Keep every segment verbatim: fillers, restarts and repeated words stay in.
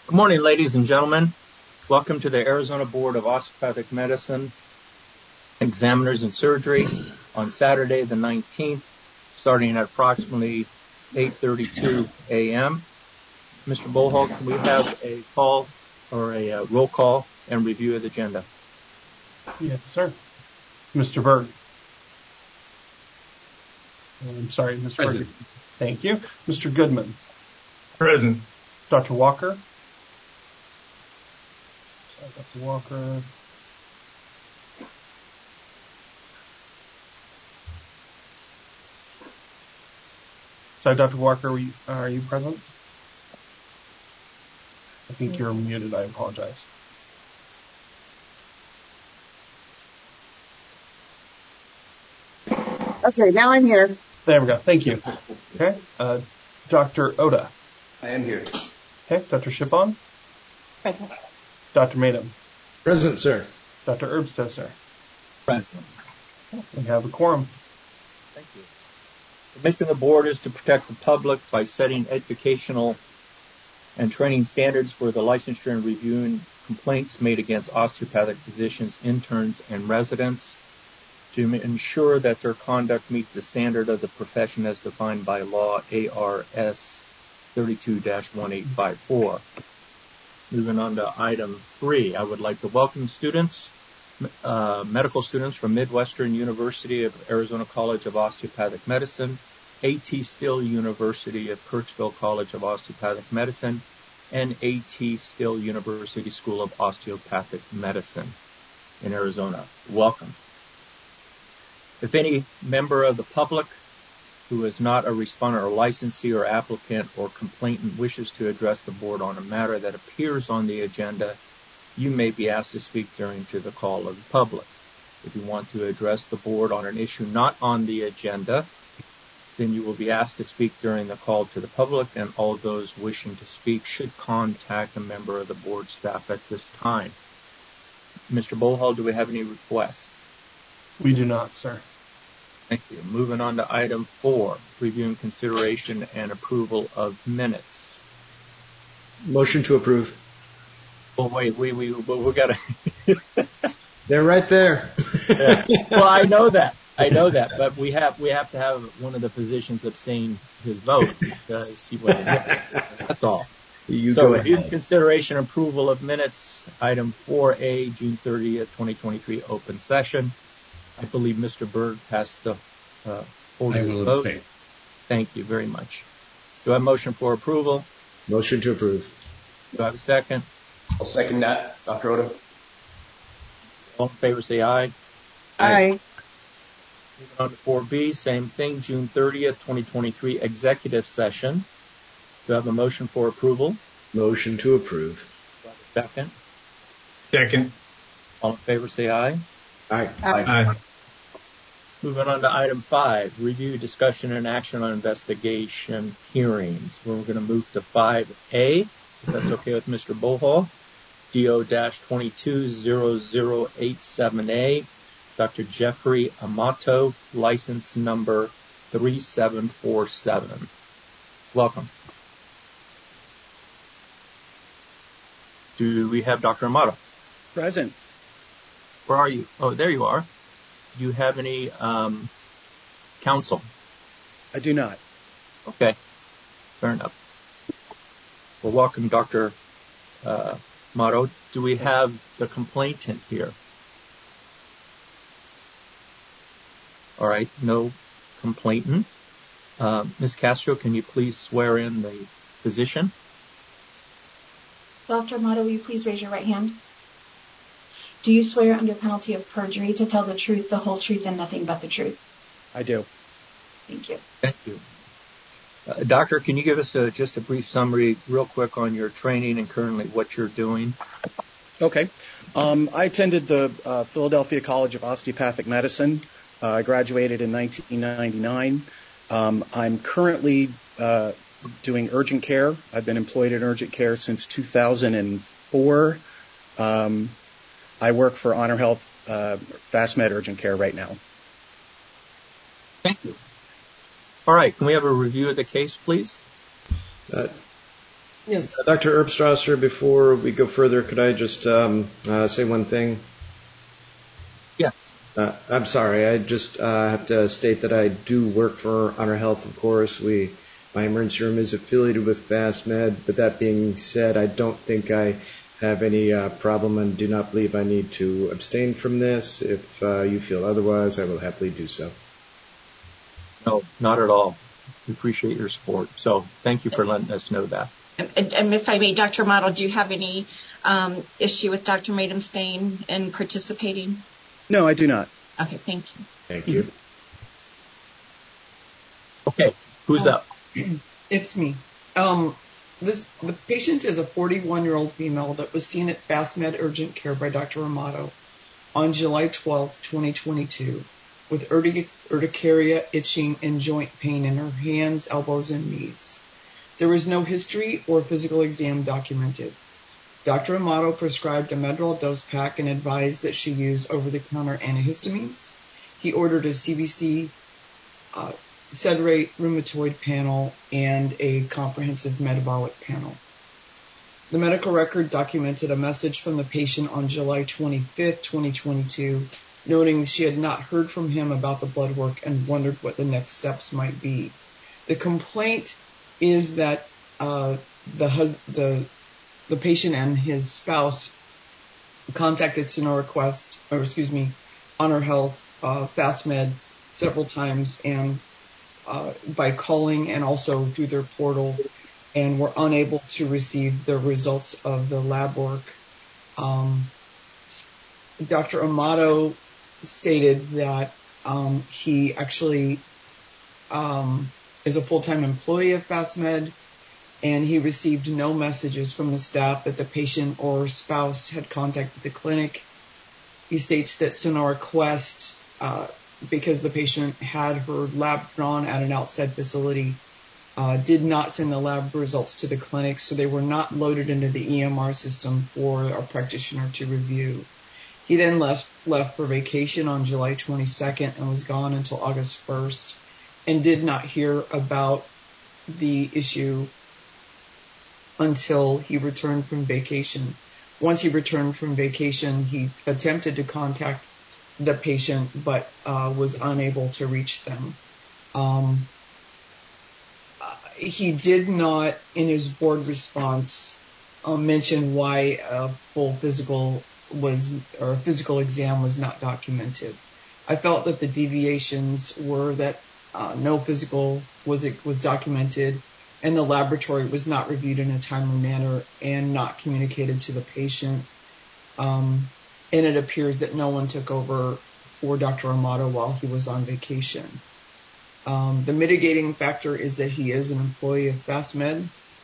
Good morning, ladies and gentlemen. Welcome to the Arizona Board of Osteopathic Medicine Examiners and Surgery on Saturday the nineteenth, starting at approximately eight thirty-two a.m. Mister Bohol, can we have a call or a uh, roll call and review of the agenda? Yes, sir. Mister Berg. I'm sorry, Mister Berg. Thank you. Mister Goodman. Present. Doctor Walker. Sorry, Doctor Walker. Sorry, Doctor Walker, are you, are you present? I think you're muted. I apologize. Okay, now I'm here. There we go. Thank you. Okay. Uh, Doctor Oda. I am here. Okay. Doctor Shipon. Present. Doctor Madam. Present, sir. Doctor Erbstoser. Present. We have a quorum. Thank you. The mission of the board is to protect the public by setting educational and training standards for the licensure and reviewing complaints made against osteopathic physicians, interns, and residents, to ensure that their conduct meets the standard of the profession as defined by law A R S thirty-two dash eighteen fifty-four. Moving on to item three, I would like to welcome students, uh, medical students from Midwestern University of Arizona College of Osteopathic Medicine, A T Still University of Kirksville College of Osteopathic Medicine, and A T Still University School of Osteopathic Medicine in Arizona. Welcome. If any member of the public who is not a respondent or licensee or applicant or complainant wishes to address the board on a matter that appears on the agenda, you may be asked to speak during to the call of the public. If you want to address the board on an issue not on the agenda, then you will be asked to speak during the call to the public, and all those wishing to speak should contact a member of the board staff at this time. Mister Bohol, do we have any requests? We do not, sir. Thank you. Moving on to item four, reviewing consideration and approval of minutes. Motion to approve. Well, wait, we we we, we got to. They're right there. Yeah. Well, I know that. I know that, but we have we have to have one of the physicians abstain his vote because he wasn't here. That's all. You so, go review ahead. Consideration approval of minutes. Item four A, June thirtieth, twenty twenty-three, open session. I believe Mister Berg has to uh, hold his vote. Abstain. Thank you very much. Do I have a motion for approval? Motion to approve. Do I have a second? I'll second that, Doctor Oda. All in favor, say aye. Aye. Moving on to four B, same thing, June thirtieth, twenty twenty-three, executive session. Do I have a motion for approval? Motion to approve. Do I have a second? Second. All in favor, say aye. Aye. Aye. Aye. Moving on to item five, review, discussion, and action on investigation hearings. We're going to move to five A, if that's okay with Mister Bohol. D O twenty-two zero zero eight seven A, Doctor Jeffrey Amato, license number three seven four seven. Welcome. Do we have Doctor Amato? Present. Where are you? Oh, there you are. Do you have any um, counsel? I do not. Okay, fair enough. Well, welcome, Doctor Uh, Amato. Do we have the complainant here? All right, no complainant. Uh, Miz Castro, can you please swear in the physician? Doctor Amato, will you please raise your right hand? Do you swear under penalty of perjury to tell the truth, the whole truth, and nothing but the truth? I do. Thank you. Thank you. Uh, doctor, can you give us a, just a brief summary real quick on your training and currently what you're doing? Okay. Um, I attended the uh, Philadelphia College of Osteopathic Medicine. Uh, I graduated in nineteen ninety-nine. Um, I'm currently uh, doing urgent care. I've been employed in urgent care since two thousand four. Um, I work for Honor Health uh, FastMed Urgent Care right now. Thank you. All right. Can we have a review of the case, please? Uh, Yes. Uh, Doctor Erbstrasser, before we go further, could I just um, uh, say one thing? Yes. Uh, I'm sorry. I just uh, have to state that I do work for Honor Health, of course. We, my emergency room is affiliated with FastMed, but that being said, I don't think I have any uh, problem and do not believe I need to abstain from this. If uh, you feel otherwise, I will happily do so. No, not at all. We appreciate your support. So thank you for letting us know that. And, and if I may, Doctor Amato, do you have any um, issue with Doctor Maidemstein in participating? No, I do not. Okay, thank you. Thank you. Okay, who's um, up? It's me. Um, this the patient is a forty-one-year-old female that was seen at FastMed Urgent Care by Doctor Amato on July twelfth, twenty twenty-two, with urtic- urticaria, itching, and joint pain in her hands, elbows, and knees. There was no history or physical exam documented. Doctor Amato prescribed a Medrol dose pack and advised that she use over-the-counter antihistamines. He ordered a C B C, uh, Sedrate rheumatoid panel, and a comprehensive metabolic panel. The medical record documented a message from the patient on July twenty-fifth, twenty twenty-two, noting she had not heard from him about the blood work and wondered what the next steps might be. The complaint is that uh, the, hus- the the patient and his spouse contacted Sonora Quest, or excuse me, Honor Health, uh, FastMed several times, and uh, by calling and also through their portal, and were unable to receive the results of the lab work. Um, Doctor Amato stated that um, he actually um, is a full-time employee of FastMed, and he received no messages from the staff that the patient or spouse had contacted the clinic. He states that Sonora Quest, uh, because the patient had her lab drawn at an outside facility, uh, did not send the lab results to the clinic, so they were not loaded into the E M R system for a practitioner to review. He then left, left for vacation on July twenty-second and was gone until August first, and did not hear about the issue until he returned from vacation. Once he returned from vacation, he attempted to contact the patient, but uh, was unable to reach them. Um, he did not, in his board response, uh, mention why a full physical was, or a physical exam was not documented. I felt that the deviations were that uh, no physical was was documented, and the laboratory was not reviewed in a timely manner and not communicated to the patient. Um, and it appears that no one took over for Doctor Amato while he was on vacation. Um, the mitigating factor is that he is an employee of FastMed.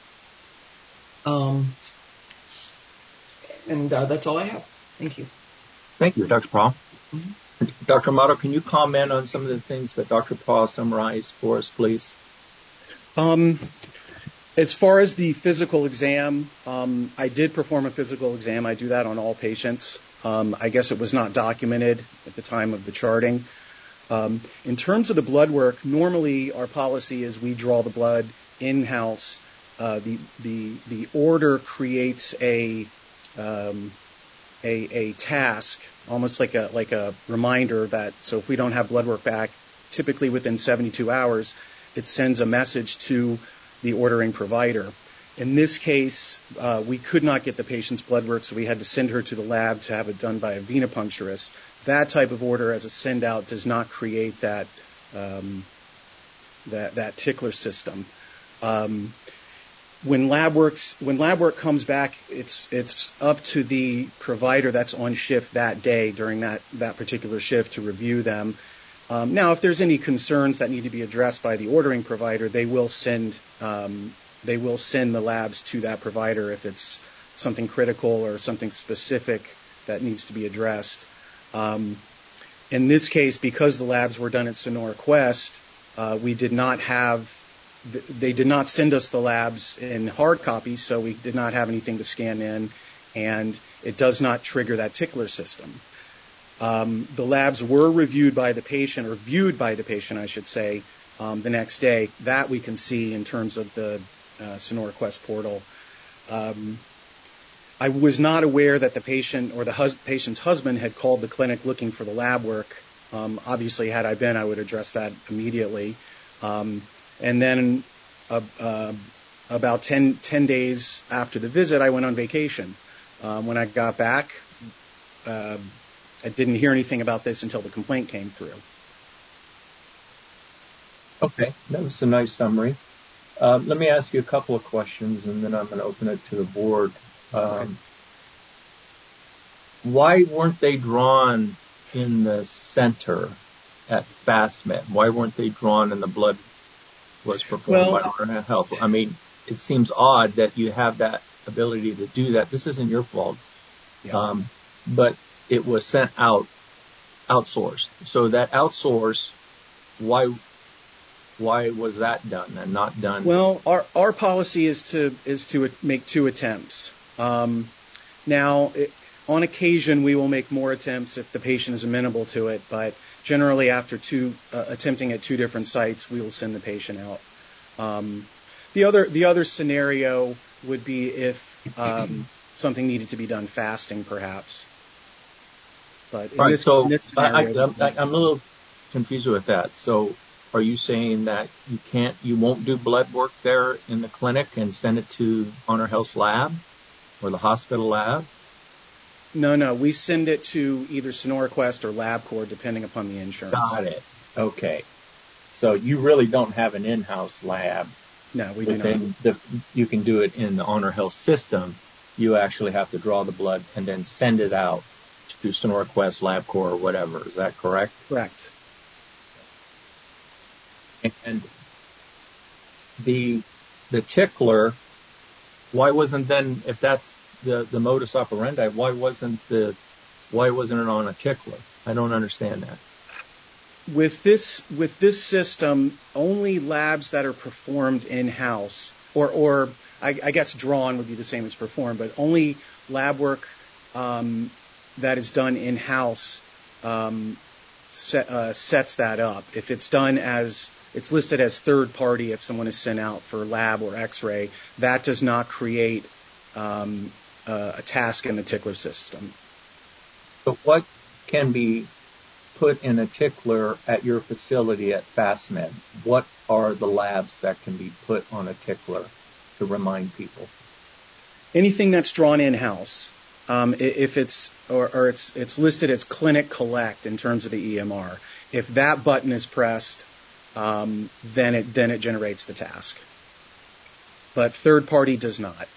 Um, and uh, that's all I have. Thank you. Thank you, Doctor Paul. Mm-hmm. Doctor Amato, can you comment on some of the things that Doctor Paul summarized for us, please? Um, as far as the physical exam, um, I did perform a physical exam. I do that on all patients. Um, I guess it was not documented at the time of the charting. Um, in terms of the blood work, normally our policy is we draw the blood in-house. Uh, the the the order creates a um, a a task, almost like a like a reminder that, so if we don't have blood work back, typically within seventy-two hours, it sends a message to the ordering provider. In this case, uh, we could not get the patient's blood work, so we had to send her to the lab to have it done by a venipuncturist. That type of order as a send out does not create that um, that that tickler system. Um, when lab works when lab work comes back, it's it's up to the provider that's on shift that day during that that particular shift to review them. Um, now, if there's any concerns that need to be addressed by the ordering provider, they will send um, they will send the labs to that provider if it's something critical or something specific that needs to be addressed. Um, in this case, because the labs were done at Sonora Quest, uh, we did not have they did not send us the labs in hard copy, so we did not have anything to scan in, and it does not trigger that tickler system. Um, the labs were reviewed by the patient, or viewed by the patient, I should say, um, the next day. That we can see in terms of the uh, Sonora Quest portal. um, I was not aware that the patient or the hus- patient's husband had called the clinic looking for the lab work. Um, obviously, had I been, I would address that immediately. Um, and then uh, uh, about ten, ten days after the visit, I went on vacation. Um, when I got back, uh, I didn't hear anything about this until the complaint came through. Okay, that was a nice summary. Uh, let me ask you a couple of questions, and then I'm going to open it to the board. Um, okay. Why weren't they drawn in the center at FastMed? Why weren't they drawn and the blood was performed well, by Honor Health? I mean, it seems odd that you have that ability to do that. This isn't your fault. Yeah. Um, but it was sent out, outsourced. So that outsource, why why was that done and not done? Well, our our policy is to is to make two attempts. Um, now, it, on occasion, we will make more attempts if the patient is amenable to it, but generally after two uh, attempting at two different sites, we will send the patient out. Um, the other the other scenario would be if um, something needed to be done fasting, perhaps. But in right, this, so in this scenario, I, I, I'm a little confused with that. So, are you saying that you can't, you won't do blood work there in the clinic and send it to Honor Health's lab or the hospital lab? No, no. We send it to either SonoraQuest or LabCorp, depending upon the insurance. Got it. Okay. So you really don't have an in-house lab. No, we do not. The, you can do it in the Honor Health system. You actually have to draw the blood and then send it out to SonoraQuest, LabCorp, or whatever. Is that correct? Correct. And the the tickler, why wasn't then, if that's the, the modus operandi, why wasn't the why wasn't it on a tickler? I don't understand that. With this with this system, only labs that are performed in-house, or or I, I guess drawn would be the same as performed, but only lab work um, that is done in-house um, set, uh, sets that up. If it's done as it's listed as third party, if someone is sent out for lab or X-ray, that does not create um, uh, a task in the tickler system. But what can be put in a tickler at your facility at FastMed? What are the labs that can be put on a tickler to remind people? Anything that's drawn in-house. Um, if it's or, or it's it's listed as clinic collect in terms of the E M R. If that button is pressed, um, then it then it generates the task. But third party does not.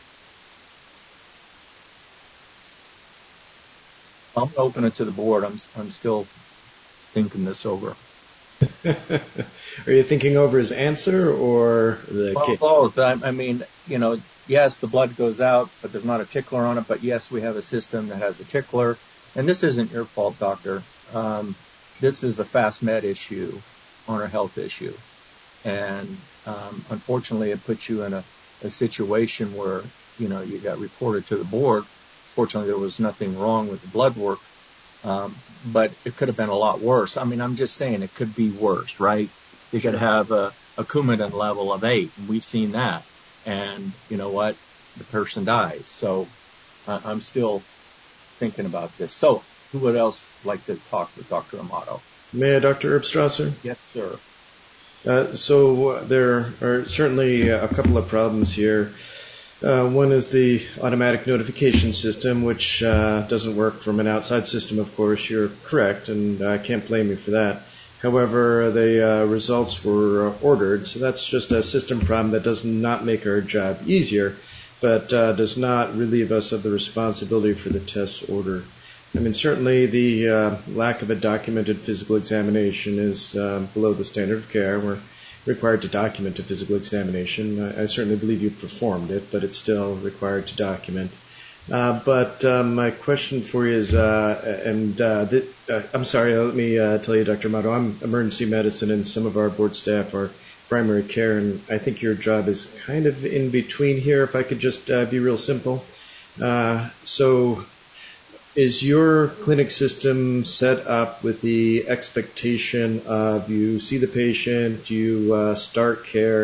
I'll open it to the board. I'm I'm still thinking this over. Are you thinking over his answer or the well, case? Both. I, I mean, you know, yes, the blood goes out, but there's not a tickler on it. But yes, we have a system that has a tickler. And this isn't your fault, doctor. Um, this is a FastMed issue, Honor Health issue. And um, unfortunately, it puts you in a, a situation where, you know, you got reported to the board. Fortunately, there was nothing wrong with the blood work. Um, but it could have been a lot worse. I mean, I'm just saying it could be worse, right? You could have a, a Coumadin level of eight, and we've seen that. And you know what? The person dies. So uh, I'm still thinking about this. So who would else like to talk with Doctor Amato? May I, Doctor Erbstrasser? Yes, sir. Uh, so uh, there are certainly a couple of problems here. Uh, one is the automatic notification system, which uh, doesn't work from an outside system, of course. You're correct, and I can't blame you for that. However, the uh, results were ordered, so that's just a system problem that does not make our job easier, but uh, does not relieve us of the responsibility for the tests ordered. I mean, certainly the uh, lack of a documented physical examination is uh, below the standard of care. We're required to document a physical examination. I, I certainly believe you performed it, but it's still required to document. Uh, but uh, my question for you is, uh, and uh, th- uh, I'm sorry, let me uh, tell you, Doctor Amato, I'm emergency medicine, and some of our board staff are primary care, and I think your job is kind of in between here, if I could just uh, be real simple. Uh, so is your clinic system set up with the expectation of you see the patient, you uh, start care,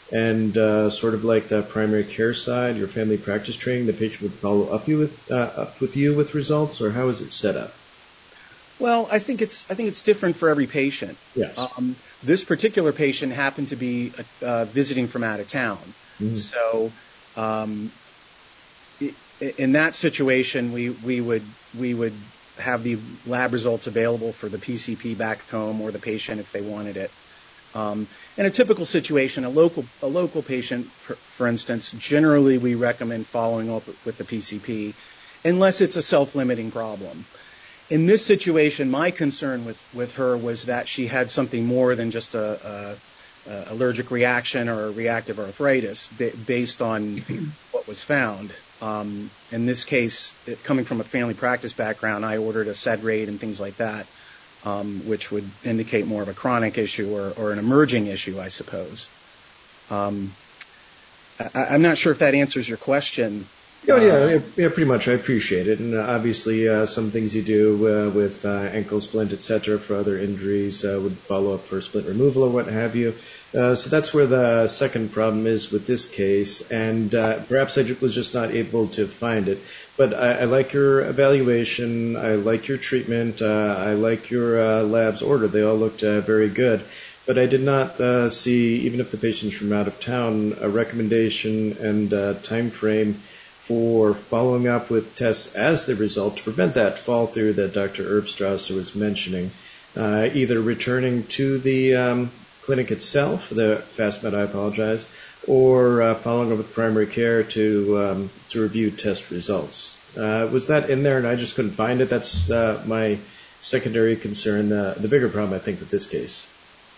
And uh, sort of like the primary care side, your family practice training, the patient would follow up you with uh, up with you with results, or how is it set up? Well, I think it's I think it's different for every patient. Yes. Um, this particular patient happened to be uh, visiting from out of town, mm-hmm. so um, in that situation, we we would we would have the lab results available for the P C P back home or the patient if they wanted it. Um, in a typical situation, a local a local patient, for, for instance, generally we recommend following up with the P C P, unless it's a self-limiting problem. In this situation, my concern with, with her was that she had something more than just a, a, a allergic reaction or a reactive arthritis ba- based on what was found. Um, in this case, it, coming from a family practice background, I ordered a Sedrate and things like that. Um, which would indicate more of a chronic issue or, or an emerging issue, I suppose. Um, I, I'm not sure if that answers your question. Oh, yeah, yeah, yeah, pretty much. I appreciate it. And uh, obviously, uh, some things you do uh, with uh, ankle splint, et cetera, for other injuries uh, would follow up for splint removal or what have you. Uh, so that's where the second problem is with this case. And uh, perhaps I was just not able to find it. But I, I like your evaluation. I like your treatment. Uh, I like your uh, labs ordered. They all looked uh, very good. But I did not uh, see, even if the patient's from out of town, a recommendation and uh, time frame for following up with tests as the result to prevent that fall through that Doctor Erbstrasser was mentioning, uh, either returning to the um, clinic itself, the FastMed, I apologize, or uh, following up with primary care to um, to review test results. Uh, was that in there and I just couldn't find it? That's uh, my secondary concern, uh, the bigger problem, I think, with this case.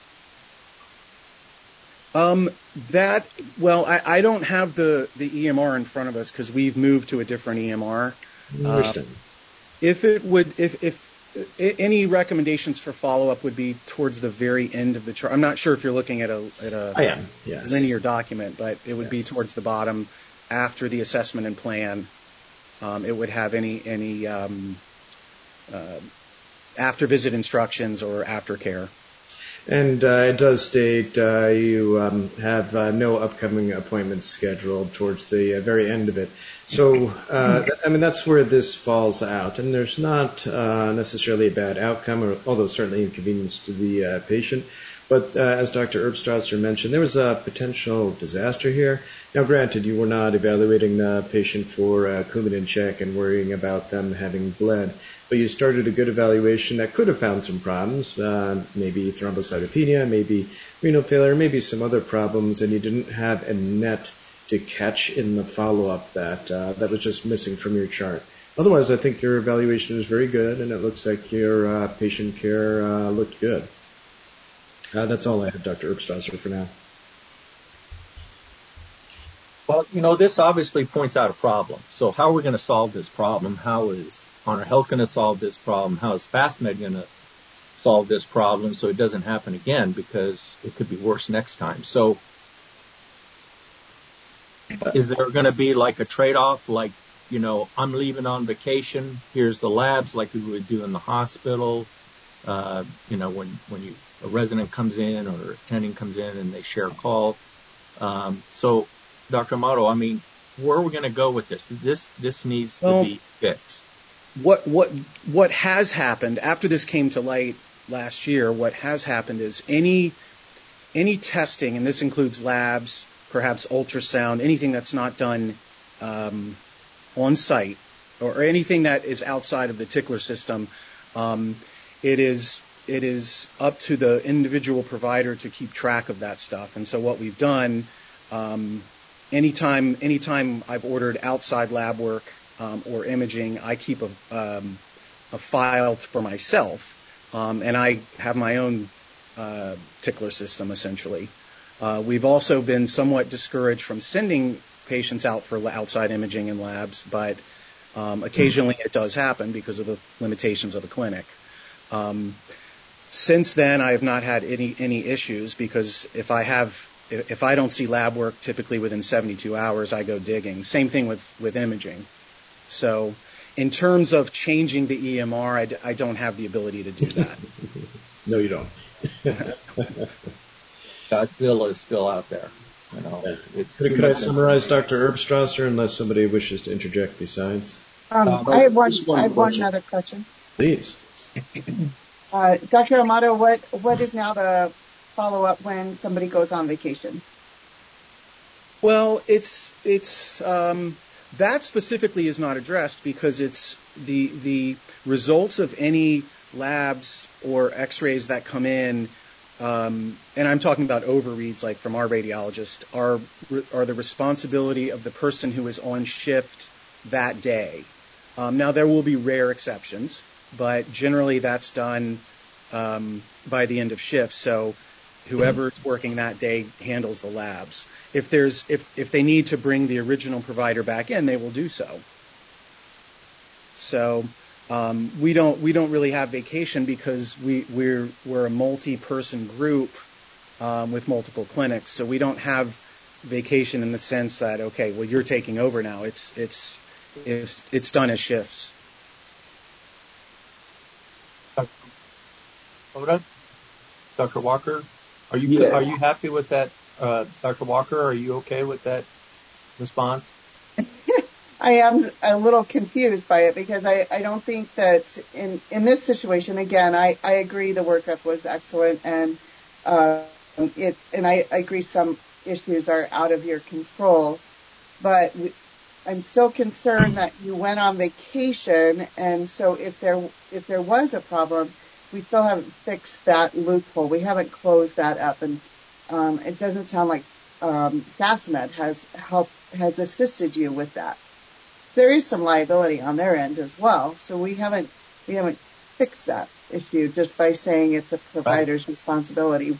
Um, that, well, I, I don't have the, the E M R in front of us because we've moved to a different E M R. Uh, if it would, if, if any recommendations for follow-up would be towards the very end of the chart. I'm not sure if you're looking at a, at a I am, yes. linear document, but it would yes. be towards the bottom after the assessment and plan. Um, it would have any, any, um, uh, after visit instructions or aftercare. And uh, it does state uh, you um, have uh, no upcoming appointments scheduled towards the uh, very end of it. So, uh, th- I mean, that's where this falls out. And there's not uh, necessarily a bad outcome, or, although certainly inconvenience to the uh, patient. But uh, as Doctor Erbstrasser mentioned, there was a potential disaster here. Now, granted, you were not evaluating the patient for uh, Coumadin check and worrying about them having bled, but you started a good evaluation that could have found some problems, uh, maybe thrombocytopenia, maybe renal failure, maybe some other problems, and you didn't have a net to catch in the follow-up that uh, that was just missing from your chart. Otherwise, I think your evaluation is very good, and it looks like your uh, patient care uh, looked good. Uh, that's all I have, Doctor Erbstrasser, for now. Well, you know, this obviously points out a problem. So how are we going to solve this problem? How is Honor Health going to solve this problem? How is FastMed going to solve this problem so it doesn't happen again, because it could be worse next time? So is there going to be like a trade-off, like, you know, I'm leaving on vacation, here's the labs like we would do in the hospital, uh, you know, when, when you, a resident comes in or attending comes in and they share a call. Um, so, Doctor Amato, I mean, where are we going to go with this? This this needs well, to be fixed. What what what has happened after this came to light last year? What has happened is any any testing, and this includes labs, perhaps ultrasound, anything that's not done um, on site, or anything that is outside of the tickler system, um, it is it is up to the individual provider to keep track of that stuff. And so what we've done. Um, Anytime, anytime I've ordered outside lab work um, or imaging, I keep a, um, a file for myself, um, and I have my own uh, tickler system, essentially. Uh, we've also been somewhat discouraged from sending patients out for outside imaging in labs, but um, occasionally it does happen because of the limitations of the clinic. Um, since then, I have not had any, any issues, because if I have If I don't see lab work typically within seventy-two hours, I go digging. Same thing with, with imaging. So in terms of changing the E M R, I, d- I don't have the ability to do that. No, you don't. Godzilla is still out there. You know, it's Could, too could I much summarize Doctor Erbstrasser unless somebody wishes to interject besides? Um, Um, I have one, just one I have one question. other question. Please. Uh, Doctor Amato, what, what is now the follow-up when somebody goes on vacation? Well, it's it's um, that specifically is not addressed because it's the the results of any labs or X-rays that come in, um, and I'm talking about overreads like from our radiologist, are are the responsibility of the person who is on shift that day. Um, now there will be rare exceptions, but generally that's done um, by the end of shift. So whoever's working that day handles the labs. If there's if, if they need to bring the original provider back in, they will do so. So um, we don't we don't really have vacation because we we're we're a multi-person group um, with multiple clinics. So we don't have vacation in the sense that okay, well you're taking over now. It's it's it's it's done as shifts. Oda? Doctor Walker? Are you Yeah. are you happy with that, uh, Doctor Walker? Are you okay with that response? I am a little confused by it because I, I don't think that in, in this situation, again, I, I agree the workup was excellent and uh, it and I, I agree some issues are out of your control, but we, I'm still concerned that you went on vacation, and so if there if there was a problem, we still haven't fixed that loophole. We haven't closed that up, and um, it doesn't sound like um, FastMed has helped has assisted you with that. There is some liability on their end as well, so we haven't we haven't fixed that issue just by saying it's a provider's right. responsibility.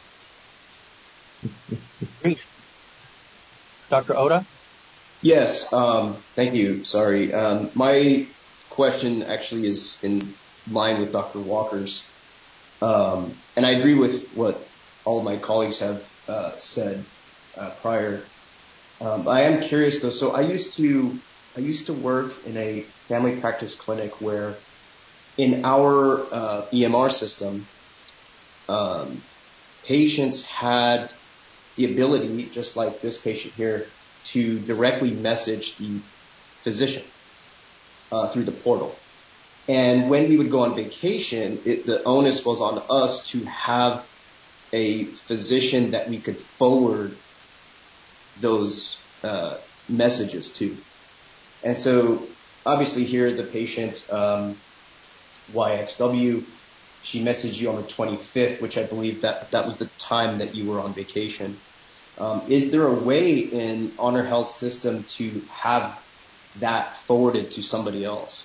Doctor Oda? Yes, um, thank you. Sorry. Um, my question actually is in line with Doctor Walker's. Um, and I agree with what all of my colleagues have uh, said uh, prior. Um, I am curious though. So I used to I used to work in a family practice clinic where in our uh, E M R system, um, patients had the ability, just like this patient here, to directly message the physician uh, through the portal. And when we would go on vacation, it, the onus was on us to have a physician that we could forward those uh, messages to. And so obviously here the patient, um, Y X W, she messaged you on the twenty-fifth, which I believe that that was the time that you were on vacation. Um, is there a way in Honor Health system to have that forwarded to somebody else?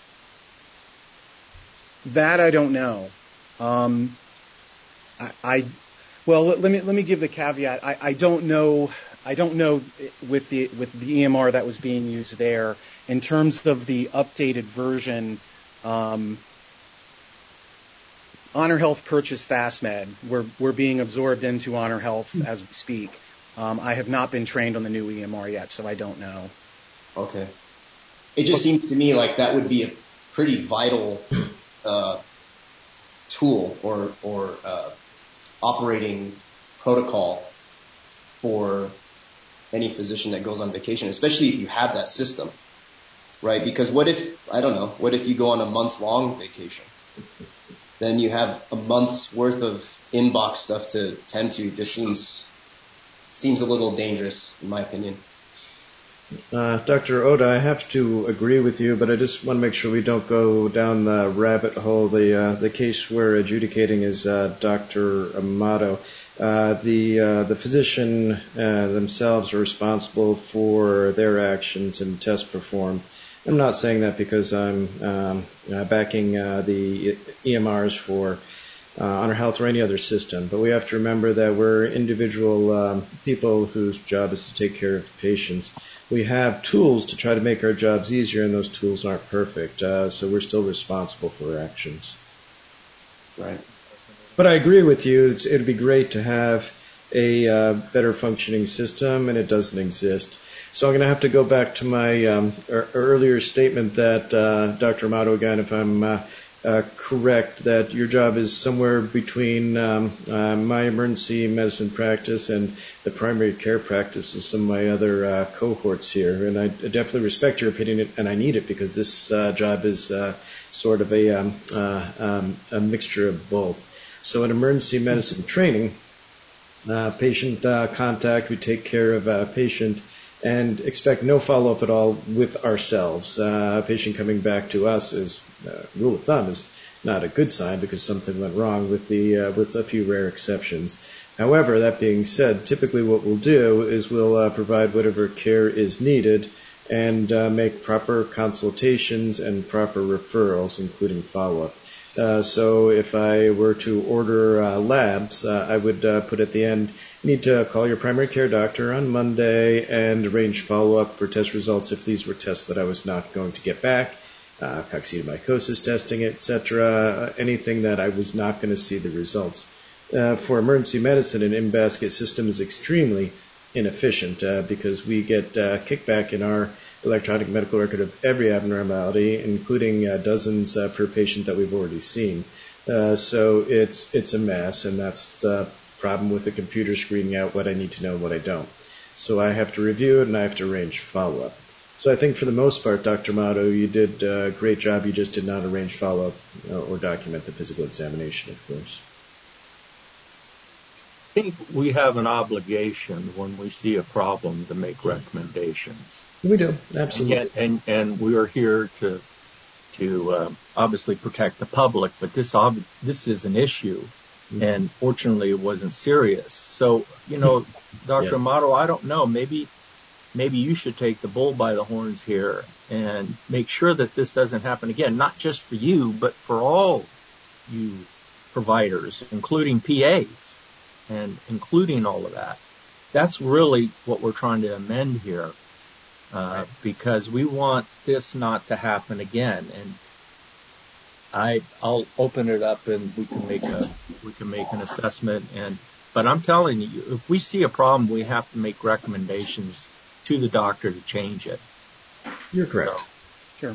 That I don't know. Um, I, I well let, let me let me give the caveat. I, I don't know. I don't know with the with the E M R that was being used there in terms of the updated version. Um, Honor Health purchased FastMed. We're we're being absorbed into Honor Health as we speak. Um, I have not been trained on the new E M R yet, so I don't know. Okay. It just seems to me like that would be a pretty vital uh, tool or or uh, operating protocol for any physician that goes on vacation, especially if you have that system, right? Because what if, I don't know, what if you go on a month-long vacation? Then you have a month's worth of inbox stuff to tend to. Just seems seems a little dangerous, in my opinion. Uh, Doctor Oda, I have to agree with you, but I just want to make sure we don't go down the rabbit hole. The uh, the case we're adjudicating is uh, Doctor Amato. Uh, the uh, the physician uh, themselves are responsible for their actions and tests performed. I'm not saying that because I'm um, uh, backing uh, the E M Rs for uh, Honor Health or any other system, but we have to remember that we're individual um, people whose job is to take care of patients. We have tools to try to make our jobs easier, and those tools aren't perfect, uh, so we're still responsible for our actions. Right. But I agree with you. It's, it'd be great to have a uh, better functioning system, and it doesn't exist. So I'm going to have to go back to my um, er- earlier statement that uh, Doctor Amato, again, if I'm uh, uh, correct that your job is somewhere between um, uh, my emergency medicine practice and the primary care practice of some of my other uh, cohorts here. And I definitely respect your opinion, and I need it because this uh, job is uh, sort of a, um, uh, um, a mixture of both. So in emergency medicine training, uh, patient uh, contact, we take care of a patient and expect no follow-up at all with ourselves. Uh, a patient coming back to us is, uh, rule of thumb, is not a good sign because something went wrong with the uh, with a few rare exceptions. However, that being said, typically what we'll do is we'll uh, provide whatever care is needed and uh, make proper consultations and proper referrals, including follow-up. Uh, so if I were to order uh, labs, uh, I would uh, put at the end, you need to call your primary care doctor on Monday and arrange follow-up for test results if these were tests that I was not going to get back, uh, coccidioidomycosis testing, et cetera, anything that I was not going to see the results. Uh, for emergency medicine, an in-basket system is extremely inefficient uh, because we get uh, kickback in our electronic medical record of every abnormality, including uh, dozens uh, per patient that we've already seen. Uh, so it's it's a mess, and that's the problem with the computer screening out what I need to know and what I don't. So I have to review it, and I have to arrange follow-up. So I think for the most part, Doctor Amato, you did a great job. You just did not arrange follow-up uh, or document the physical examination, of course. I think we have an obligation when we see a problem to make recommendations. We do, absolutely. And, and, and we are here to to uh, obviously protect the public, but this ob- this is an issue, mm-hmm. and fortunately it wasn't serious. So, you know, Doctor Yeah. Amato, I don't know, maybe maybe you should take the bull by the horns here and make sure that this doesn't happen again, not just for you, but for all you providers, including P As and including all of that. That's really what we're trying to amend here. Uh, because we want this not to happen again, and I, I'll open it up and we can make a, we can make an assessment. And, but I'm telling you, if we see a problem, we have to make recommendations to the doctor to change it. You're correct. So. Sure.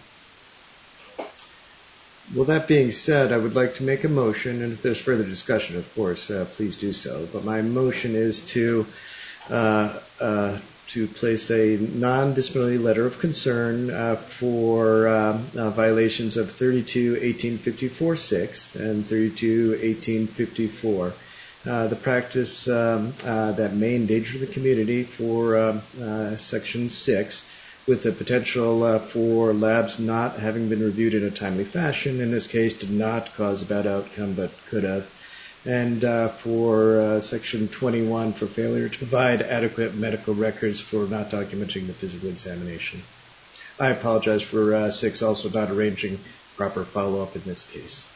Well, that being said, I would like to make a motion, and if there's further discussion, of course, uh, please do so. But my motion is to, uh, uh, to place a non-disciplinary letter of concern uh, for uh, uh, violations of thirty-two eighteen fifty-four six and thirty-two eighteen fifty-four. Uh, the practice um, uh, that may endanger the community for uh, uh, Section six, with the potential uh, for labs not having been reviewed in a timely fashion. In this case, did not cause a bad outcome, but could have. And uh, for uh, Section twenty-one, for failure to provide adequate medical records for not documenting the physical examination. I apologize for uh, six, also not arranging proper follow-up in this case.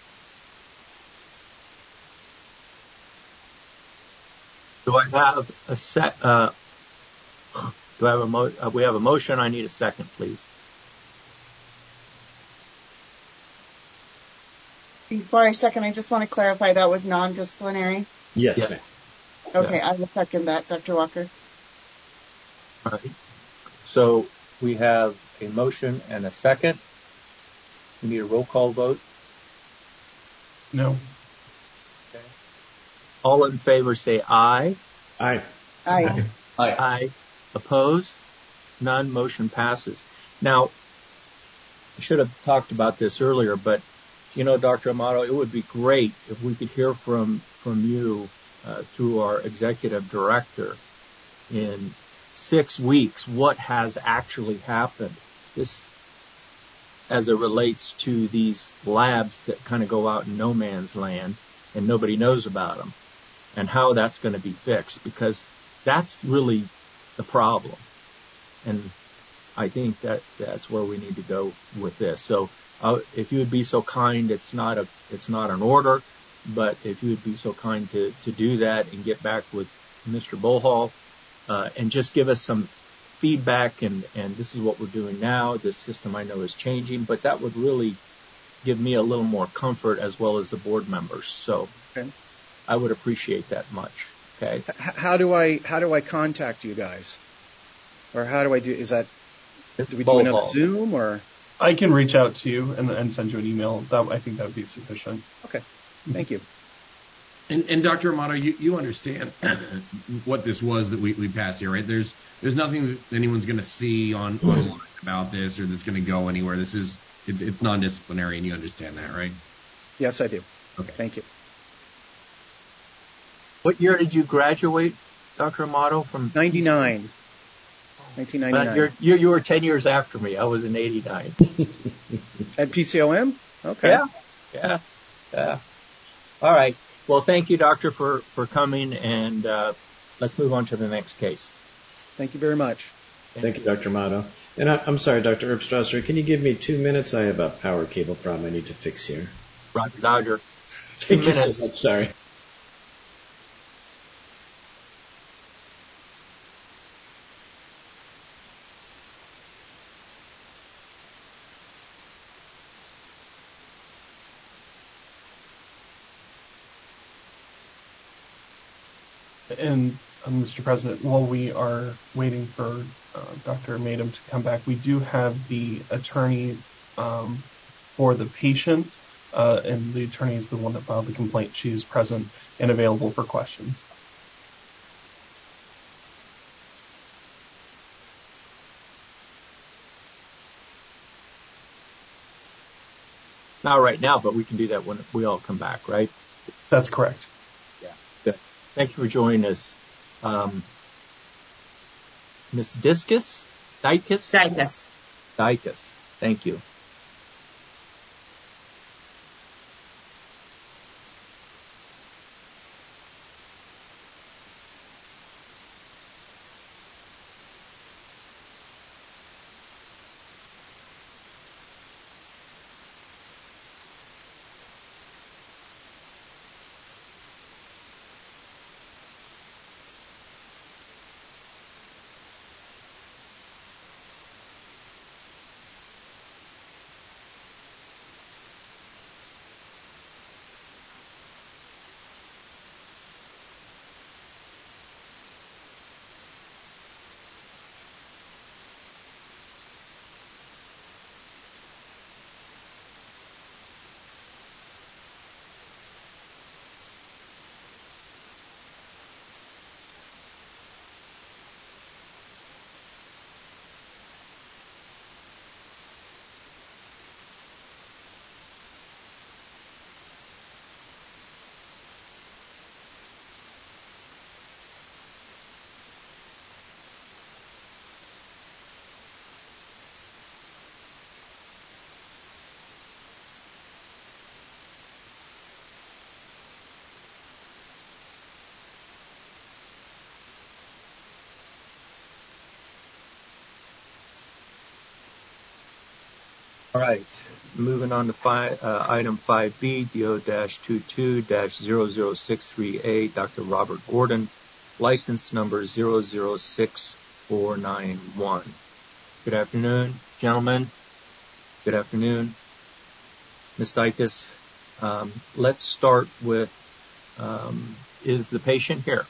Do I have a set? Uh, do I have a mo- uh, we have a motion? I need a second, please. Before I second, I just want to clarify that was non-disciplinary. Yes, yes. ma'am. Okay, yeah. I will second that, Doctor Walker. All right. So we have a motion and a second. We need a roll call vote. No. Okay. All in favor say aye. Aye. Aye. Aye. Aye. Opposed? None. Motion passes. Now, I should have talked about this earlier, but you know, Doctor Amato, it would be great if we could hear from, from you uh, through our executive director in six weeks what has actually happened. This, as it relates to these labs that kind of go out in no man's land and nobody knows about them, and how that's going to be fixed, because that's really the problem. And I think that that's where we need to go with this. So uh, if you would be so kind, it's not a, it's not an order, but if you would be so kind to, to do that and get back with Mister Bullhall, uh, and just give us some feedback, and, and this is what we're doing now. This system I know is changing, but that would really give me a little more comfort as well as the board members. So okay. I would appreciate that much. Okay. H- how do I, how do I contact you guys? Or how do I do, is that, do we do another Zoom or? I can reach out to you and, and send you an email. That I think that would be sufficient. Okay. Thank you. And, and Doctor Amato, you, you understand what this was that we, we passed here, right? There's there's nothing that anyone's going to see on online about this or that's going to go anywhere. This is it's, it's non-disciplinary, and you understand that, right? Yes, I do. Okay. Thank you. What year did you graduate, Doctor Amato? From ninety-nine. nineteen ninety-nine. But you're, you you were ten years after me. I was in eighty-nine. At P C O M? Okay. Yeah. Yeah. Yeah. All right. Well, thank you, Doctor, for, for coming, and uh, let's move on to the next case. Thank you very much. Thank, thank you, Doctor Amato. And I, I'm sorry, Doctor Erbstrasser, can you give me two minutes? I have a power cable problem I need to fix here. Roger, Dodger. Two Thank minutes. You so much. Sorry. And uh, Mister President, while we are waiting for uh, Doctor Madam to come back, we do have the attorney um, for the patient, uh, and the attorney is the one that filed the complaint. She is present and available for questions. Not right now, but we can do that when we all come back, right? That's correct. Yeah. Good. Thank you for joining us. Um, Miz Discus? Dicus? Dicus. Dicus. Thank you. All right. Moving on to five, uh, item five B, D O twenty-two zero zero six three A, Doctor Robert Gordon, license number zero zero six four nine one. Good afternoon, gentlemen. Good afternoon. Miz Dicus, um, let's start with, um, is the patient here?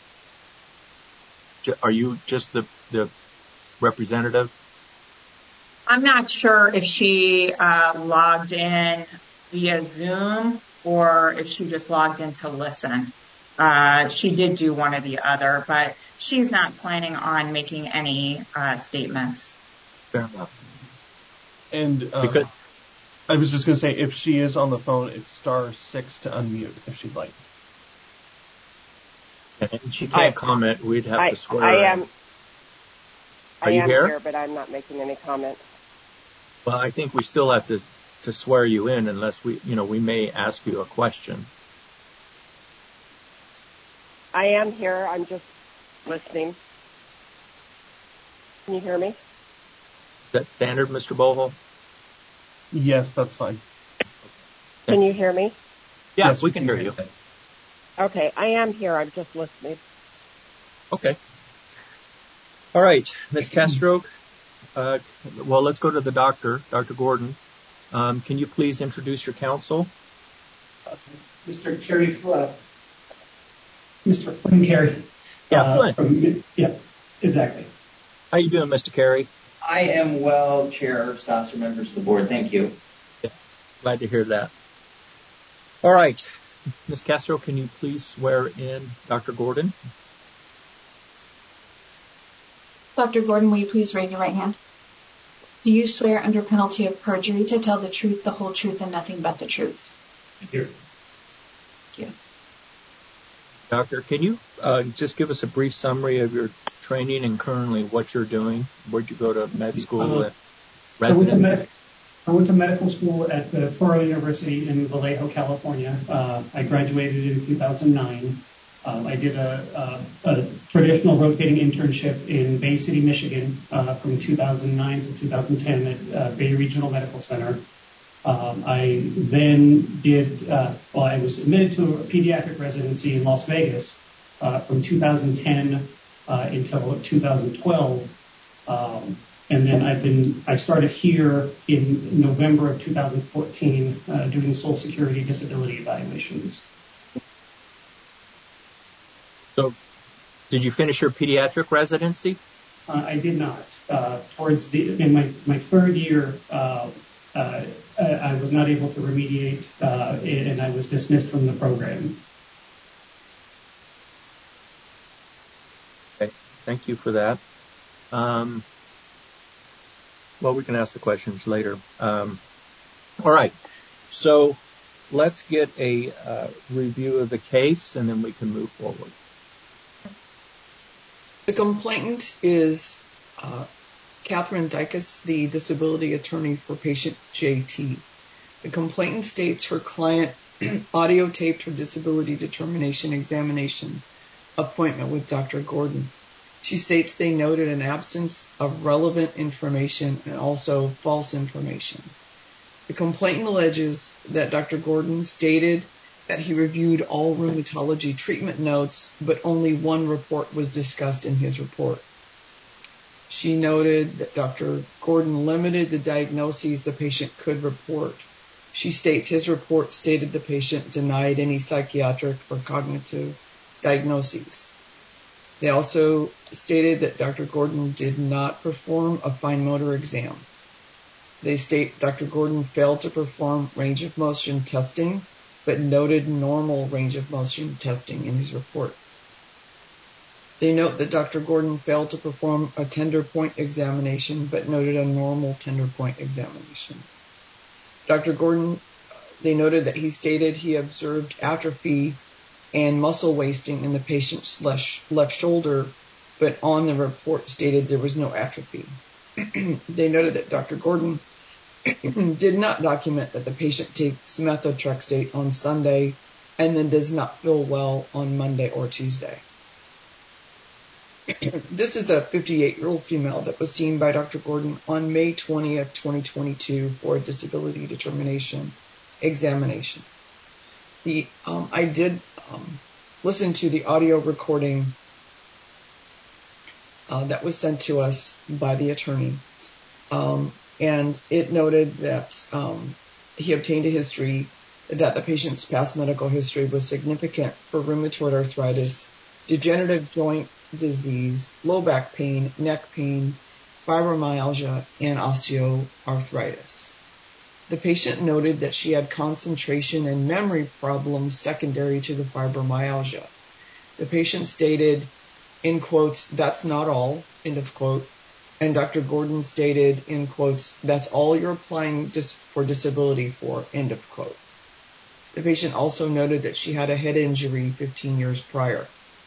Are you just the, the representative? I'm not sure if she uh, logged in via Zoom or if she just logged in to listen. Uh, she did do one or the other, but she's not planning on making any uh, statements. Fair enough. And um, because I was just going to say, if she is on the phone, it's star six to unmute if she'd like. And she can't I, comment. We'd have I, to swear. I am. Are I you am here? here, but I'm not making any comments. Well, I think we still have to, to swear you in unless we, you know, we may ask you a question. I am here. I'm just listening. Can you hear me? Is that standard, Mister Bohol? Yes, that's fine. Can you hear me? Yeah, yes, we can hear you. Okay, I am here. I'm just listening. Okay. All right, Miz Castro. Uh, well, let's go to the doctor, Doctor Gordon. Um, can you please introduce your counsel? Uh, Mister Carey, uh, Mister Flynn Carey. Yeah, uh, Flynn. From, yeah, exactly. How you doing, Mister Carey? I am well, Chair, staff, and members of the board. Thank you. Yeah, glad to hear that. All right. Miz Castro, can you please swear in Doctor Gordon? Doctor Gordon, will you please raise your right hand? Do you swear under penalty of perjury to tell the truth, the whole truth, and nothing but the truth? I do. Thank you. Doctor, can you uh, just give us a brief summary of your training and currently what you're doing? Where'd you go to med school? Uh, so I, went to med- I went to medical school at the Toro University in Vallejo, California. Uh, I graduated in two thousand nine. Um, I did a, a, a traditional rotating internship in Bay City, Michigan, uh, from two thousand nine to two thousand ten at uh, Bay Regional Medical Center. Um, I then did, uh, well, I was admitted to a pediatric residency in Las Vegas uh, from two thousand ten uh, until two thousand twelve. Um, and then I've been, I started here in November of two thousand fourteen uh, doing Social Security disability evaluations. So, did you finish your pediatric residency? Uh, I did not. Uh, towards the, in my, my third year, uh, uh, I was not able to remediate, uh, and I was dismissed from the program. Okay, thank you for that. Um, well, we can ask the questions later. Um, all right, so let's get a uh, review of the case, and then we can move forward. The complainant is uh, Catherine Dicus, the disability attorney for patient J T. The complainant states her client audio taped her disability determination examination appointment with Doctor Gordon. She states they noted an absence of relevant information and also false information. The complainant alleges that Doctor Gordon stated that he reviewed all rheumatology treatment notes, but only one report was discussed in his report. She noted that Doctor Gordon limited the diagnoses the patient could report. She states his report stated the patient denied any psychiatric or cognitive diagnoses. They also stated that Doctor Gordon did not perform a fine motor exam. They state Doctor Gordon failed to perform range of motion testing, but noted normal range of motion testing in his report. They note that Doctor Gordon failed to perform a tender point examination, but noted a normal tender point examination. Doctor Gordon, they noted that he stated he observed atrophy and muscle wasting in the patient's left shoulder, but on the report stated there was no atrophy. They noted that Doctor Gordon did not document that the patient takes methotrexate on Sunday and then does not feel well on Monday or Tuesday. This is a fifty-eight-year-old female that was seen by Doctor Gordon on May twentieth, twenty twenty-two for a disability determination examination. The um, I did um, listen to the audio recording uh, that was sent to us by the attorney, um, and it noted that um, he obtained a history that the patient's past medical history was significant for rheumatoid arthritis, degenerative joint disease, low back pain, neck pain, fibromyalgia, and osteoarthritis. The patient noted that she had concentration and memory problems secondary to the fibromyalgia. The patient stated, in quotes, "That's not all," end of quote. And Doctor Gordon stated, in quotes, "That's all you're applying dis- for disability for," end of quote. The patient also noted that she had a head injury fifteen years prior.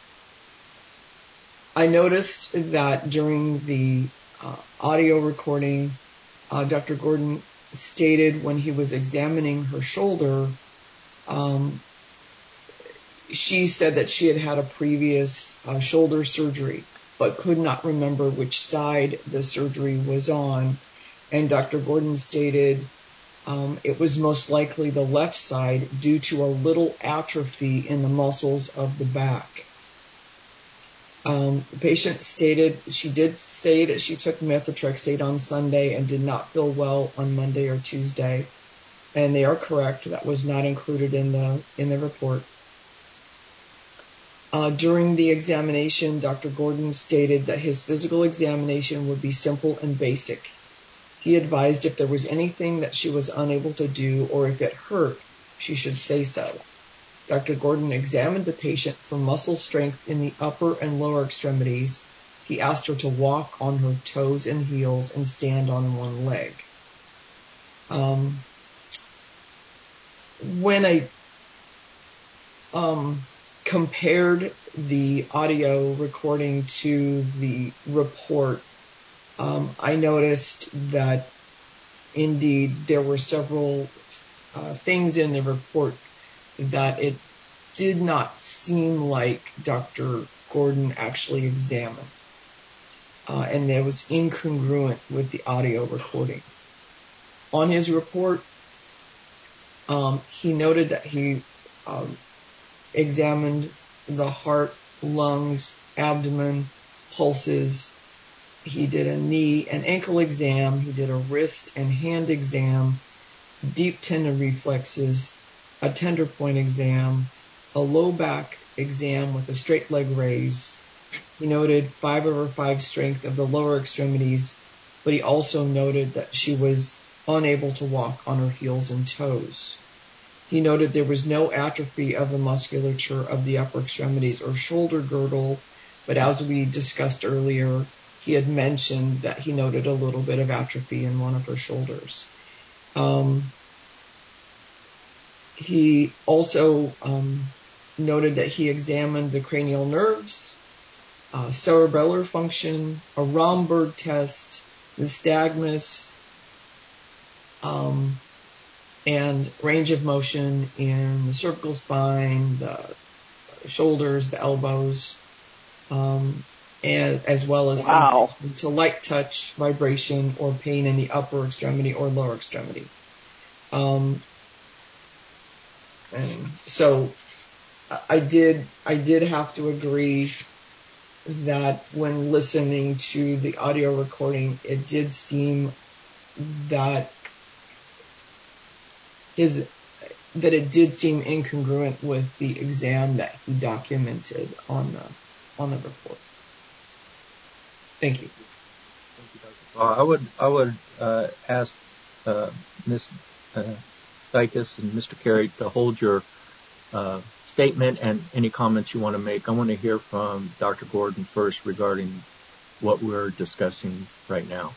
I noticed that during the uh, audio recording, uh, Doctor Gordon stated when he was examining her shoulder, um, she said that she had had a previous uh, shoulder surgery, but could not remember which side the surgery was on. And Doctor Gordon stated um, it was most likely the left side due to a little atrophy in the muscles of the back. Um, the patient stated she did say that she took methotrexate on Sunday and did not feel well on Monday or Tuesday, and they are correct. That was not included in the in the report. Uh, during the examination, Doctor Gordon stated that his physical examination would be simple and basic. He advised if there was anything that she was unable to do or if it hurt, she should say so. Doctor Gordon examined the patient for muscle strength in the upper and lower extremities. He asked her to walk on her toes and heels and stand on one leg. Um, when I um, compared the audio recording to the report, um, I noticed that indeed there were several uh, things in the report that it did not seem like Doctor Gordon actually examined. Uh, and it was incongruent with the audio recording. On his report, um, he noted that he um, examined the heart, lungs, abdomen, pulses. He did a knee and ankle exam. He did a wrist and hand exam, deep tendon reflexes, a tender point exam, a low back exam with a straight leg raise. He noted five over five strength of the lower extremities, but he also noted that she was unable to walk on her heels and toes. He noted there was no atrophy of the musculature of the upper extremities or shoulder girdle, but as we discussed earlier, he had mentioned that he noted a little bit of atrophy in one of her shoulders. Um, he also um, noted that he examined the cranial nerves, Uh, cerebellar function, a Romberg test, nystagmus, um, and range of motion in the cervical spine, the shoulders, the elbows, um, and as well as wow. sensation to light touch, vibration, or pain in the upper extremity or lower extremity. Um, and so I did, I did have to agree that when listening to the audio recording, it did seem that his that it did seem incongruent with the exam that he documented on the on the report. Thank you. Thank you, Doctor Uh, I would I would uh, ask uh, Miz Uh, Dykes and Mister Carey to hold your uh, statement and any comments you want to make. I want to hear from Doctor Gordon first regarding what we're discussing right now.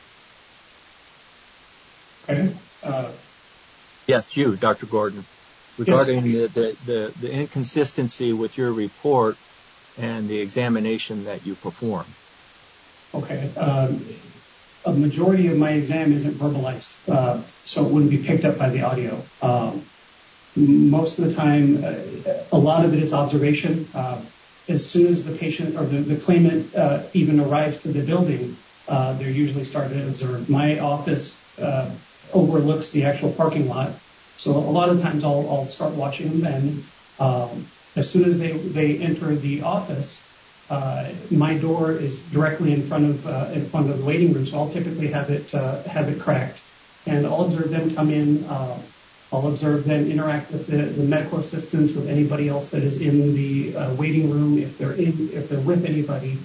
Okay. Uh, yes, you, Doctor Gordon, regarding yes. the, the, the, the inconsistency with your report and the examination that you performed. Okay. Um, a majority of my exam isn't verbalized, uh, so it wouldn't be picked up by the audio. Um, Most of the time, uh, a lot of it is observation. Uh, as soon as the patient or the, the claimant uh, even arrives to the building, uh, they're usually starting to observe. My office uh, overlooks the actual parking lot, so a lot of times I'll, I'll start watching them then. Um, as soon as they, they enter the office, uh, my door is directly in front of uh, in front of the waiting room, so I'll typically have it uh, have it cracked, and I'll observe them come in. Uh, I'll observe them interact with the, the medical assistants, with anybody else that is in the uh, waiting room. If they're in, if they're with anybody,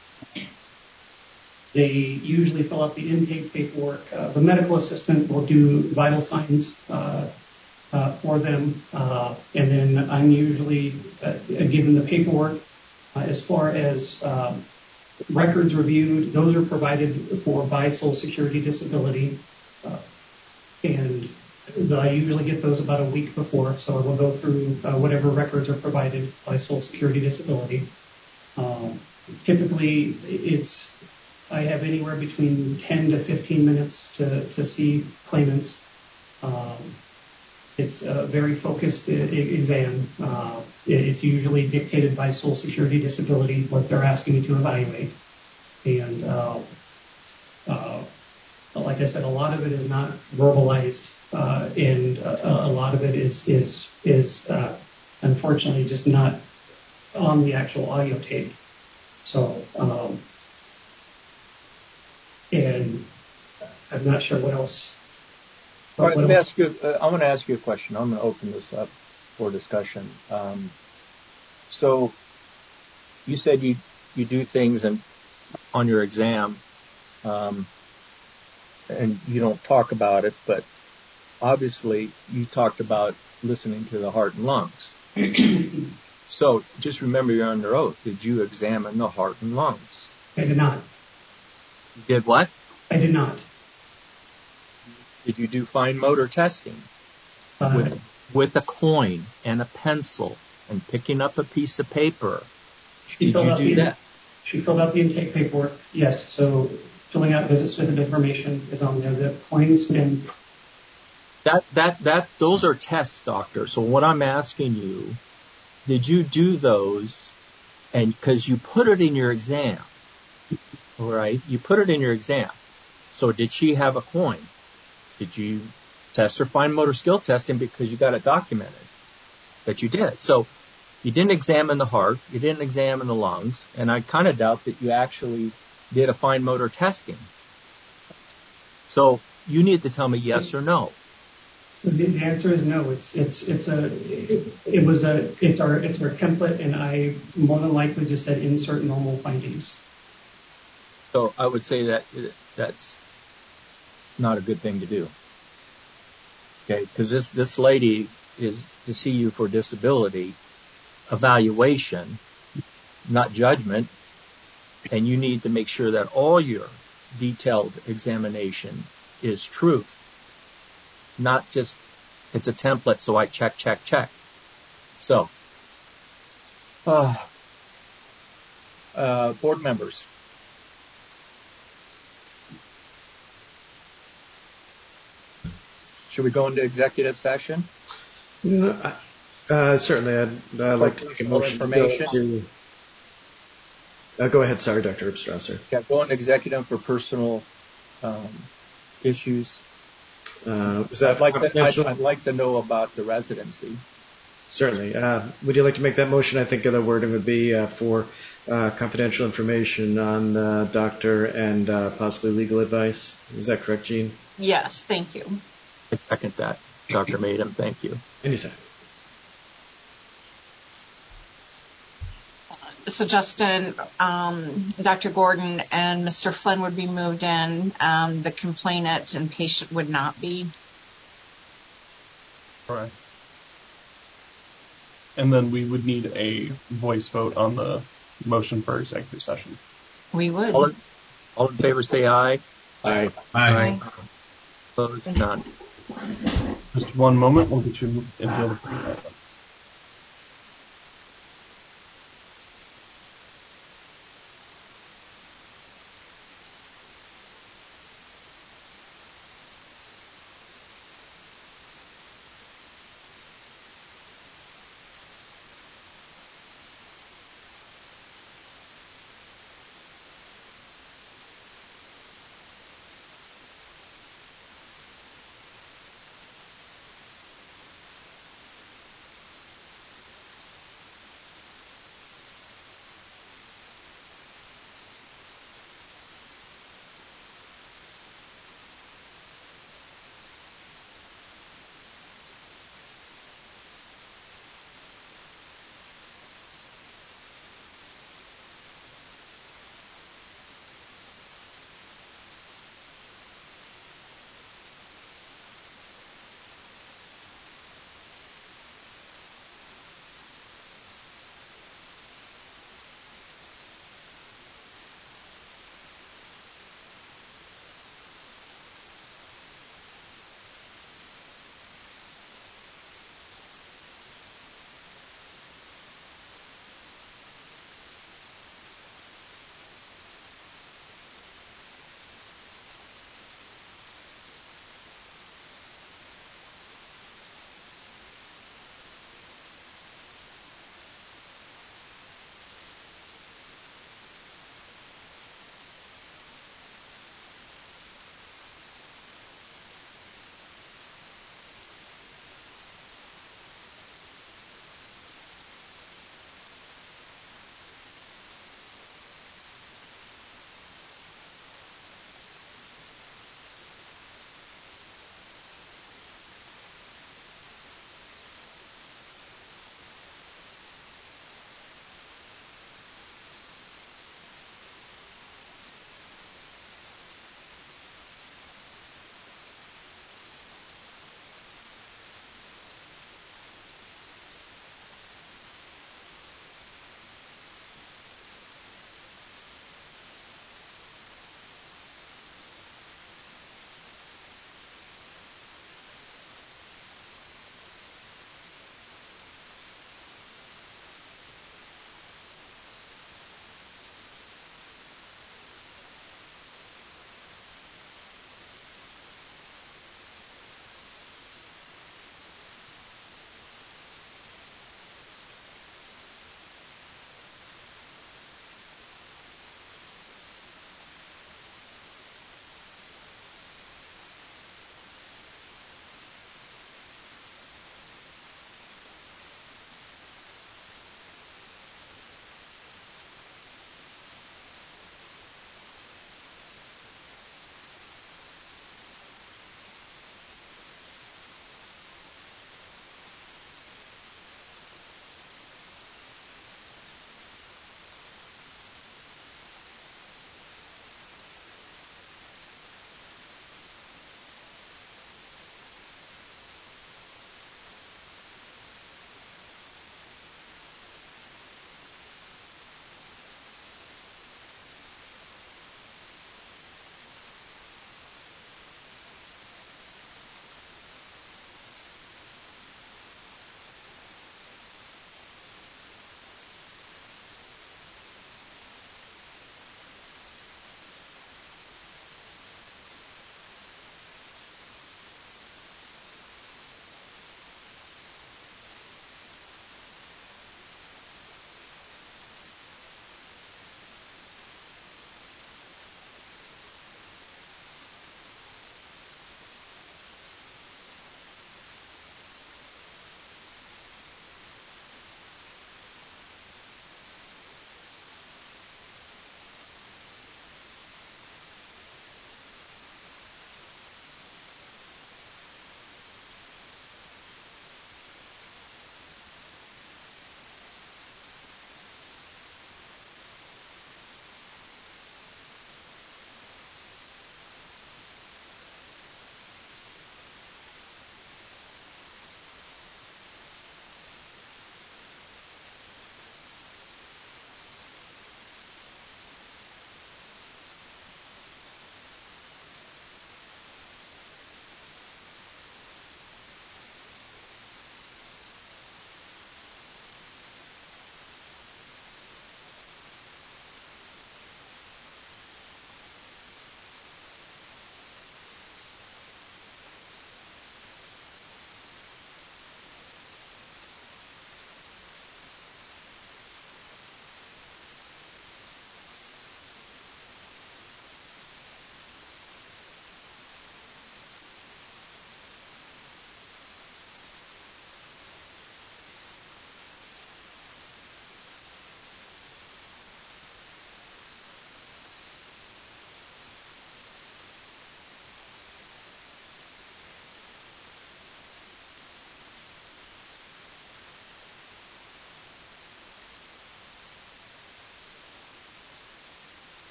they usually fill out the intake paperwork. Uh, the medical assistant will do vital signs uh, uh, for them, uh, and then I'm usually uh, given the paperwork. Uh, as far as um, records reviewed, those are provided for by Social Security Disability, uh, and I usually get those about a week before, so I will go through uh, whatever records are provided by Social Security Disability. Um, typically, it's I have anywhere between ten to fifteen minutes to, to see claimants. Um, it's a very focused exam. Uh, it's usually dictated by Social Security Disability, what they're asking me to evaluate. And uh, uh, like I said, a lot of it is not verbalized. Uh, and uh, a lot of it is is is uh, unfortunately just not on the actual audio tape. So, um, and I'm not sure what else. All right, let me ask you. Uh, I want to ask you a question. I'm going to open this up for discussion. Um, so, you said you you do things and on your exam, um, and you don't talk about it, but obviously you talked about listening to the heart and lungs. So just remember, you're under oath. Did you examine the heart and lungs? I did not. You did what? I did not. Did you do fine motor testing Uh, with with a coin and a pencil and picking up a piece of paper? She Did filled you out do the, that? She filled out the intake paperwork. Yes. So filling out visit-specific information is on there. The coins and That that that those are tests, doctor. So what I'm asking you, did you do those? And because you put it in your exam, all right? You put it in your exam. So did she have a coin? Did you test her fine motor skill testing because you got it documented that you did? So you didn't examine the heart, you didn't examine the lungs, and I kind of doubt that you actually did a fine motor testing. So you need to tell me yes or no. the, the answer is no. It's it's it's a it, it was a it's our it's our template, and I more than likely just said insert normal findings. So I would say that that's not a good thing to do. Okay, because this, this lady is to see you for disability evaluation, not judgment, and you need to make sure that all your detailed examination is truth, not just it's a template so I check, check, check. So, uh, uh, board members. Should we go into executive session? No, uh, certainly, I'd, I'd like to make a motion. Information. To, uh, go ahead, sorry, Doctor Obstrasser. Yeah, go into executive for personal um, issues. Uh, is that I'd like, to, I'd, I'd like to know about the residency. Certainly. Uh, would you like to make that motion? I think the wording would be uh, for uh, confidential information on the doctor and uh, possibly legal advice. Is that correct, Jean? Yes, thank you. I second that, Doctor Madam. Thank you. Anytime. So Justin, um, Doctor Gordon and Mister Flynn would be moved in. Um, the complainant and patient would not be. Correct. And then we would need a voice vote on the motion for executive session. We would. All in, all in favor say aye. Aye. Aye. Opposed? None. Just one moment, we'll get you into the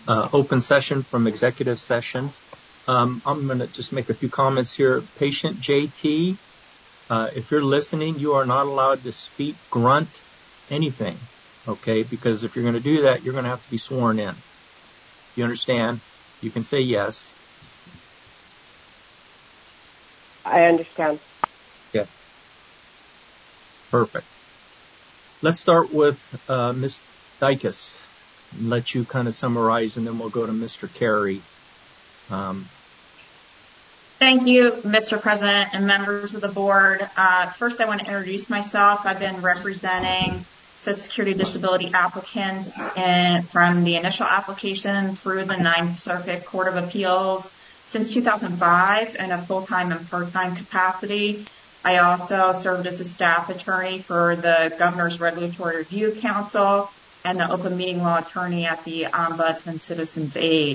uh, open session from executive session. Um, I'm going to just make a few comments here. Patient J T, uh, if you're listening, you are not allowed to speak, grunt, anything, okay? Because if you're going to do that, you're going to have to be sworn in. You understand? You can say yes. I understand. Yeah. Perfect. Let's start with uh, Miz Dykes and let you kind of summarize, and then we'll go to Mister Carey. Um, Thank you, Mister President and members of the board. Uh, first, I want to introduce myself. I've been representing Social Security disability applicants in, from the initial application through the Ninth Circuit Court of Appeals since two thousand five in a full-time and part-time capacity. I also served as a staff attorney for the Governor's Regulatory Review Council and the open meeting law attorney at the Ombudsman Citizens Aid.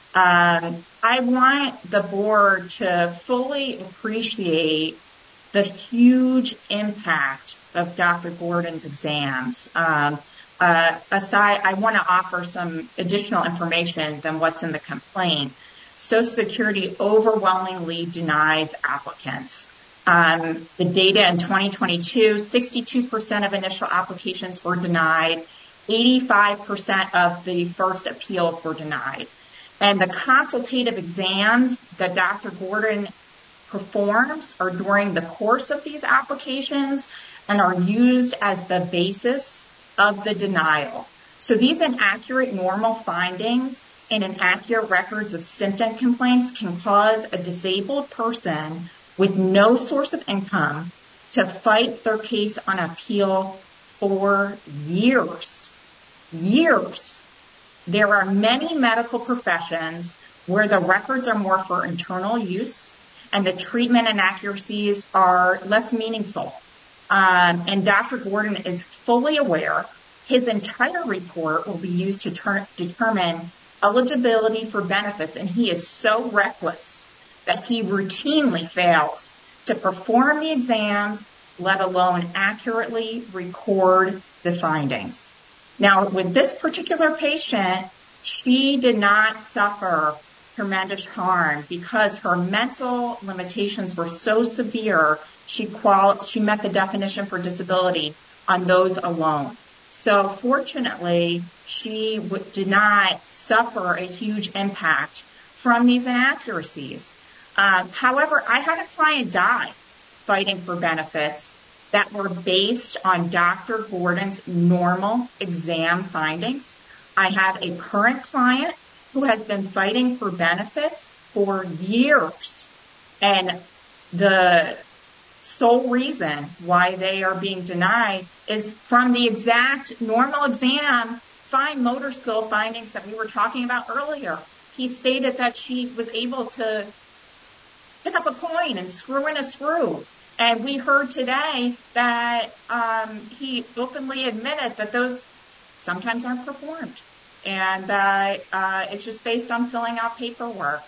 Um, I want the board to fully appreciate the huge impact of Doctor Gordon's exams. Um, uh, aside, I want to offer some additional information than what's in the complaint. Social Security overwhelmingly denies applicants. Um, the data in twenty twenty-two, sixty-two percent of initial applications were denied. eighty-five percent of the first appeals were denied. And the consultative exams that Doctor Gordon performs are during the course of these applications and are used as the basis of the denial. So these inaccurate normal findings and inaccurate records of symptom complaints can cause a disabled person with no source of income to fight their case on appeal for years. Years. There are many medical professions where the records are more for internal use and the treatment inaccuracies are less meaningful. Um, and Doctor Gordon is fully aware his entire report will be used to ter- determine eligibility for benefits, and he is so reckless that he routinely fails to perform the exams, let alone accurately record the findings. Now, with this particular patient, she did not suffer tremendous harm because her mental limitations were so severe, she quali- she met the definition for disability on those alone. So fortunately, she w- did not suffer a huge impact from these inaccuracies. Um, however, I had a client die fighting for benefits that were based on Doctor Gordon's normal exam findings. I have a current client who has been fighting for benefits for years, and the sole reason why they are being denied is from the exact normal exam fine motor skill findings that we were talking about earlier. He stated that she was able to pick up a coin and screw in a screw. And we heard today that um, he openly admitted that those sometimes aren't performed. And uh, uh, it's just based on filling out paperwork.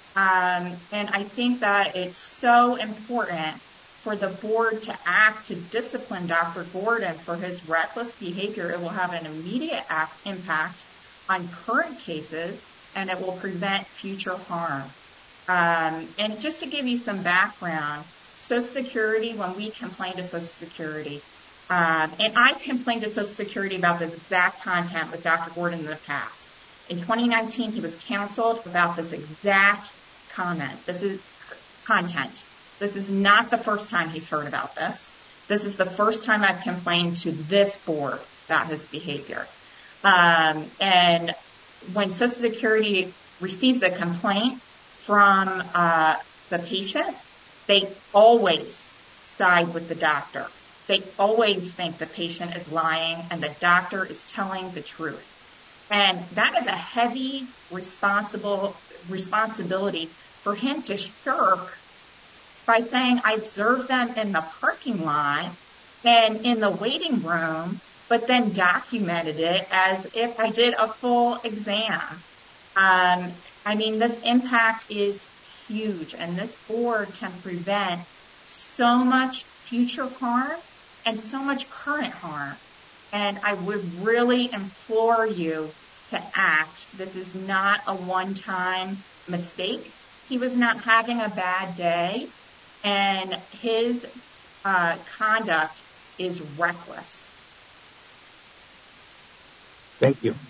Um, and I think that it's so important for the board to act to discipline Doctor Gordon for his reckless behavior. It will have an immediate act, impact on current cases, and it will prevent future harm. Um, and just to give you some background, Social Security, when we complained to Social Security, um, and I've complained to Social Security about this exact content with Doctor Gordon in the past. In twenty nineteen, he was counseled about this exact comment. This is content. This is not the first time he's heard about this. This is the first time I've complained to this board about his behavior. Um, and when Social Security receives a complaint from uh, the patient, they always side with the doctor. They always think the patient is lying and the doctor is telling the truth. And that is a heavy responsible responsibility for him to shirk by saying, I observed them in the parking lot and in the waiting room, but then documented it as if I did a full exam. Um, I mean, this impact is huge, and this board can prevent so much future harm and so much current harm. And I would really implore you to act. This is not a one-time mistake. He was not having a bad day, and his uh, conduct is reckless. Thank you.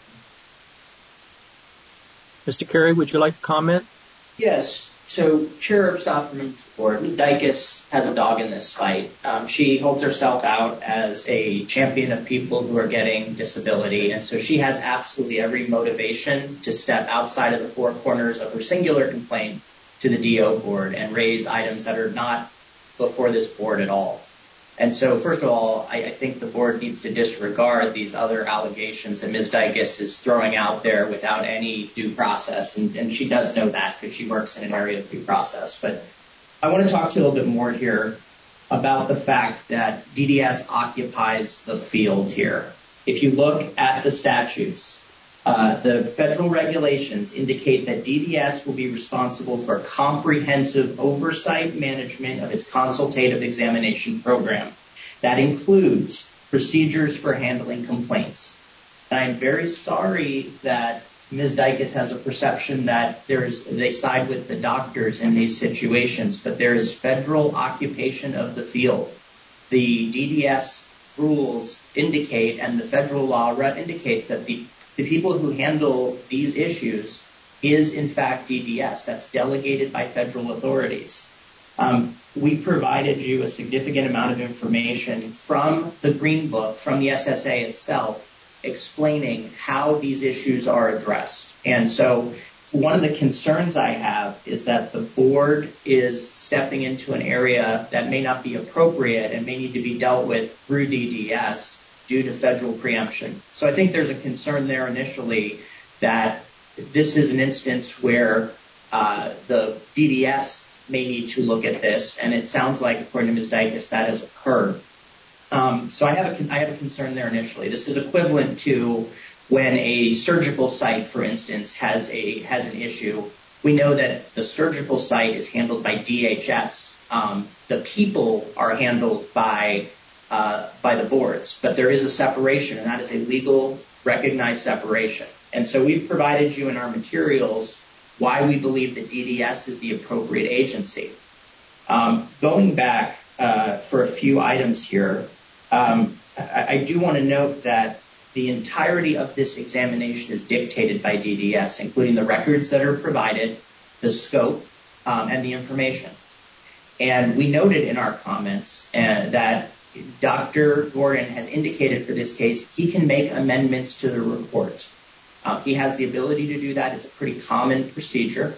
Mister Carey, would you like to comment? Yes. So, Chair Stofferman's board, Miz Dykes has a dog in this fight. Um, she holds herself out as a champion of people who are getting disability, and so she has absolutely every motivation to step outside of the four corners of her singular complaint to the D O board and raise items that are not before this board at all. And so, first of all, I, I think the board needs to disregard these other allegations that Miz Dykes is throwing out there without any due process. And, and she does know that because she works in an area of due process. But I want to talk to you a little bit more here about the fact that D D S occupies the field here. If you look at the statutes, uh, the federal regulations indicate that D D S will be responsible for comprehensive oversight management of its consultative examination program. That includes procedures for handling complaints. And I'm very sorry that Miz Dykes has a perception that there's, they side with the doctors in these situations, but there is federal occupation of the field. The D D S rules indicate, and the federal law indicates, that the The people who handle these issues is, in fact, D D S. That's delegated by federal authorities. Um, we provided you a significant amount of information from the Green Book, from the S S A itself, explaining how these issues are addressed. And so one of the concerns I have is that the board is stepping into an area that may not be appropriate and may need to be dealt with through D D S. Due to federal preemption. So I think there's a concern there initially that this is an instance where uh, the D D S may need to look at this, and it sounds like, according to Miz Dykes, that has occurred. Um, so I have a I have a concern there initially. This is equivalent to when a surgical site, for instance, has a has an issue. We know that the surgical site is handled by D H S. Um, the people are handled by Uh, by the boards, but there is a separation, and that is a legal recognized separation. And so we've provided you in our materials why we believe that D D S is the appropriate agency. Um, going back uh, for a few items here, um, I, I do want to note that the entirety of this examination is dictated by D D S, including the records that are provided, the scope, um, and the information. And we noted in our comments uh, that Doctor Gordon has indicated for this case he can make amendments to the report. Uh, he has the ability to do that. It's a pretty common procedure.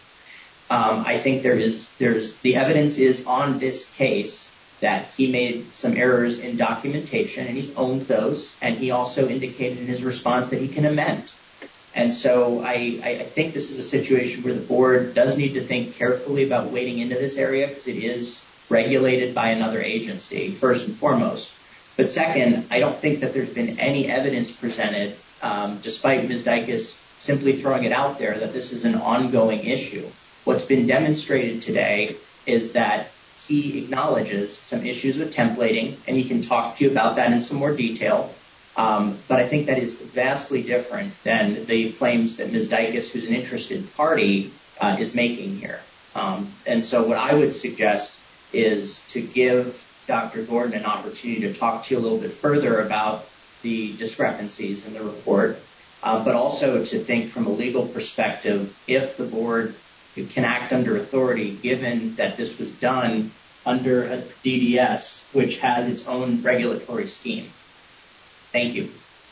Um, I think there is there's the evidence is on this case that he made some errors in documentation, and he's owned those. And he also indicated in his response that he can amend. And so I, I think this is a situation where the board does need to think carefully about wading into this area, because it is regulated by another agency, first and foremost. But second, I don't think that there's been any evidence presented, um, despite Miz Dykes simply throwing it out there, that this is an ongoing issue. What's been demonstrated today is that he acknowledges some issues with templating, and he can talk to you about that in some more detail. Um, but I think that is vastly different than the claims that Miz Dykes, who's an interested party, uh, is making here. Um, and so what I would suggest is to give Doctor Gordon an opportunity to talk to you a little bit further about the discrepancies in the report, uh, but also to think from a legal perspective if the board can act under authority, given that this was done under a D D S, which has its own regulatory scheme. Thank you.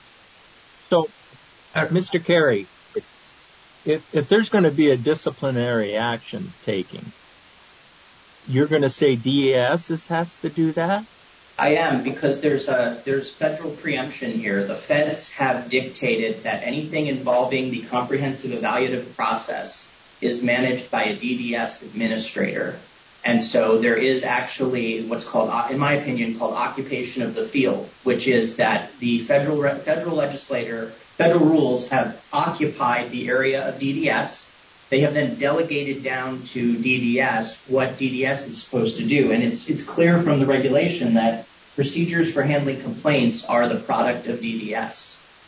So, uh, Mister Carey, if, if there's going to be a disciplinary action taking, you're going to say D D S has to do that? I am, because there's a there's federal preemption here. The feds have dictated that anything involving the comprehensive evaluative process is managed by a D D S administrator. And so there is actually what's called, in my opinion, called occupation of the field, which is that the federal federal legislator, federal rules have occupied the area of D D S. They have then delegated down to D D S what D D S is supposed to do. And it's it's clear from the regulation that procedures for handling complaints are the product of D D S,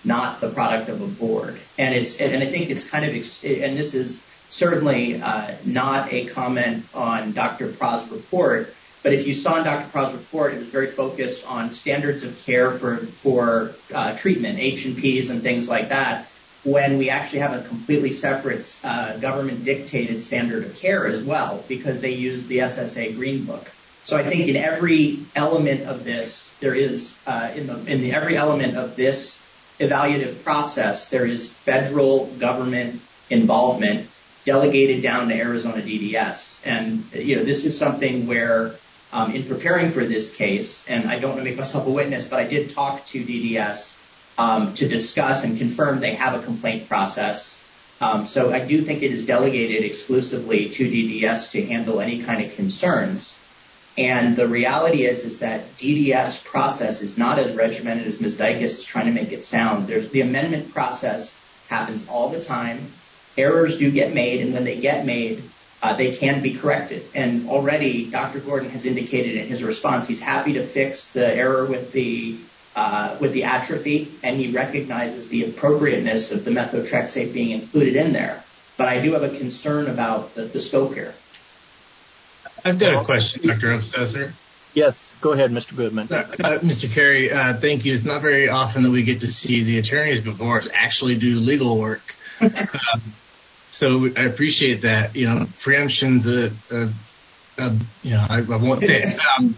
not the product of a board. And it's and I think it's kind of and this is certainly uh, not a comment on Doctor Pra's report. But if you saw in Doctor Pra's report, it was very focused on standards of care for for uh, treatment, H and Ps and things like that, when we actually have a completely separate uh, government-dictated standard of care as well, because they use the S S A Green Book. So I think in every element of this, there is uh, in the in the every element of this evaluative process, there is federal government involvement delegated down to Arizona D D S. And you know, this is something where Um, in preparing for this case, and I don't want to make myself a witness, but I did talk to D D S um, to discuss and confirm they have a complaint process. Um, so I do think it is delegated exclusively to D D S to handle any kind of concerns. And the reality is, is that D D S process is not as regimented as Miz Dicus is trying to make it sound. There's the amendment process happens all the time. Errors do get made, and when they get made, Uh, they can be corrected. And already Doctor Gordon has indicated in his response he's happy to fix the error with the uh, with the atrophy, and he recognizes the appropriateness of the methotrexate being included in there. But I do have a concern about the, the scope here. I've got a question, Doctor Obsessor. Yes, go ahead, Mister Goodman. Uh, uh, Mister Carey, uh, thank you. It's not very often that we get to see the attorneys before us actually do legal work. um, So I appreciate that. You know, preemption's a, a, a you know, I, I won't say it. Um,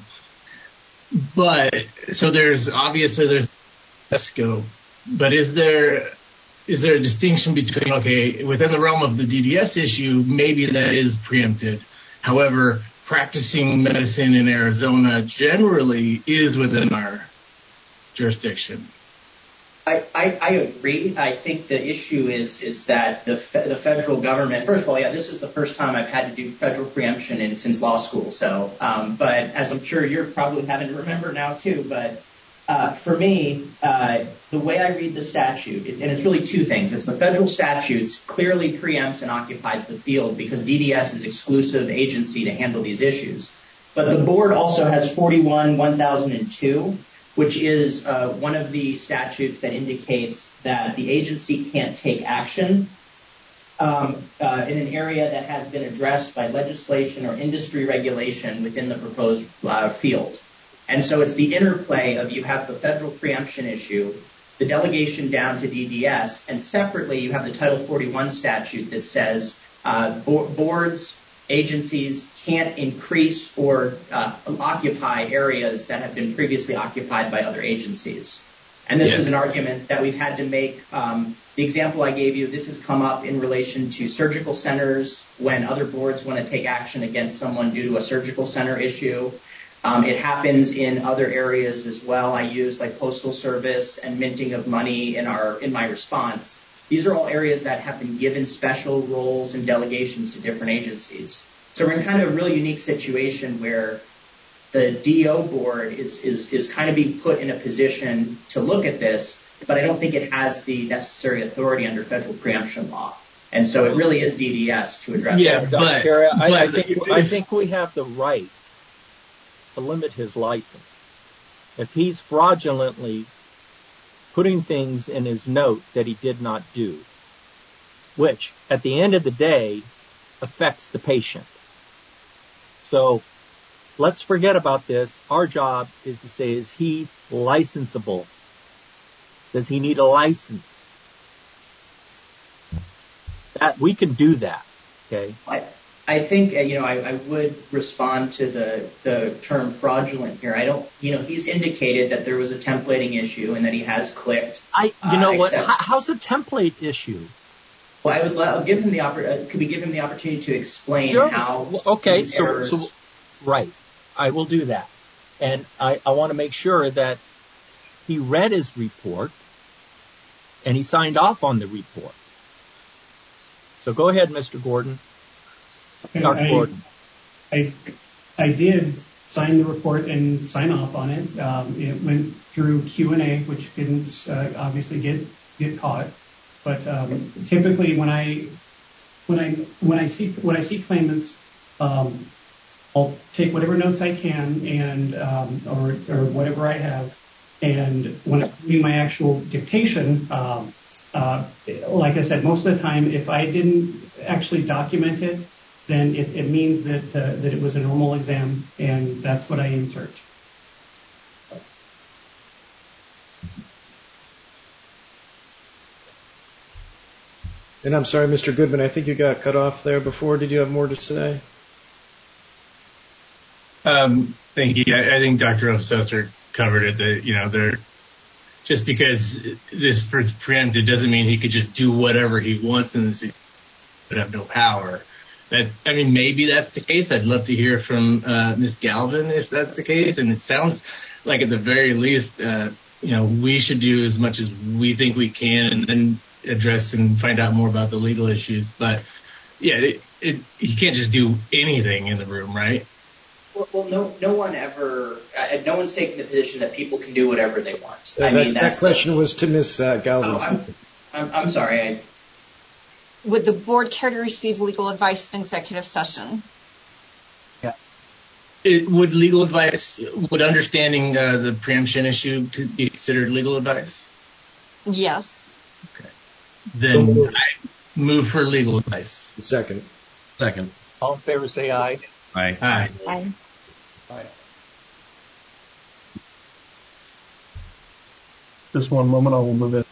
but so there's obviously there's a scope, but is there is there a distinction between, okay, within the realm of the D D S issue, maybe that is preempted. However, practicing medicine in Arizona generally is within our jurisdiction. I, I, I agree. I think the issue is is that the fe- the federal government. First of all, yeah, this is the first time I've had to do federal preemption in, since law school. So, um, but as I'm sure you're probably having to remember now too. But uh, for me, uh, the way I read the statute, and it's really two things. It's the federal statutes clearly preempts and occupies the field because D D S is exclusive agency to handle these issues. But the board also has forty-one one thousand two. Which is uh, one of the statutes that indicates that the agency can't take action um, uh, in an area that has been addressed by legislation or industry regulation within the proposed uh, field. And so it's the interplay of you have the federal preemption issue, the delegation down to D D S, and separately you have the Title forty-one statute that says uh, bo- boards, agencies can't increase or uh, occupy areas that have been previously occupied by other agencies. And this yeah. is an argument that we've had to make. Um, the example I gave you, this has come up in relation to surgical centers when other boards want to take action against someone due to a surgical center issue. Um, it happens in other areas as well. I use like postal service and minting of money in our in my response. These are all areas that have been given special roles and delegations to different agencies. So we're in kind of a really unique situation where the D O board is, is, is kind of being put in a position to look at this, but I don't think it has the necessary authority under federal preemption law. And so it really is D D S to address yeah, it. Doctor Carey, I, I, think, I think we have the right to limit his license. If he's fraudulently putting things in his note that he did not do, which at the end of the day affects the patient. So let's forget about this. Our job is to say, is he licensable? Does he need a license? That we can do that. Okay. I, I think, you know, I, I would respond to the, the term fraudulent here. I don't, you know, he's indicated that there was a templating issue and that he has clicked. I, you know uh, what? Accept. How's a template issue? Well, I would I'll give him the oppor- uh, could we give him the opportunity to explain sure. how? Okay, so, so right, I will do that, and I, I want to make sure that he read his report and he signed off on the report. So go ahead, Mister Gordon. Doctor I, Gordon. I I did sign the report and sign off on it. Um, it went through Q and A, which didn't uh, obviously get get caught. But um, typically, when I when I when I see when I see claimants, um, I'll take whatever notes I can and um, or or whatever I have, And when I'm doing my actual dictation, um, uh, like I said, most of the time, if I didn't actually document it, then it, it means that uh, that it was a normal exam, and that's what I insert. And I'm sorry, Mister Goodman, I think you got cut off there before. Did you have more to say? Um, thank you. I, I think Doctor Osesser covered it. That you know, they're just because this is preempted doesn't mean he could just do whatever he wants and would have no power. That I mean, maybe that's the case. I'd love to hear from uh, Miz Galvin if that's the case. And it sounds like at the very least, uh, you know, we should do as much as we think we can, and then address and find out more about the legal issues. But yeah, it, it, you can't just do anything in the room, right? Well, well no, no one ever, uh, no one's taking the position that people can do whatever they want. Uh, I that, mean, that's that question the, was to Miz Uh, Galvin. Oh, I'm, I'm, I'm sorry. I, Would the board care to receive legal advice in executive session? Yes. It, would legal advice, would understanding uh, the preemption issue be considered legal advice? Yes. Okay. Then so I move for legal advice. Second. Second. All in favor, say aye. Aye. Aye. Aye. Aye. Just one moment, I will move it.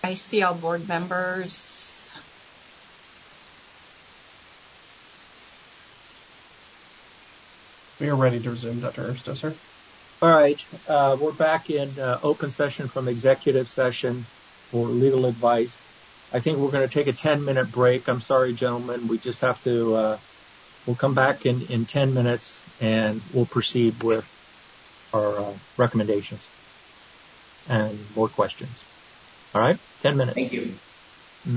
I see all board members. We are ready to resume, Doctor Erstusser. All right. Uh, we're back in uh, open session from executive session for legal advice. I think we're going to take a ten-minute break. I'm sorry, gentlemen. We just have to, uh, we'll come back in, in ten minutes, and we'll proceed with our uh, recommendations and more questions. All right? ten minutes. Thank you. Mm-hmm.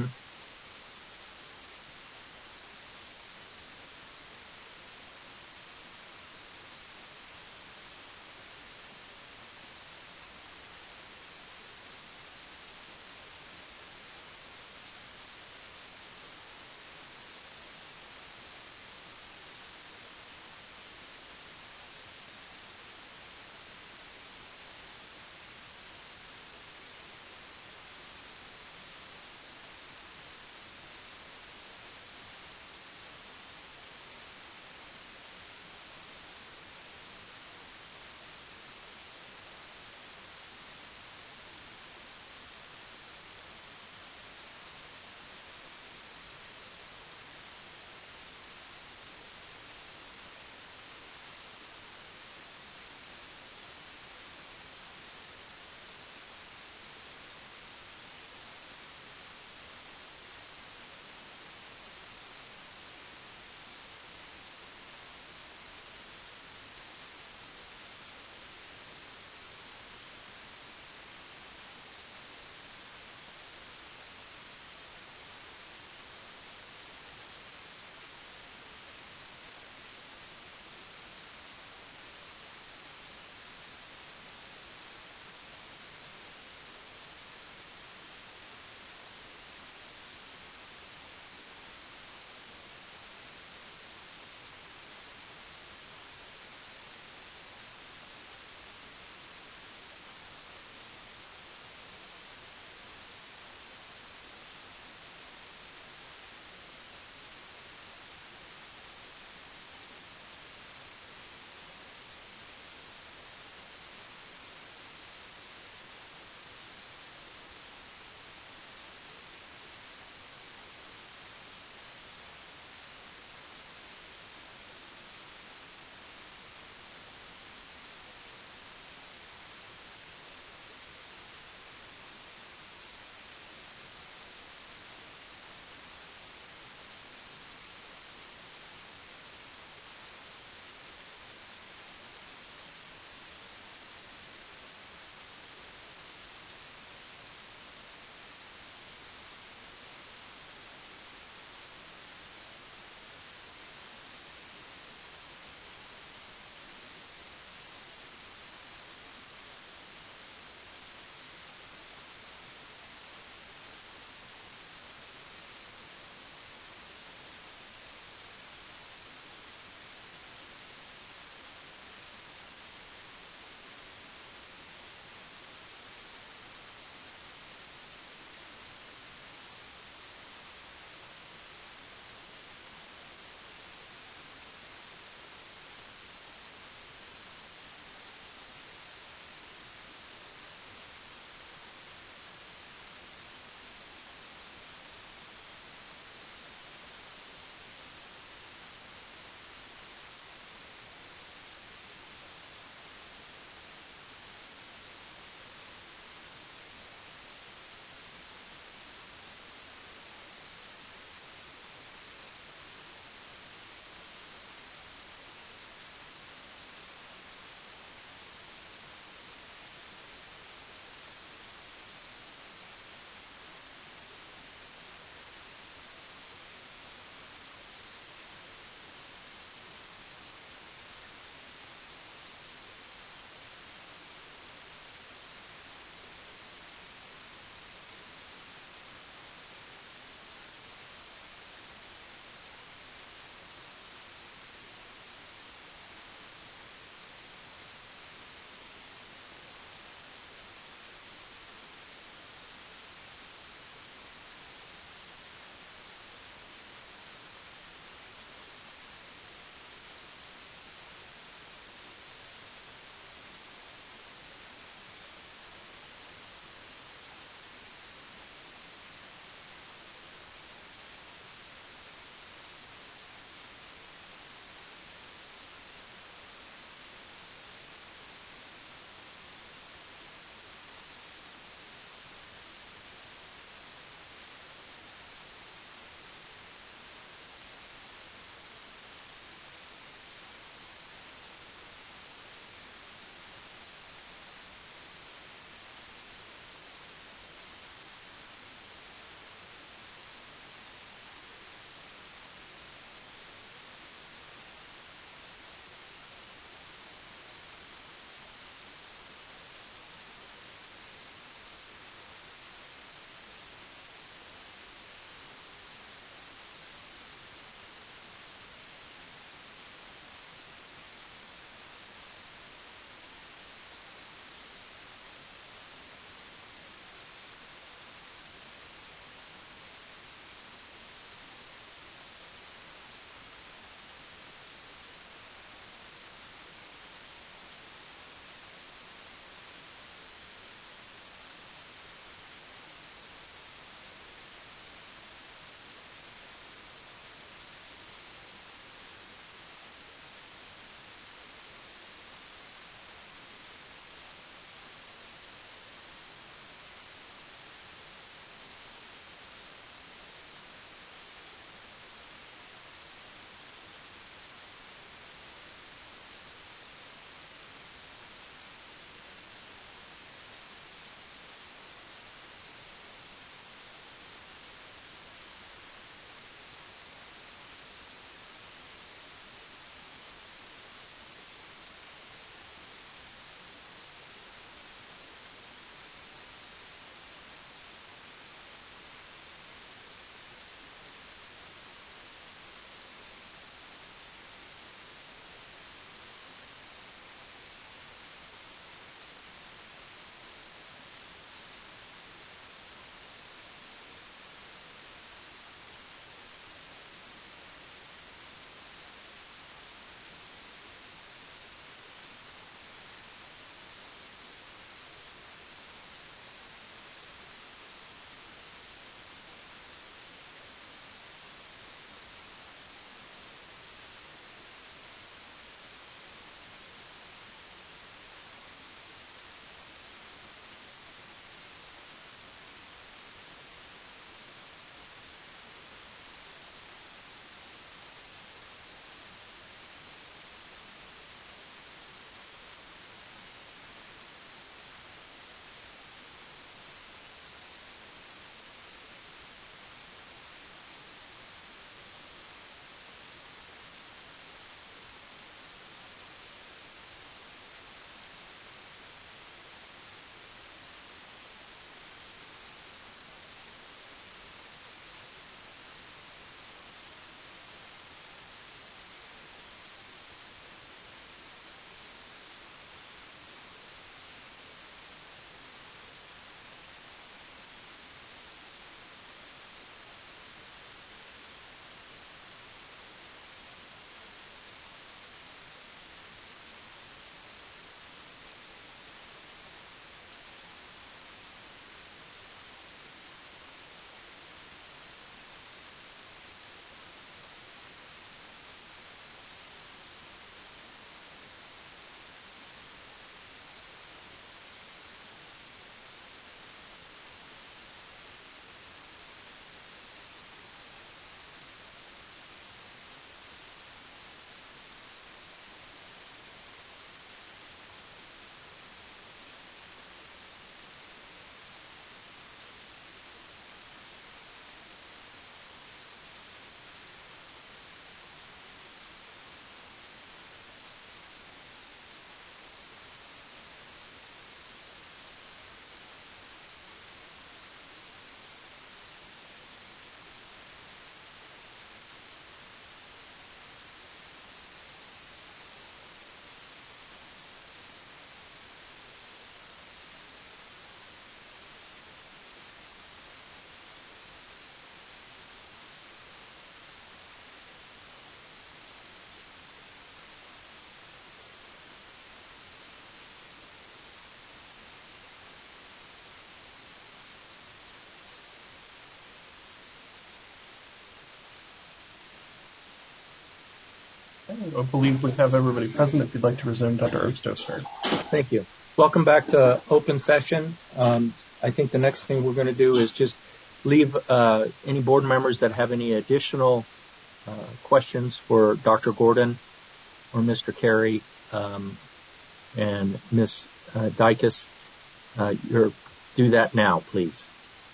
I believe we have everybody present. If you'd like to resume, Doctor Erbstow. Thank you. Welcome back to open session. Um, I think the next thing we're going to do is just leave uh, any board members that have any additional uh, questions for Doctor Gordon or Mister Carey um, and Miz Uh, Dicus. Uh, you're, do that now, please.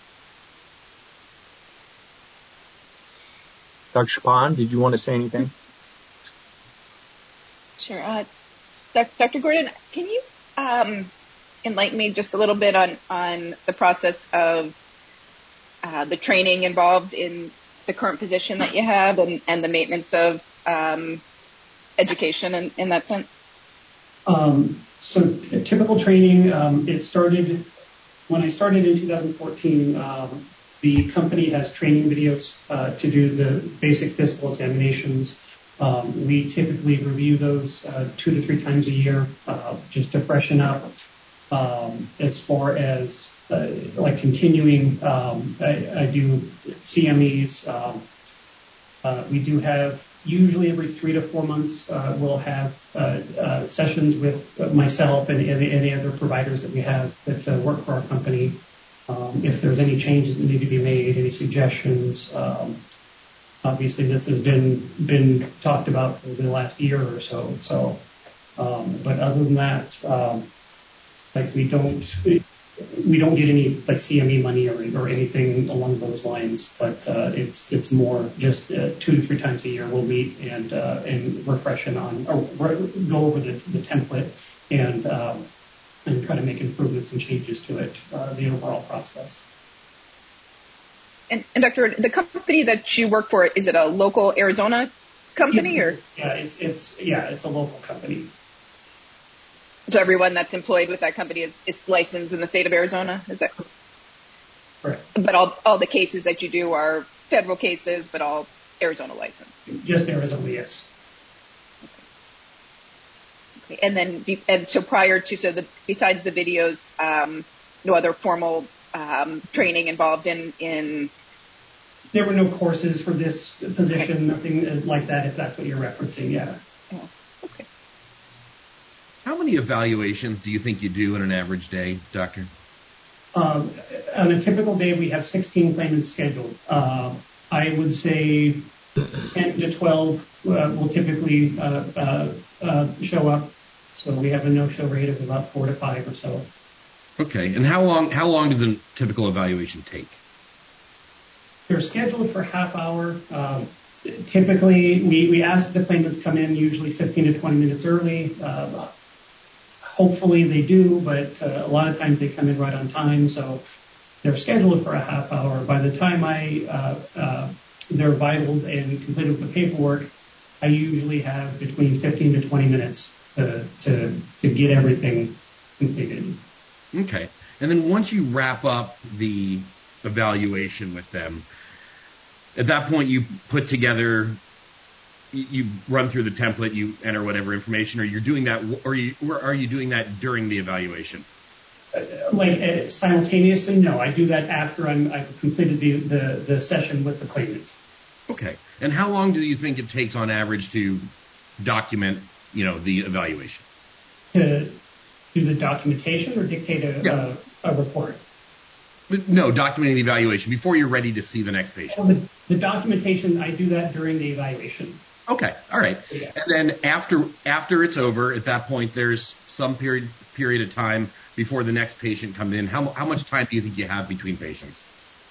Doctor Chapon, did you want to say anything? Sure. Uh, Doctor Gordon, can you um, enlighten me just a little bit on, on the process of uh, the training involved in the current position that you have and, and the maintenance of um, education in, in that sense? Um, so typical training, um, it started when I started in two thousand fourteen. Um, the company has training videos uh, to do the basic physical examinations. Um, we typically review those uh, two to three times a year, uh, just to freshen up. Um, as far as uh, like continuing, um, I, I do C M Es. Um, uh, we do have usually every three to four months uh, we'll have uh, uh, sessions with myself and, and any other providers that we have that uh, work for our company. Um, if there's any changes that need to be made, any suggestions. Um, obviously, this has been been talked about for the last year or so. So, um, but other than that, um, like we don't we don't get any like C M E money or, or anything along those lines. But uh, it's it's more just uh, two to three times a year we'll meet and uh, and refreshen on or go over the, the template and. Um, and try to make improvements and changes to it, uh, the overall process. And, and Doctor, the company that you work for, is it a local Arizona company it's, or? Yeah, it's, it's, yeah, it's a local company. So everyone that's employed with that company is, is licensed in the state of Arizona, is that correct? Correct. But all, all the cases that you do are federal cases, but all Arizona licensed? Just Arizona, yes. And then, and so prior to, so the, besides the videos, um, no other formal um, training involved in, in. There were no courses for this position, okay. Nothing like that, if that's what you're referencing, yeah. Oh, okay. How many evaluations do you think you do in an average day, Doctor? Um, on a typical day, we have sixteen claimants scheduled. Uh, I would say ten to twelve uh, will typically uh, uh, uh, show up. So we have a no-show rate of about four to five or so. Okay. And how long how long does a typical evaluation take? They're scheduled for half hour. Um, typically, we, we ask the claimants come in usually fifteen to twenty minutes early. Uh, hopefully they do, but uh, a lot of times they come in right on time. So they're scheduled for a half hour. By the time I uh, uh, they're vitaled and completed with the paperwork, I usually have between fifteen to twenty minutes to, to, to get everything completed. Okay. And then once you wrap up the evaluation with them, at that point you put together, you, you run through the template, you enter whatever information, or you're doing that, or, you, or are you doing that during the evaluation? Uh, like uh, simultaneously? No, I do that after I'm, I've completed the, the, the session with the claimant. Okay. And how long do you think it takes on average to document, you know, the evaluation? To do the documentation or dictate a, yeah. a, a report? No, documenting the evaluation before you're ready to see the next patient. Well, the, the documentation, I do that during the evaluation. Okay, all right. Yeah. And then after after it's over, at that point, there's some period period of time before the next patient comes in. How how much time do you think you have between patients?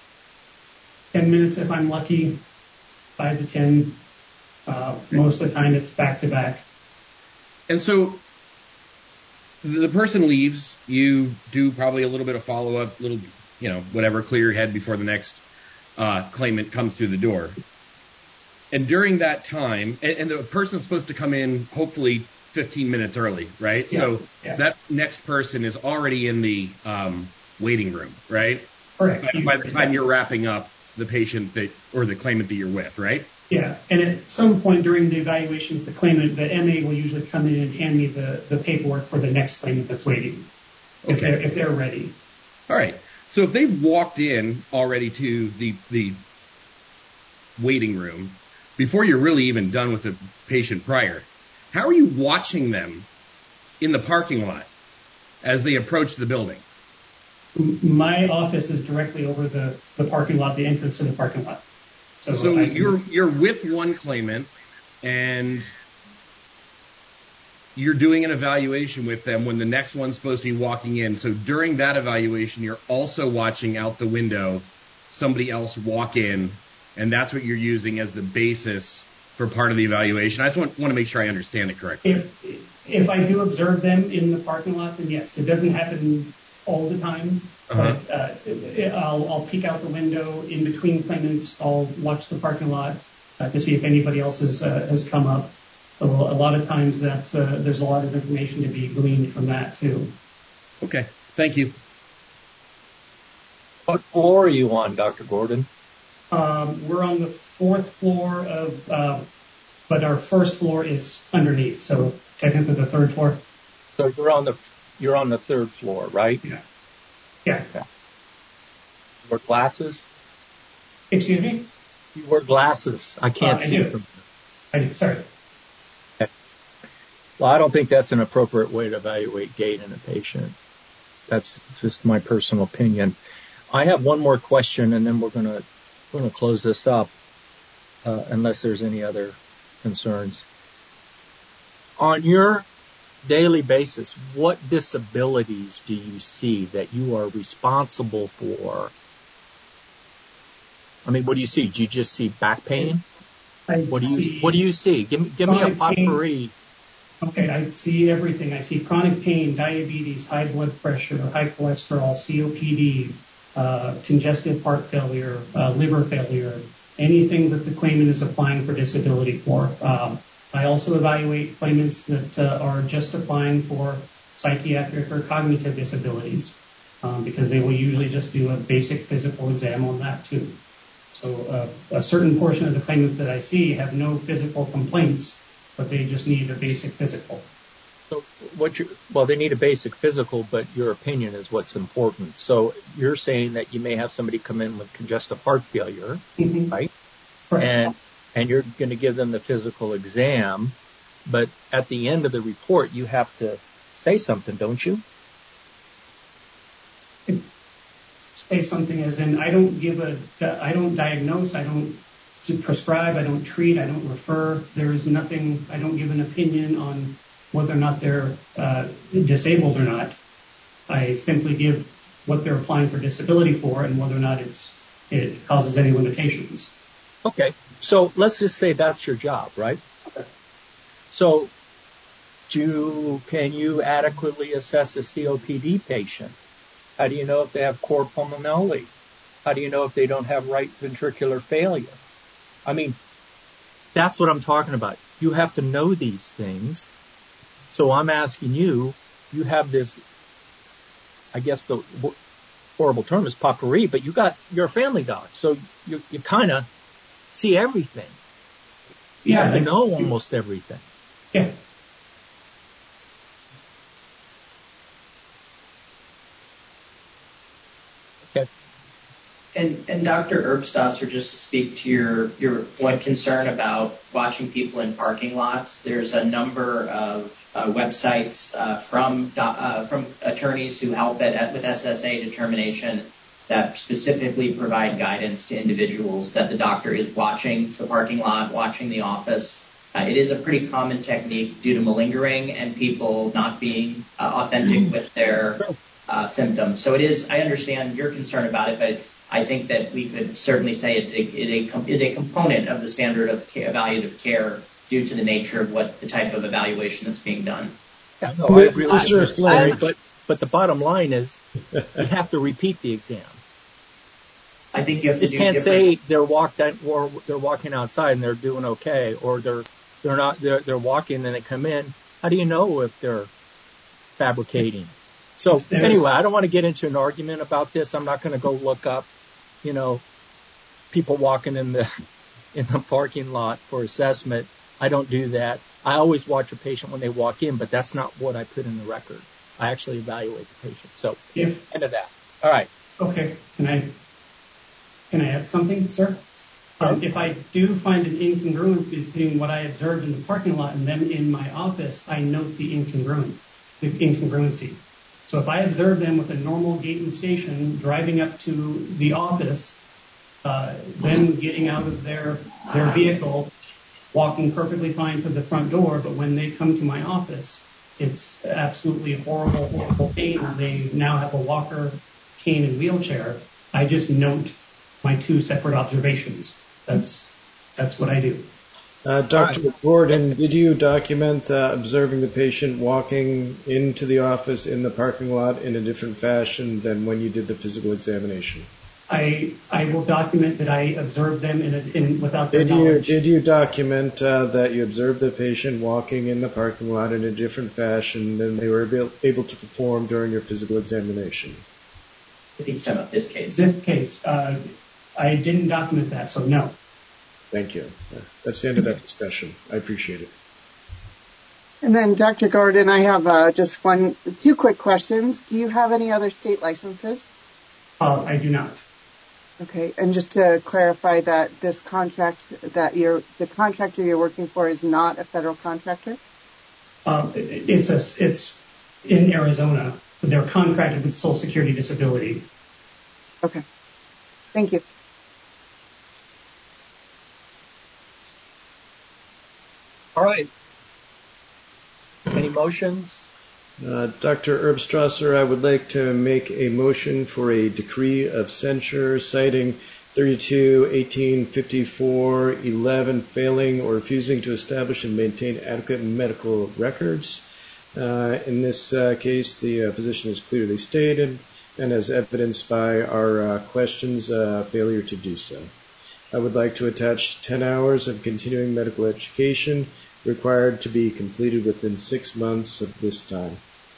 Ten minutes if I'm lucky. Five to ten. Uh, most of the time, it's back to back. And so the person leaves, you do probably a little bit of follow-up, little, you know, whatever, clear your head before the next uh, claimant comes through the door. And during that time, and, and the person's supposed to come in hopefully fifteen minutes early, right? Yeah, so yeah. that next person is already in the um, waiting room, right? Correct. By, by the time you're wrapping up the patient that, or the claimant that you're with, right? Yeah, and at some point during the evaluation with the claimant, the M A will usually come in and hand me the, the paperwork for the next claimant that's waiting, if, okay. they're, if they're ready. All right. So if they've walked in already to the the waiting room before you're really even done with the patient prior, how are you watching them in the parking lot as they approach the building? My office is directly over the, the parking lot, the entrance to the parking lot. So, so I, you're you're with one claimant, and you're doing an evaluation with them when the next one's supposed to be walking in. So during that evaluation, you're also watching out the window somebody else walk in, and that's what you're using as the basis for part of the evaluation. I just want, want to make sure I understand it correctly. If if I do observe them in the parking lot, then yes, it doesn't happen all the time. Uh-huh. But uh, it, I'll, I'll peek out the window in between claimants. I'll watch the parking lot uh, to see if anybody else has, uh, has come up. So a lot of times that's, uh, there's a lot of information to be gleaned from that too. Okay, thank you. What floor are you on, Doctor Gordon? Um, we're on the fourth floor of, uh, but our first floor is underneath, so technically the third floor. So you're on the you're on the third floor, right? Yeah. Yeah. Okay. You wear glasses? Excuse me? You wear glasses. I can't uh, I see do. them. I do. Sorry. Okay. Well, I don't think that's an appropriate way to evaluate gait in a patient. That's just my personal opinion. I have one more question, and then we're going to we're going to close this up, uh, unless there's any other concerns. On your daily basis, what disabilities do you see that you are responsible for? I mean, what do you see? Do you just see back pain? I what do you see What do you see? Give me give me a potpourri. Okay, I see everything. I see chronic pain, diabetes, high blood pressure, high cholesterol, C O P D, uh, congestive heart failure, uh, liver failure, anything that the claimant is applying for disability for. Um, I also evaluate claimants that uh, are just applying for psychiatric or cognitive disabilities um, because they will usually just do a basic physical exam on that too. So uh, a certain portion of the claimants that I see have no physical complaints, but they just need a basic physical. So what you well, they need a basic physical, but your opinion is what's important. So you're saying that you may have somebody come in with congestive heart failure, mm-hmm. right? Right. And and you're going to give them the physical exam, but at the end of the report, you have to say something, don't you? Say something as in, I don't give a, I don't diagnose, I don't prescribe, I don't treat, I don't refer. There is nothing, I don't give an opinion on whether or not they're uh, disabled or not. I simply give what they're applying for disability for and whether or not it's it causes any limitations. Okay, so let's just say that's your job, right? Okay. So do, can you adequately assess a C O P D patient? How do you know if they have cor pulmonale? How do you know if they don't have right ventricular failure? I mean, that's what I'm talking about. You have to know these things. So I'm asking you, you have this, I guess the horrible term is potpourri, but you got, you're a family doc, so you, you kind of see everything. You Yeah, have to I, know almost everything. Yeah. Okay. And, and Doctor Erbstosser, just to speak to your, your one concern about watching people in parking lots, there's a number of uh, websites uh, from uh, from attorneys who help at, with S S A determination that specifically provide guidance to individuals that the doctor is watching the parking lot, watching the office. Uh, it is a pretty common technique due to malingering and people not being uh, authentic with their uh, symptoms. So it is, I understand your concern about it, but I think that we could certainly say it, it, it is a component of the standard of care, evaluative care due to the nature of what the type of evaluation that's being done. Yeah, no, I agree with you, Larry, but, but the bottom line is you have to repeat the exam. I think you have to just do can't different. say they're walked out, or they're walking outside and they're doing okay, or they're they're not they're they're walking and they come in. How do you know if they're fabricating? So There's, anyway, I don't want to get into an argument about this. I'm not going to go look up, you know, people walking in the in the parking lot for assessment. I don't do that. I always watch a patient when they walk in, but that's not what I put in the record. I actually evaluate the patient. So if, end of that. All right. Okay. Can I? Can I add something, sir? Um, if I do find an incongruence between what I observed in the parking lot and them in my office, I note the incongruence, the incongruency. So if I observe them with a normal gate and station driving up to the office, uh, them getting out of their their vehicle, walking perfectly fine to the front door, but when they come to my office, it's absolutely horrible, horrible pain. They now have a walker, cane, and wheelchair. I just note my two separate observations. That's that's what I do. Uh, Doctor Right. Gordon, did you document uh, observing the patient walking into the office in the parking lot in a different fashion than when you did the physical examination? I I will document that I observed them in, a, in without their Did you knowledge. did you document uh, that you observed the patient walking in the parking lot in a different fashion than they were able, able to perform during your physical examination? I think he's talking about this case. This case, uh, I didn't document that, so no. Thank you. That's the end of that discussion. I appreciate it. And then, Doctor Gordon, I have uh, just one, two quick questions. Do you have any other state licenses? Uh, I do not. Okay, and just to clarify that this contract that you're, the contractor you're working for is not a federal contractor? Uh, it, it's a, it's in Arizona. They're contracted with Social Security Disability. Okay, thank you. All right. Any motions? Uh, Doctor Erbstrasser, I would like to make a motion for a decree of censure citing thirty-two eighteen fifty-four eleven failing or refusing to establish and maintain adequate medical records. Uh, in this uh, case, the uh, position is clearly stated, and as evidenced by our uh, questions, uh, failure to do so. I would like to attach ten hours of continuing medical education required to be completed within six months of this time.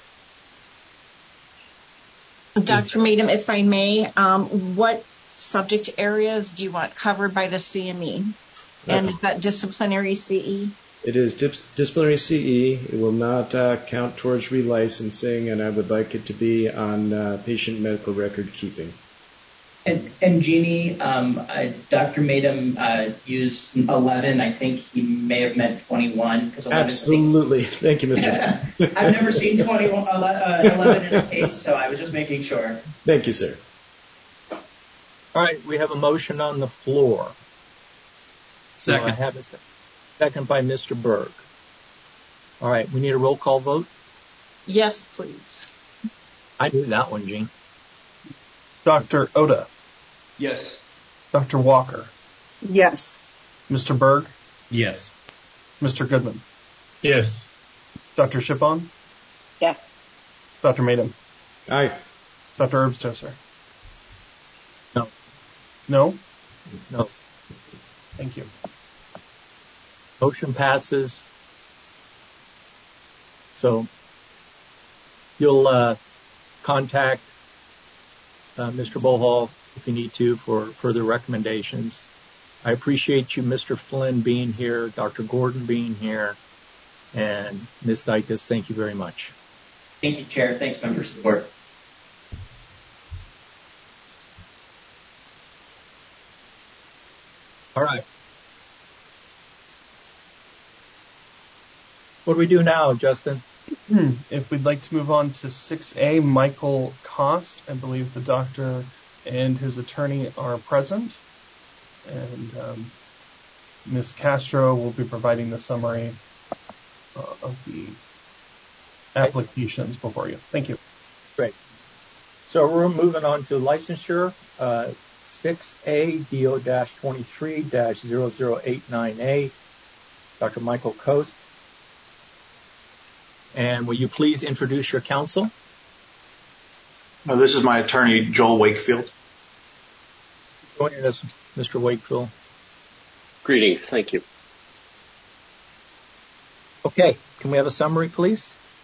Doctor Madam, if I may, um, what subject areas do you want covered by the C M E? And is that disciplinary C E? It is dis- disciplinary C E. It will not uh, count towards relicensing, and I would like it to be on uh, patient medical record keeping. And, and Jeannie, um, uh, Doctor Madam uh, used eleven. I think he may have meant twenty-one. Because Absolutely. Thank you, Mister I've never seen twenty-one, uh, eleven in a case, so I was just making sure. Thank you, sir. All right, we have a motion on the floor. Second. So I have a second by Mister Berg. All right, we need a roll call vote. Yes, please. I knew that one, Gene. Doctor Oda. Yes. Doctor Walker. Yes. Mister Berg. Yes. Mister Goodman. Yes. Doctor Shipon. Yes. Doctor Madam. Aye. Doctor Erbstosser. No. No? No. Thank you. Motion passes. So you'll uh, contact uh, Mister Bohol if you need to for further recommendations. I appreciate you, Mister Flynn, being here, Doctor Gordon being here, and Miz Dicus, thank you very much. Thank you, Chair. Thanks, members of the board. All right. What do we do now, Justin? If we'd like to move on to six A, Michael Cost, I believe the doctor and his attorney are present. And um, Miz Castro will be providing the summary uh, of the applications before you. Thank you. Great. So we're moving on to licensure, uh, six A D O twenty-three dash zero zero eight nine A, Doctor Michael Coast. And will you please introduce your counsel? Uh, this is my attorney, Joel Wakefield. Joining us, Mister Wakefield. Greetings. Thank you. Okay. Can we have a summary, please?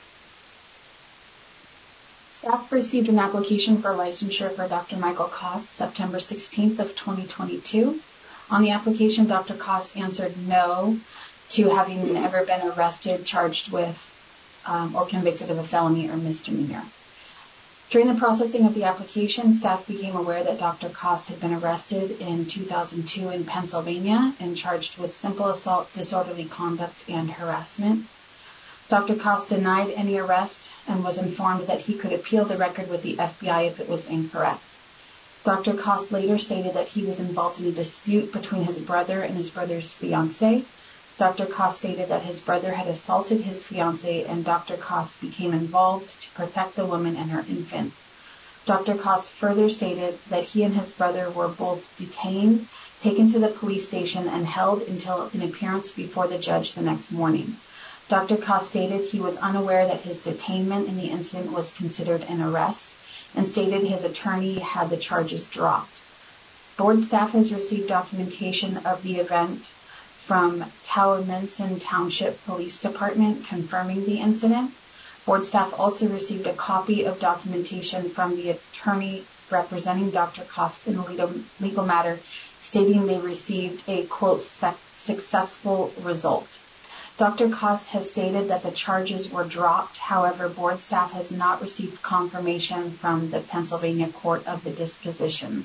Staff received an application for licensure for Doctor Michael Cost September sixteenth of twenty twenty-two. On the application, Doctor Cost answered no to having ever been arrested, charged with, um, or convicted of a felony or misdemeanor. During the processing of the application, staff became aware that Doctor Cost had been arrested in two thousand two in Pennsylvania and charged with simple assault, disorderly conduct, and harassment. Doctor Cost denied any arrest and was informed that he could appeal the record with the F B I if it was incorrect. Doctor Cost later stated that he was involved in a dispute between his brother and his brother's fiancée. Doctor Cost stated that his brother had assaulted his fiancée, and Doctor Cost became involved to protect the woman and her infant. Doctor Cost further stated that he and his brother were both detained, taken to the police station, and held until an appearance before the judge the next morning. Doctor Cost stated he was unaware that his detainment in the incident was considered an arrest, and stated his attorney had the charges dropped. Board staff has received documentation of the event from Towamencin Township Police Department confirming the incident. Board staff also received a copy of documentation from the attorney representing Doctor Cost in the legal, legal matter, stating they received a, quote, successful result. Doctor Cost has stated that the charges were dropped. However, board staff has not received confirmation from the Pennsylvania Court of the disposition.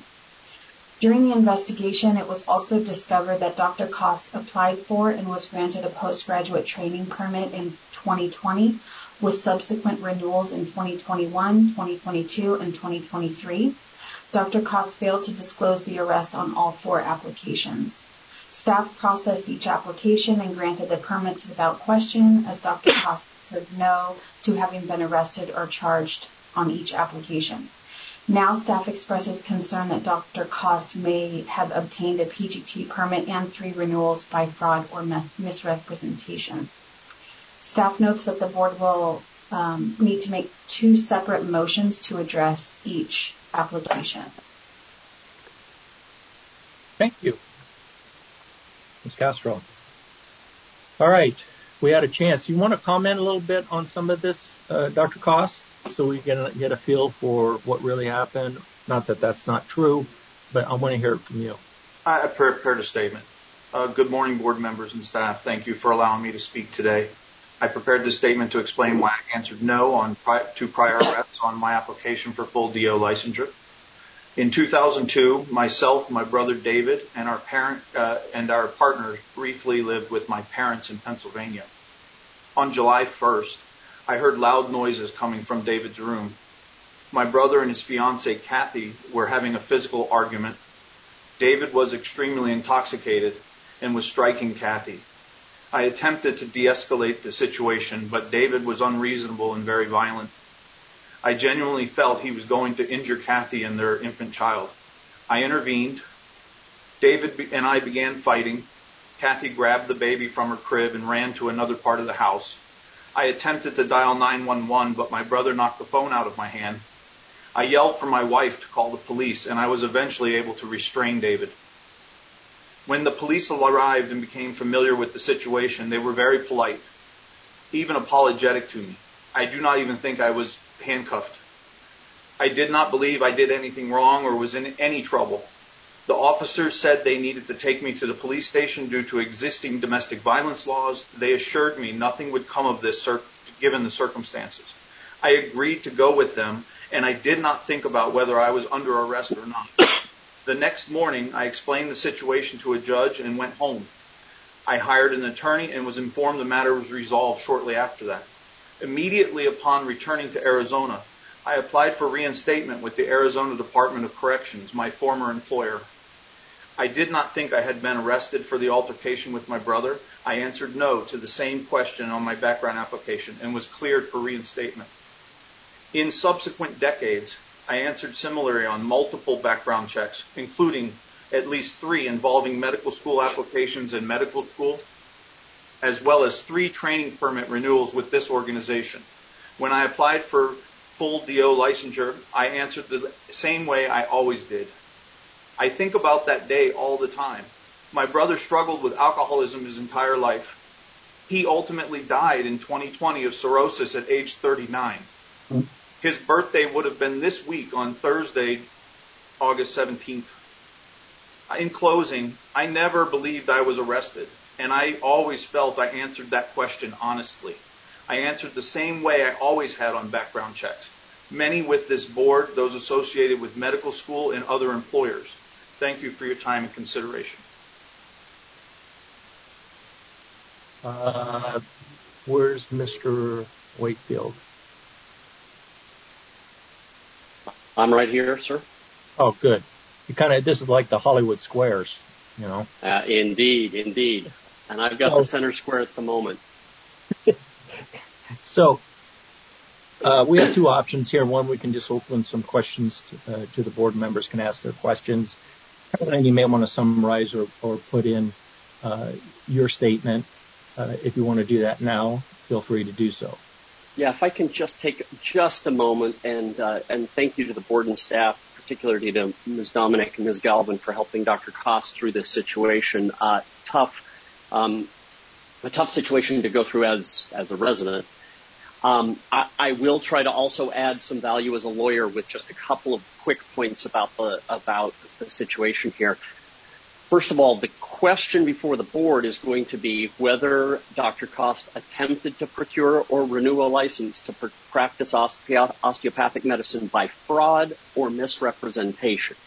During the investigation, it was also discovered that Doctor Cost applied for and was granted a postgraduate training permit in twenty twenty, with subsequent renewals in twenty twenty-one, twenty twenty-two, and twenty twenty-three. Doctor Cost failed to disclose the arrest on all four applications. Staff processed each application and granted the permits without question, as Doctor Cost said no to having been arrested or charged on each application. Now staff expresses concern that Doctor Cost may have obtained a P G T permit and three renewals by fraud or misrepresentation. Staff notes that the board will um, need to make two separate motions to address each application. Thank you, Miz Castro. All right, we had a chance. You want to comment a little bit on some of this, uh, Doctor Cost, so we can get a feel for what really happened? Not that that's not true, but I want to hear it from you. I prepared a statement. Uh, good morning, board members and staff. Thank you for allowing me to speak today. I prepared this statement to explain why I answered no on pri- two prior arrests on my application for full D O licensure. In two thousand two, myself, my brother David, and our parent uh, and our partners briefly lived with my parents in Pennsylvania. On July first, I heard loud noises coming from David's room. My brother and his fiancée, Kathy, were having a physical argument. David was extremely intoxicated and was striking Kathy. I attempted to de-escalate the situation, but David was unreasonable and very violent. I genuinely felt he was going to injure Kathy and their infant child. I intervened. David and I began fighting. Kathy grabbed the baby from her crib and ran to another part of the house. I attempted to dial nine one one, but my brother knocked the phone out of my hand. I yelled for my wife to call the police, and I was eventually able to restrain David. When the police arrived and became familiar with the situation, they were very polite, even apologetic to me. I do not even think I was handcuffed. I did not believe I did anything wrong or was in any trouble. The officers said they needed to take me to the police station due to existing domestic violence laws. They assured me nothing would come of this given the circumstances. I agreed to go with them, and I did not think about whether I was under arrest or not. The next morning, I explained the situation to a judge and went home. I hired an attorney and was informed the matter was resolved shortly after that. Immediately upon returning to Arizona, I applied for reinstatement with the Arizona Department of Corrections, my former employer. I did not think I had been arrested for the altercation with my brother. I answered no to the same question on my background application and was cleared for reinstatement. In subsequent decades, I answered similarly on multiple background checks, including at least three involving medical school applications and medical school, as well as three training permit renewals with this organization. When I applied for full D O licensure, I answered the same way I always did. I think about that day all the time. My brother struggled with alcoholism his entire life. He ultimately died in twenty twenty of cirrhosis at age thirty-nine. His birthday would have been this week on Thursday, August seventeenth. In closing, I never believed I was arrested, and I always felt I answered that question honestly. I answered the same way I always had on background checks. many with this board, those associated with medical school, and other employers. Thank you for your time and consideration. Uh, where's Mister Wakefield? I'm right here, sir. Oh, good. You kind of, this is like the Hollywood Squares, you know. Uh, indeed, indeed. And I've got so, the center square at the moment. so, uh, we have two options here. One, we can just open some questions to, uh, to the board members, can ask their questions. And you may want to summarize or, or put in uh, your statement. Uh, if you want to do that now, feel free to do so. Yeah, if I can just take just a moment and uh, and thank you to the board and staff, particularly to Miz Dominic and Miz Galvin for helping Doctor Cost through this situation. Uh, tough, um, a tough situation to go through as as a resident. Um, I, I will try to also add some value as a lawyer with just a couple of quick points about the about the situation here. First of all, the question before the board is going to be whether Doctor Cost attempted to procure or renew a license to pr- practice osteo- osteopathic medicine by fraud or misrepresentation.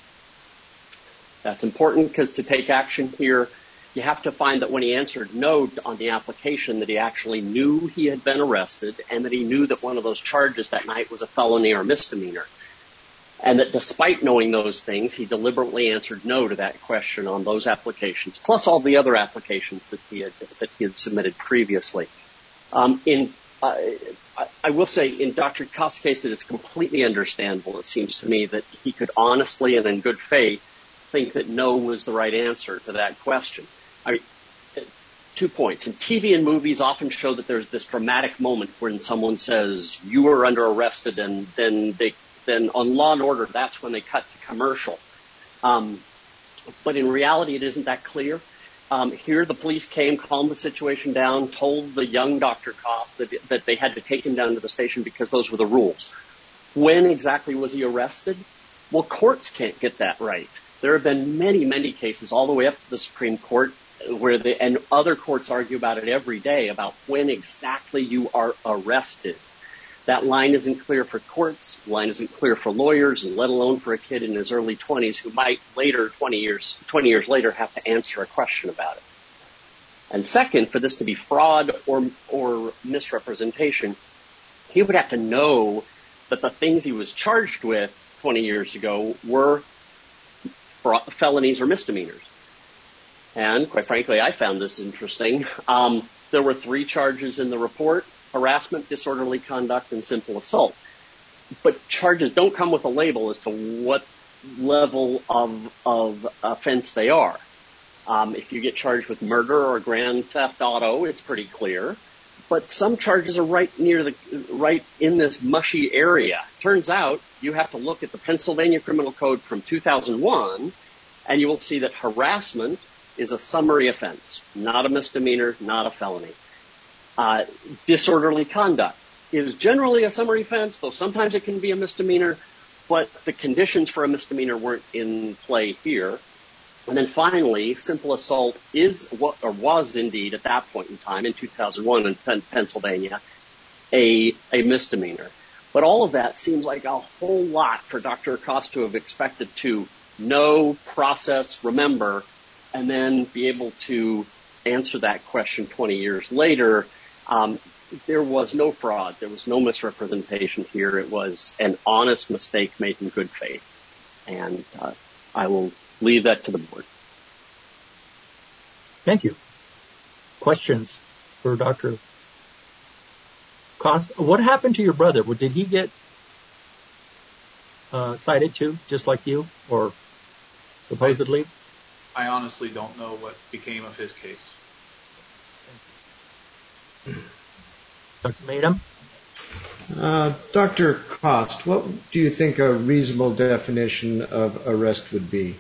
That's important because to take action here, you have to find that when he answered no on the application, that he actually knew he had been arrested and that he knew that one of those charges that night was a felony or misdemeanor. And that despite knowing those things, he deliberately answered no to that question on those applications, plus all the other applications that he had that he had submitted previously. Um, in uh, I will say, in Doctor Kost's case, it is completely understandable. It seems to me that he could honestly and in good faith think that no was the right answer to that question. I mean, two points. In T V and movies often show that there's this dramatic moment when someone says, you are under arrested, and then they Then on Law and Order, that's when they cut to commercial. Um, but in reality, it isn't that clear. Um, here, the police came, calmed the situation down, told the young Doctor Cost that, that they had to take him down to the station because those were the rules. When exactly was he arrested? Well, courts can't get that right. There have been many, many cases all the way up to the Supreme Court where they, and other courts argue about it every day about when exactly you are arrested. That line isn't clear for courts, the line isn't clear for lawyers, and let alone for a kid in his early twenties who might later, twenty years, twenty years later, have to answer a question about it. And second, for this to be fraud or, or misrepresentation, he would have to know that the things he was charged with twenty years ago were felonies or misdemeanors. And quite frankly, I found this interesting. Um, there were three charges in the report: harassment, disorderly conduct, and simple assault. But charges don't come with a label as to what level of, of offense they are. Um, if you get charged with murder or grand theft auto, it's pretty clear. But some charges are right near the, right in this mushy area. Turns out you have to look at the Pennsylvania Criminal Code from two thousand one, and you will see that harassment is a summary offense, not a misdemeanor, not a felony. Uh, disorderly conduct is generally a summary offense, though sometimes it can be a misdemeanor, but the conditions for a misdemeanor weren't in play here. And then finally, simple assault is, or was indeed at that point in time, in two thousand one in Pennsylvania, a, a misdemeanor. But all of that seems like a whole lot for Doctor Cost to have expected to know, process, remember, and then be able to answer that question twenty years later. Um, there was no fraud. There was no misrepresentation here. It was an honest mistake made in good faith. And uh, I will leave that to the board. Thank you. Questions for Doctor Cost? What happened to your brother? Did he get uh, cited too, just like you, or supposedly? I honestly don't know what became of his case. Doctor Madam? Uh, Doctor Cost, what do you think a reasonable definition of arrest would be?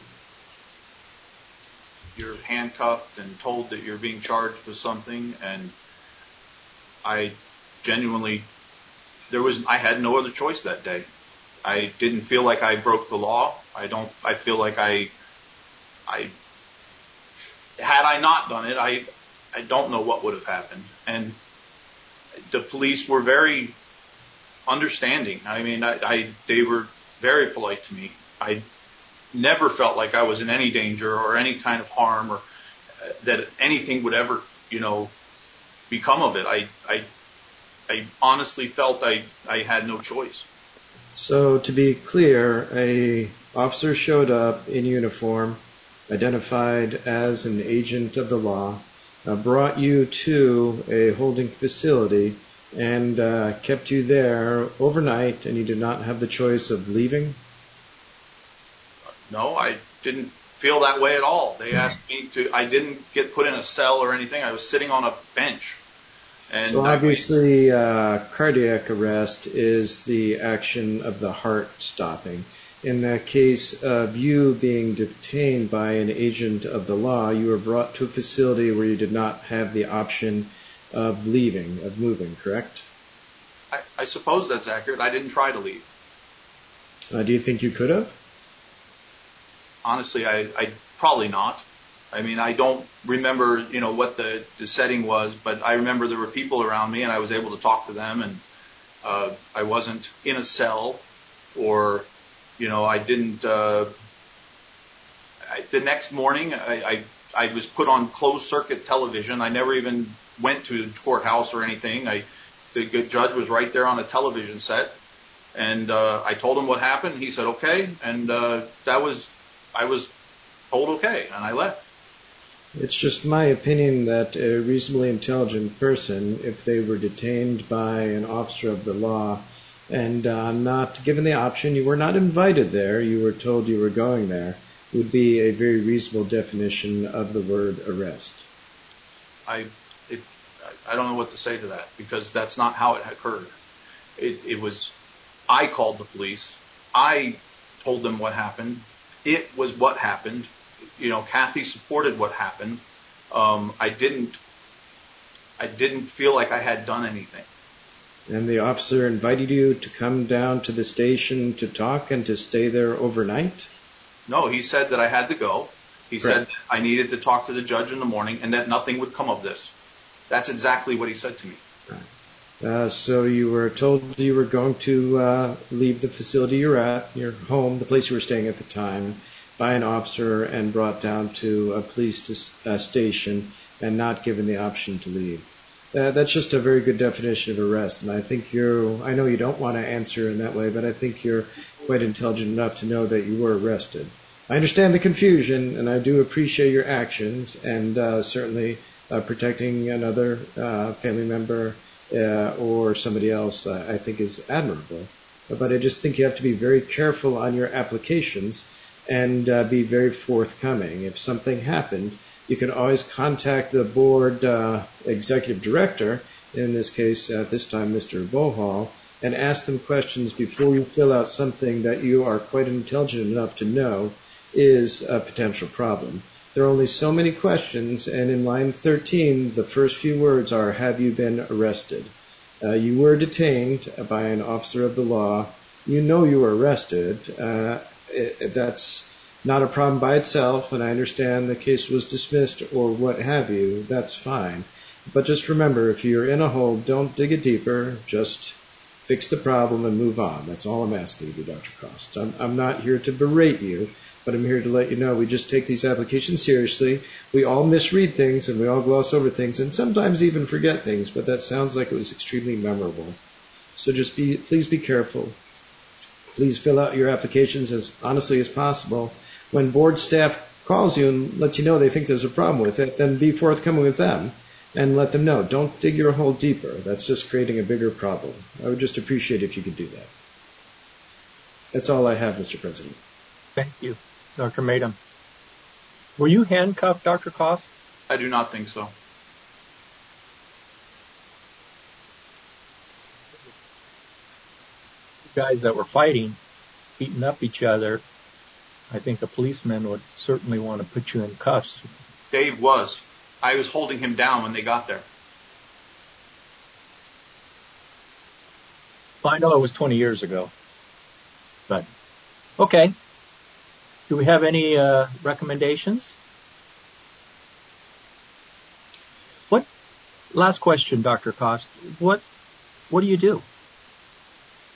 You're handcuffed and told that you're being charged with something, and I genuinely, there was, I had no other choice that day. I didn't feel like I broke the law. I don't, I feel like I, I, had I not done it, I, I don't know what would have happened. And the police were very understanding. I mean, I, I they were very polite to me. I never felt like I was in any danger or any kind of harm, or uh, that anything would ever, you know, become of it. I, I, I honestly felt I, I had no choice. So to be clear, a officer showed up in uniform, identified as an agent of the law, uh, brought you to a holding facility, and uh, kept you there overnight, and you did not have the choice of leaving? No, I didn't feel that way at all. They asked me to, I didn't get put in a cell or anything. I was sitting on a bench. And so obviously, uh, cardiac arrest is the action of the heart stopping. In the case of you being detained by an agent of the law, you were brought to a facility where you did not have the option of leaving, of moving, correct? I, I suppose that's accurate. I didn't try to leave. Uh, do you think you could have? Honestly, I, I probably not. I mean, I don't remember, you know, what the, the setting was, but I remember there were people around me and I was able to talk to them, and uh, I wasn't in a cell, or, you know, I didn't, uh, I, the next morning I, I, I was put on closed circuit television. I never even went to the courthouse or anything. I, the good judge was right there on a television set, and uh, I told him what happened. He said, okay, and uh, that was, I was told okay, and I left. It's just my opinion that a reasonably intelligent person, if they were detained by an officer of the law and uh, not given the option, you were not invited there, you were told you were going there, would be a very reasonable definition of the word arrest. I, it, I don't know what to say to that, because that's not how it occurred. It, it was, I called the police. I told them what happened. It was what happened. You know, Kathy supported what happened. Um, I didn't, I didn't feel like I had done anything. And the officer invited you to come down to the station to talk and to stay there overnight? No, he said that I had to go. He Correct. said that I needed to talk to the judge in the morning and that nothing would come of this. That's exactly what he said to me. Uh, so you were told you were going to uh, leave the facility you're at, your home, the place you were staying at the time, by an officer and brought down to a police uh, station and not given the option to leave. Uh, that's just a very good definition of arrest, and I think you're, I know you don't want to answer in that way, but I think you're quite intelligent enough to know that you were arrested. I understand the confusion, and I do appreciate your actions, and uh, certainly uh, protecting another uh, family member uh, or somebody else uh, I think is admirable. But I just think you have to be very careful on your applications and uh, be very forthcoming. If something happened, you can always contact the board uh, executive director, in this case, at this time, Mister Bohal, and ask them questions before you fill out something that you are quite intelligent enough to know is a potential problem. There are only so many questions, and in line thirteen, the first few words are, have you been arrested? Uh, you were detained by an officer of the law. You know you were arrested. Uh, it, that's not a problem by itself, and I understand the case was dismissed or what have you. That's fine. But just remember, if you're in a hole, don't dig it deeper. Just fix the problem and move on. That's all I'm asking you, Doctor Cost. I'm, I'm not here to berate you, but I'm here to let you know we just take these applications seriously. We all misread things, and we all gloss over things, and sometimes even forget things, but that sounds like it was extremely memorable. So just be, please be careful. Please fill out your applications as honestly as possible. When board staff calls you and lets you know they think there's a problem with it, then be forthcoming with them and let them know. Don't dig your hole deeper. That's just creating a bigger problem. I would just appreciate if you could do that. That's all I have, Mister President. Thank you, Doctor Madam. Were you handcuffed, Doctor Cost? I do not think so. Guys that were fighting, beating up each other, I think a policeman would certainly want to put you in cuffs. Dave was. I was holding him down when they got there. Well, I know it was twenty years ago. But, okay. Do we have any uh, recommendations? What? Last question, Doctor Cost. What, what do you do?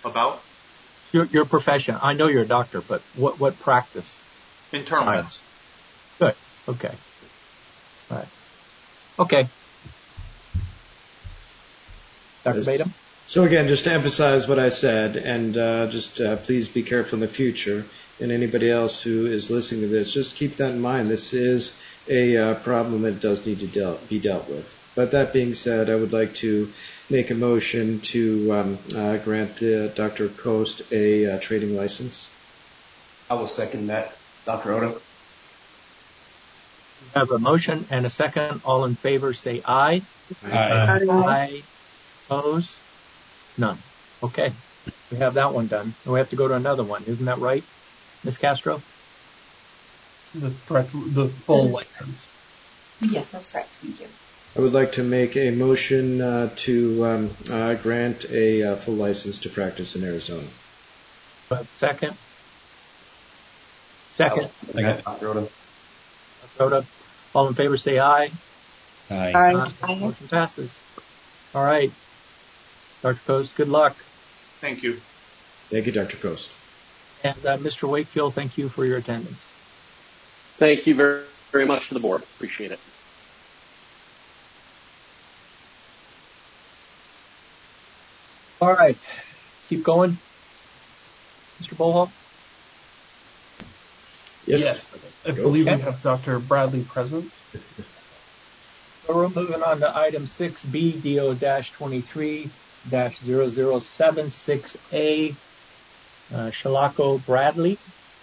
About? Your, your profession. I know you're a doctor, but what, what practice? Internal medicine. Good. Okay. All right. Okay. Doctor Badum? So again, just to emphasize what I said, and uh, just uh, please be careful in the future, and anybody else who is listening to this, just keep that in mind. This is a uh, problem that does need to del- be dealt with. But that being said, I would like to make a motion to um, uh, grant uh, Doctor Coast a uh, trading license. I will second that. Doctor Oda? We have a motion and a second. All in favor say aye. Aye. Aye. Aye. Opposed? None. Okay. We have that one done. And we have to go to another one. Isn't that right, Miz Castro? That's correct. The full license. Yes, that's correct. Thank you. I would like to make a motion uh, to um, uh, grant a uh, full license to practice in Arizona. Uh, second. Second. Second. Doctor Oda? Doctor Oda. All in favor say aye. Aye. Aye. Uh, motion passes. All right. Doctor Coast, good luck. Thank you. Thank you, Doctor Coast. And uh, Mister Wakefield, thank you for your attendance. Thank you very, very much to the board. Appreciate it. All right. Keep going. Mister Bolhoff? Yes. Yes. I believe we have Doctor Bradley present. So we're moving on to item six B, D O twenty-three dash zero zero seven six A, uh, Shalako Bradley.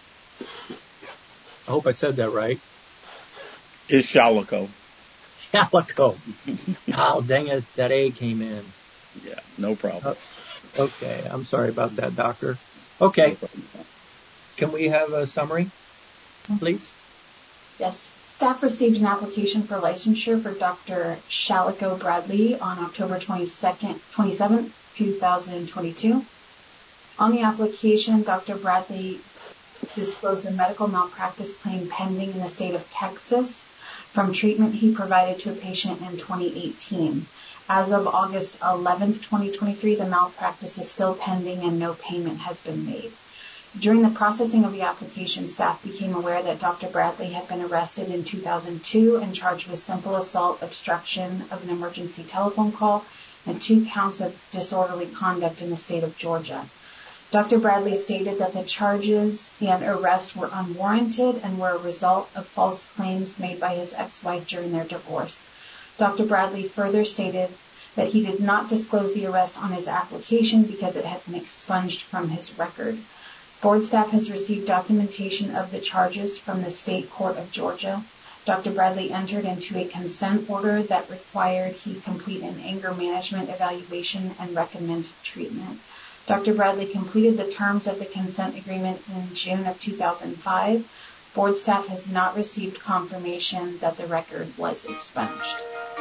I hope I said that right. It's Shalako. Shalako. Oh, dang it, that A came in. Yeah, no problem. Uh, okay, I'm sorry about that, doctor. Okay. Can we have a summary, please? Yes. Staff received an application for licensure for Doctor Shalako Bradley on October twenty-second, twenty-seventh, two thousand twenty-two. On the application, Doctor Bradley disclosed a medical malpractice claim pending in the state of Texas from treatment he provided to a patient in twenty eighteen. As of August eleventh, twenty twenty-three, the malpractice is still pending and no payment has been made. During the processing of the application, staff became aware that Doctor Bradley had been arrested in two thousand two and charged with simple assault, obstruction of an emergency telephone call, and two counts of disorderly conduct in the state of Georgia. Doctor Bradley stated that the charges and arrest were unwarranted and were a result of false claims made by his ex-wife during their divorce. Doctor Bradley further stated that he did not disclose the arrest on his application because it had been expunged from his record. Board staff has received documentation of the charges from the State Court of Georgia. Doctor Bradley entered into a consent order that required he complete an anger management evaluation and recommend treatment. Doctor Bradley completed the terms of the consent agreement in June of two thousand five. Board staff has not received confirmation that the record was expunged.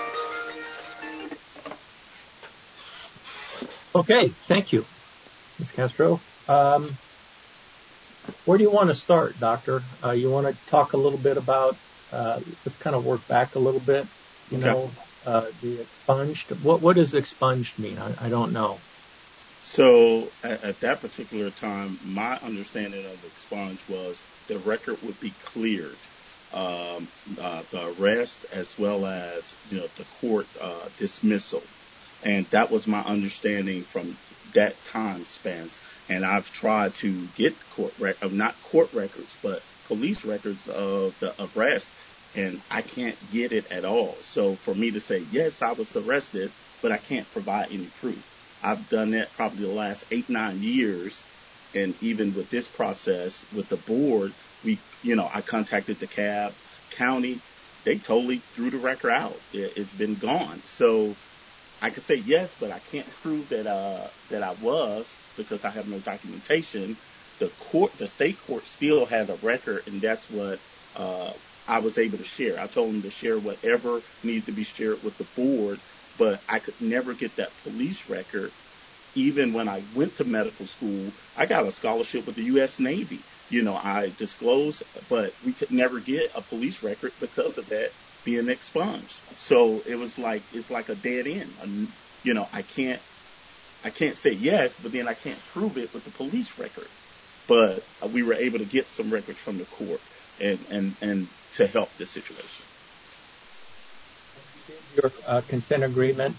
Okay, thank you, Miz Castro. Um, where do you want to start, Doctor? Uh, you want to talk a little bit about, uh, let's kind of work back a little bit, you Okay. know, uh, the expunged. What, what does expunged mean? I, I don't know. So at, at that particular time, my understanding of expunged was the record would be cleared, um, uh, the arrest as well as you know the court uh, dismissal, and that was my understanding from that time span. And I've tried to get court rec- uh, not court records, but police records of the arrest, and I can't get it at all. So for me to say yes, I was arrested, but I can't provide any proof. I've done that probably the last eight, nine years. And even with this process with the board, we, you know, I contacted the cab county. They totally threw the record out. It, it's been gone. So I could say yes, but I can't prove that, uh, that I was because I have no documentation. The court, the state court still had a record, and that's what, uh, I was able to share. I told them to share whatever needed to be shared with the board, but I could never get that police record. Even when I went to medical school, I got a scholarship with the U S Navy. You know, I disclosed, but we could never get a police record because of that being expunged. So it was like, it's like a dead end. You know, I can't I can't say yes, but then I can't prove it with the police record. But uh, we were able to get some records from the court and, and, and to help this situation. Your uh, consent agreement.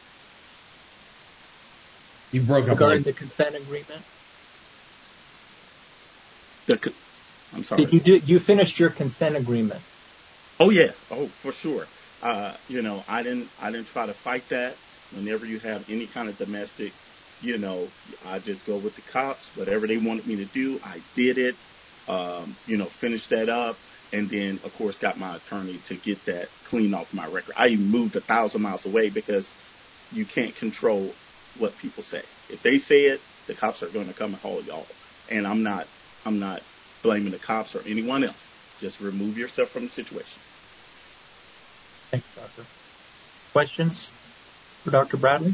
You broke up. Regarding the consent agreement. The, I'm sorry. Did you do? You finished your consent agreement? Oh yeah. Oh, for sure. Uh, you know, I didn't. I didn't try to fight that. Whenever you have any kind of domestic, you know, I just go with the cops. Whatever they wanted me to do, I did it. Um, you know, finished that up, and then of course got my attorney to get that clean off my record. I even moved a thousand miles away because you can't control what people say. If they say it, the cops are going to come and haul y'all. And I'm not. I'm not blaming the cops or anyone else. Just remove yourself from the situation. Thanks, Doctor. Questions for Doctor Bradley?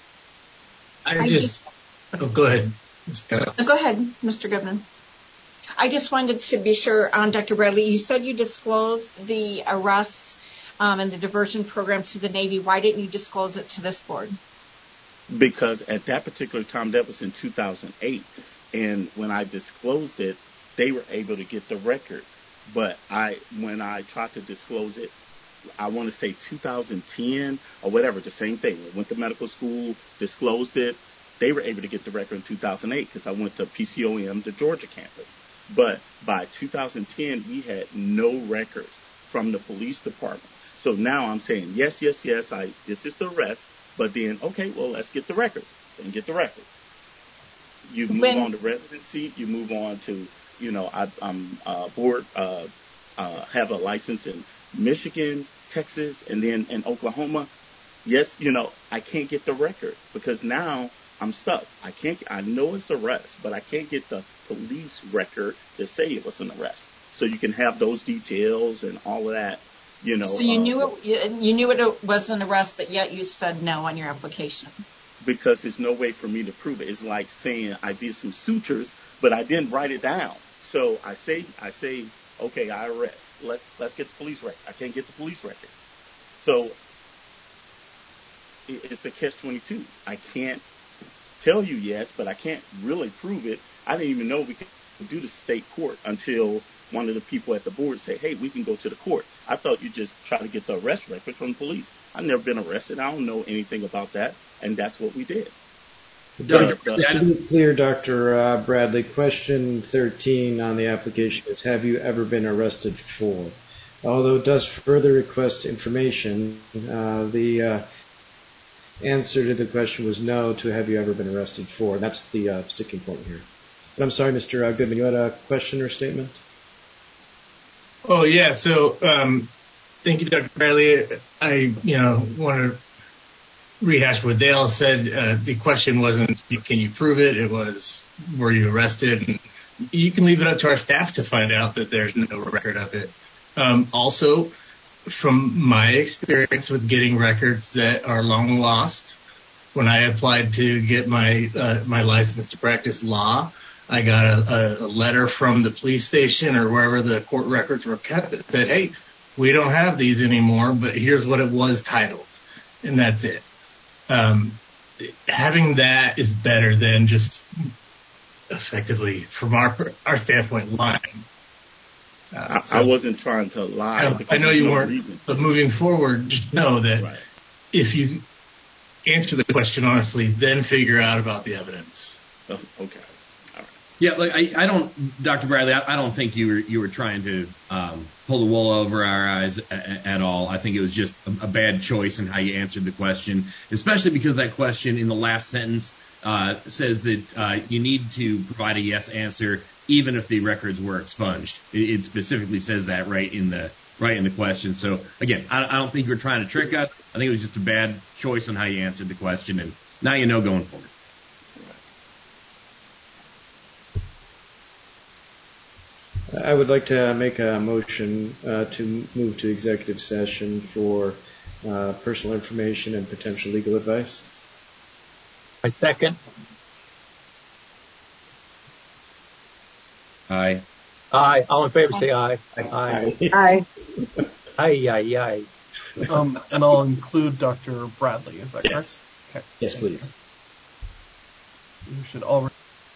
I, I just, just oh, go ahead. Go ahead, Mister Goodman. I just wanted to be sure, um, Doctor Bradley, you said you disclosed the arrests um, and the diversion program to the Navy. Why didn't you disclose it to this board? Because at that particular time, that was in two thousand eight. And when I disclosed it, they were able to get the record. But I, when I tried to disclose it, I want to say two thousand ten or whatever, the same thing. I went to medical school, disclosed it. They were able to get the record in two thousand eight because I went to P C O M, the Georgia campus. But by two thousand ten, we had no records from the police department. So now I'm saying, yes, yes, yes, I this is the arrest. But then, okay, well, let's get the records and get the records. You move when, on to residency. You move on to, you know, I, I'm uh, board, uh, uh, have a license in Michigan, Texas, and then in Oklahoma. Yes, you know, I can't get the record because now I'm stuck. I can't. I know it's arrest, but I can't get the police record to say it was an arrest. So you can have those details and all of that. You know. So you uh, knew it. You knew it was an arrest, but yet you said no on your application. Because there's no way for me to prove it. It's like saying I did some sutures, but I didn't write it down. So I say, I say, okay, I arrest. Let's let's get the police record. I can't get the police record. So it's a catch twenty-two. I can't tell you yes, but I can't really prove it. I didn't even know we could do the state court until one of the people at the board said, hey, we can go to the court. I thought you just try to get the arrest record from the police. I've never been arrested. I don't know anything about that. And that's what we did. Doctor, just to be clear, Doctor Uh, Bradley, question thirteen on the application is, have you ever been arrested for? Although it does further request information, uh, the uh, answer to the question was no to have you ever been arrested for. And that's the uh, sticking point here. But I'm sorry, Mister Uh, Goodman, you had a question or statement? Oh, yeah. So um, thank you, Doctor Bradley. I, you know, want to rehash what Dale said. Uh, the question wasn't, can you prove it? It was, were you arrested? And you can leave it up to our staff to find out that there's no record of it. Um, also, from my experience with getting records that are long lost, when I applied to get my uh, my license to practice law, I got a, a letter from the police station or wherever the court records were kept that said, hey, we don't have these anymore, but here's what it was titled. And that's it. Um, having that is better than just effectively, from our our standpoint, lying. Uh, I, so, I wasn't trying to lie. I, I know you no weren't. Reason. But moving forward, just know that right. if you answer the question honestly, then figure out about the evidence. Oh, okay. Yeah, like I, I don't, Doctor Bradley, I, I don't think you were you were trying to um, pull the wool over our eyes a, at all. I think it was just a, a bad choice in how you answered the question, especially because that question in the last sentence uh, says that uh, you need to provide a yes answer even if the records were expunged. It, it specifically says that right in the right in the question. So again, I, I don't think you were trying to trick us. I think it was just a bad choice on how you answered the question, and now you know going forward. I would like to make a motion uh, to move to executive session for uh, personal information and potential legal advice. I second. Aye. Aye. All in favor say aye. Aye. Aye. Aye, aye, aye. Um, and I'll include Doctor Bradley. Is that correct? Yes. Okay. Yes, please. You should all.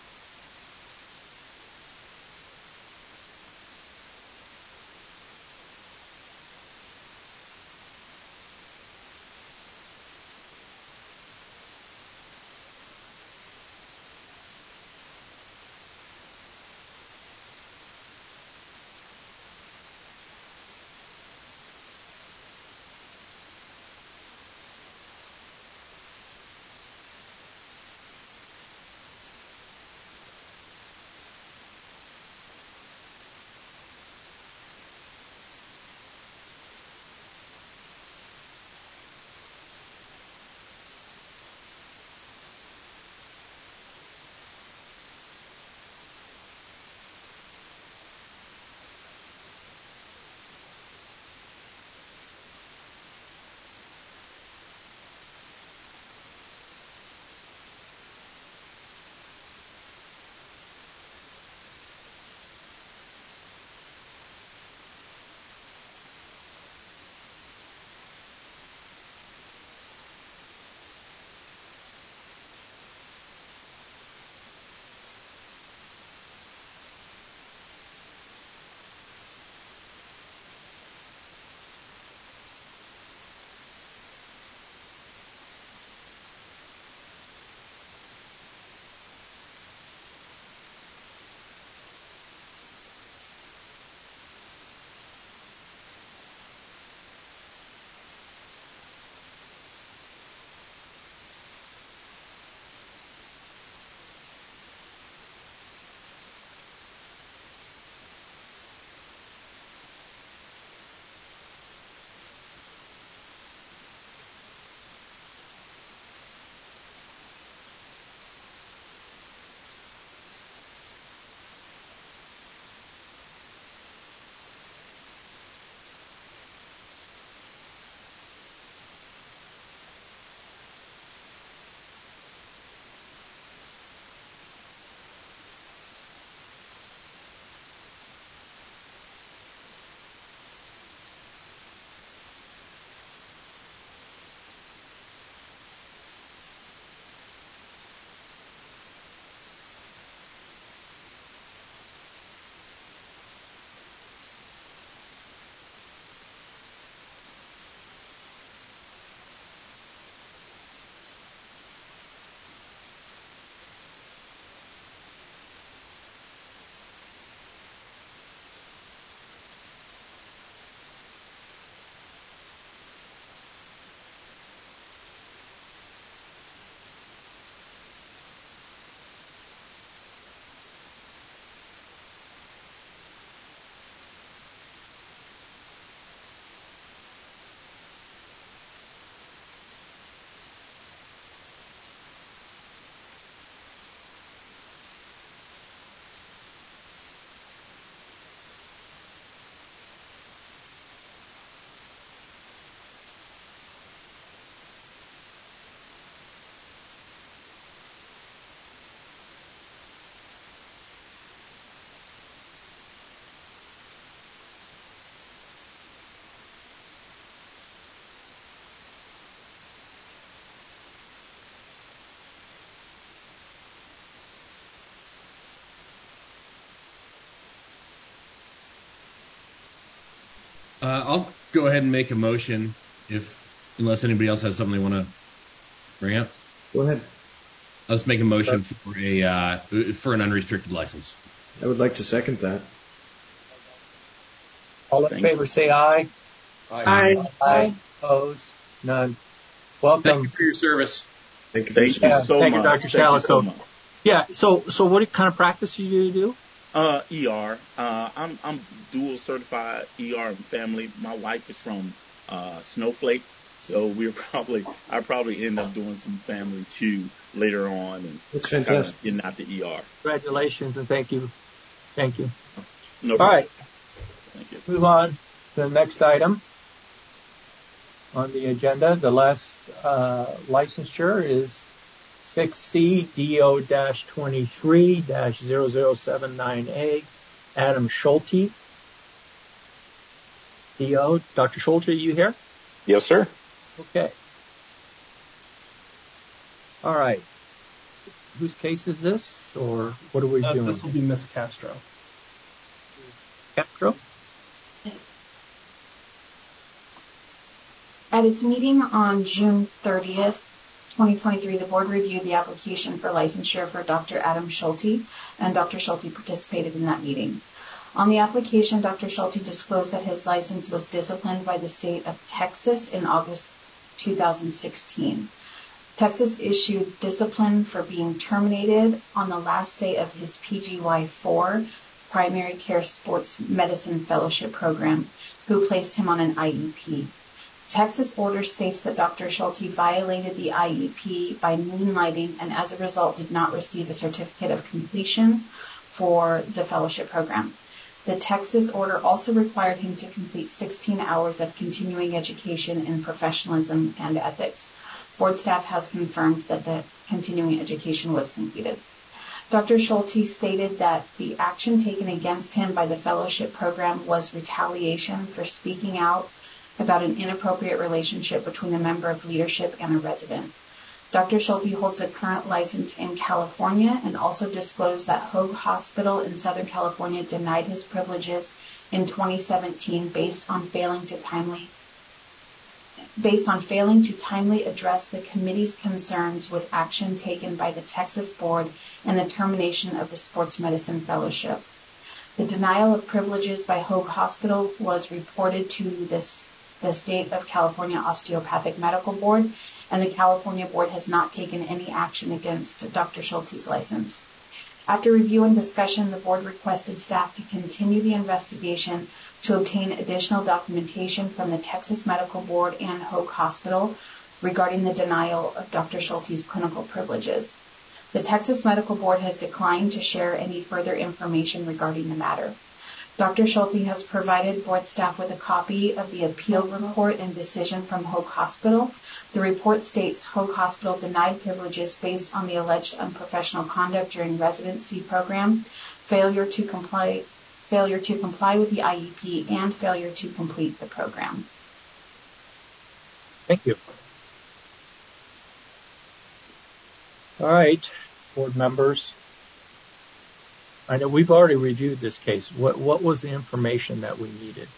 Uh, I'll go ahead and make a motion if, unless anybody else has something they want to bring up. Go ahead. Let's make a motion for a uh, for an unrestricted license. I would like to second that. All in Thank favor, you. say aye. Aye. Aye. Aye. Opposed? None. Welcome. Thank you for your service. Thank you, Thank you Yeah, so thank much. you, Doctor Thank you Shallow. so So, much. yeah. So, so what kind of practice do you do? Uh, E R. Uh, I'm I'm dual certified E R and family. My wife is from uh, Snowflake, so we're probably I probably end up doing some family too later on, and That's kind fantastic. of getting out the E R. Congratulations and thank you. Thank you. No All problem. right. Thank you. Move on to the next item on the agenda. The last uh, licensure is six C D O twenty-three zero zero seven nine A, Adam Schulte. D O, Doctor Schulte, are you here? Yes, sir. Okay. All right. whose case is this, or what are we uh, doing? This will be Miss Castro. Castro? Yes. At its meeting on June thirtieth, twenty twenty-three, the board reviewed the application for licensure for Doctor Adam Schulte, and Doctor Schulte participated in that meeting. On the application, Doctor Schulte disclosed that his license was disciplined by the state of Texas in August two thousand sixteen. Texas issued discipline for being terminated on the last day of his P G Y four, Primary Care Sports Medicine Fellowship Program, who placed him on an I E P. Texas order states that Doctor Schulte violated the I E P by moonlighting and as a result did not receive a certificate of completion for the fellowship program. The Texas order also required him to complete sixteen hours of continuing education in professionalism and ethics. Board staff has confirmed that the continuing education was completed. Doctor Schulte stated that the action taken against him by the fellowship program was retaliation for speaking out about an inappropriate relationship between a member of leadership and a resident. Doctor Schulte holds a current license in California and also disclosed that Hoag Hospital in Southern California denied his privileges in twenty seventeen based on failing to timely based on failing to timely address the committee's concerns with action taken by the Texas board and the termination of the sports medicine fellowship. The denial of privileges by Hoag Hospital was reported to this the State of California Osteopathic Medical Board, and the California Board has not taken any action against Doctor Schulte's license. After review and discussion, the board requested staff to continue the investigation to obtain additional documentation from the Texas Medical Board and Hoag Hospital regarding the denial of Doctor Schulte's clinical privileges. The Texas Medical Board has declined to share any further information regarding the matter. Doctor Schulte has provided board staff with a copy of the appeal report and decision from Hoag Hospital. The report states Hoag Hospital denied privileges based on the alleged unprofessional conduct during residency program, failure to comply, failure to comply with the I E P, and failure to complete the program. Thank you. All right, board members. I know we've already reviewed this case. What what was the information that we needed?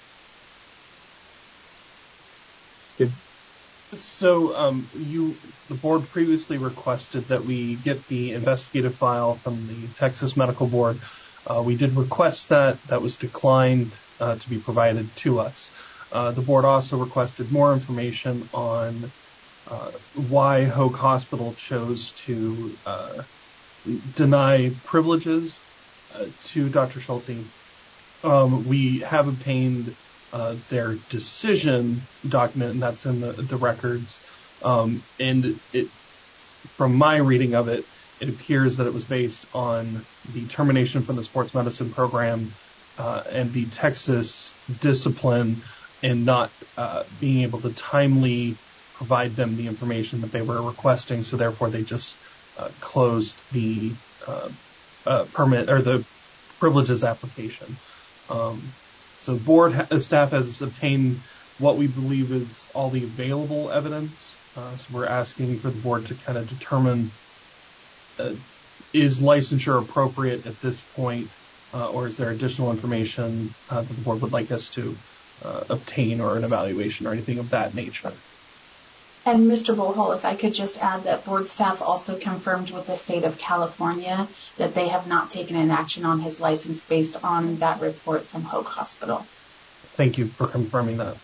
Did So um, you, the board previously requested that we get the investigative file from the Texas Medical Board. Uh, we did request that. That was declined uh, to be provided to us. Uh, the board also requested more information on uh, why Hoag Hospital chose to uh, deny privileges uh, to Doctor Schulte. Um, we have obtained uh, their decision document, and that's in the, the records. Um, and it, from my reading of it, it appears that it was based on the termination from the sports medicine program uh, and the Texas discipline and not uh, being able to timely provide them the information that they were requesting. So therefore, they just uh, closed the uh, uh, permit or the privileges application. Um, so board ha- staff has obtained what we believe is all the available evidence. Uh, so we're asking for the board to kind of determine uh, is licensure appropriate at this point, uh, or is there additional information uh, that the board would like us to uh, obtain, or an evaluation or anything of that nature. And Mister Bullhole, if I could just add that board staff also confirmed with the state of California that they have not taken an action on his license based on that report from Hoag Hospital. Thank you for confirming that.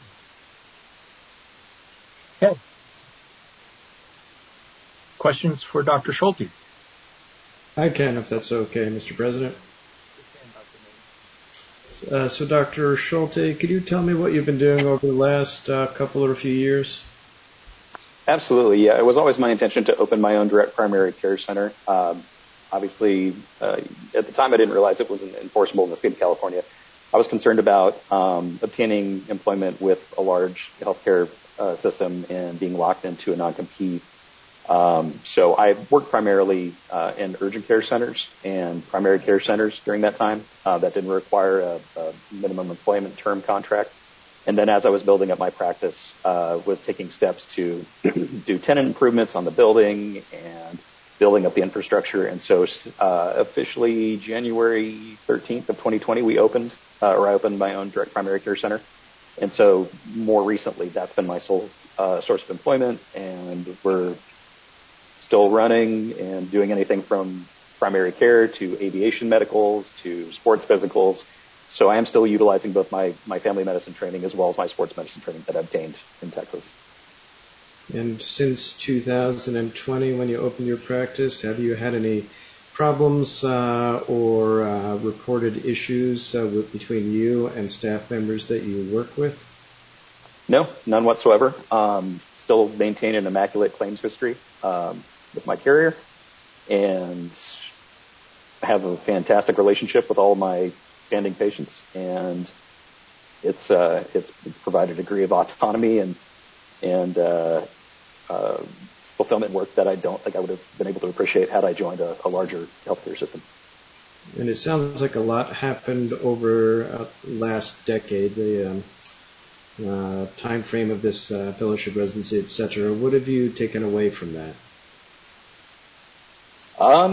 Okay. Questions for Doctor Schulte? I can, if that's okay, Mister President. Uh, so, Doctor Schulte, could you tell me what you've been doing over the last uh, couple or few years? Absolutely, yeah. It was always my intention to open my own direct primary care center. Um, obviously, uh, at the time I didn't realize it wasn't enforceable in the state of California. I was concerned about um, obtaining employment with a large healthcare uh, system and being locked into a non-compete. Um, so I worked primarily uh, in urgent care centers and primary care centers during that time. Uh, that didn't require a, a minimum employment term contract. And then as I was building up my practice, uh, was taking steps to do tenant improvements on the building and building up the infrastructure. And so uh, officially January thirteenth of twenty twenty, we opened, uh, or I opened my own direct primary care center. And so more recently, that's been my sole uh, source of employment, and we're still running and doing anything from primary care to aviation medicals to sports physicals. So I am still utilizing both my, my family medicine training as well as my sports medicine training that I obtained in Texas. And since two thousand twenty, when you opened your practice, have you had any problems uh, or uh, reported issues uh, with, between you and staff members that you work with? No, none whatsoever. Um, still maintain an immaculate claims history um, with my carrier, and have a fantastic relationship with all of my standing patients, and it's uh, it's, it's provided a degree of autonomy and and uh, uh, fulfillment work that I don't think I would have been able to appreciate had I joined a, a larger healthcare system. And it sounds like a lot happened over uh, last decade, the um, uh, time frame of this uh, fellowship residency, et cetera. What have you taken away from that? Um,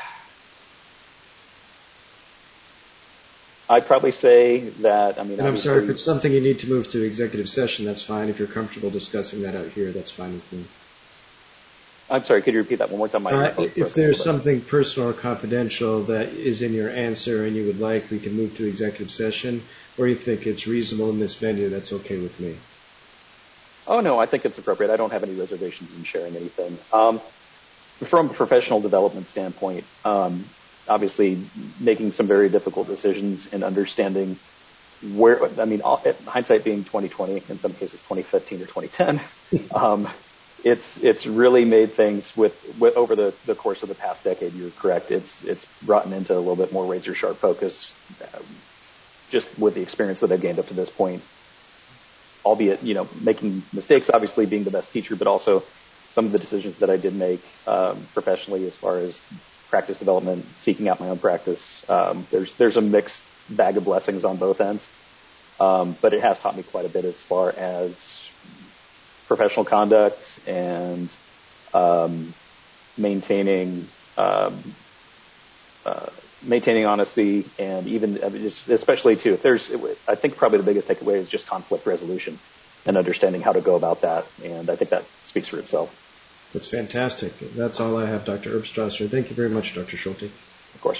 I'd probably say that, I mean, and I'm sorry, if it's something you need to move to executive session, that's fine. If you're comfortable discussing that out here, that's fine with me. I'm sorry, could you repeat that one more time? My uh, if there's something personal or confidential that is in your answer and you would like, we can move to executive session, or you think it's reasonable in this venue, that's okay with me. Oh, no, I think it's appropriate. I don't have any reservations in sharing anything. Um, from a professional development standpoint, um, obviously making some very difficult decisions and understanding where, I mean, hindsight being twenty twenty, in some cases twenty fifteen or twenty ten, um, it's it's really made things with, with over the, the course of the past decade. You're correct. It's it's brought into a little bit more razor sharp focus, uh, just with the experience that I've gained up to this point. Albeit, you know, making mistakes, obviously being the best teacher, but also some of the decisions that I did make um, professionally as far as practice development, seeking out my own practice. Um, there's there's a mixed bag of blessings on both ends, um, but it has taught me quite a bit as far as professional conduct and um, maintaining um, uh, maintaining honesty, and even especially too, if there's, I think probably the biggest takeaway is just conflict resolution and understanding how to go about that, and I think that speaks for itself. That's fantastic. That's all I have, Doctor Erbstrasser. Thank you very much, Doctor Schulte. Of course.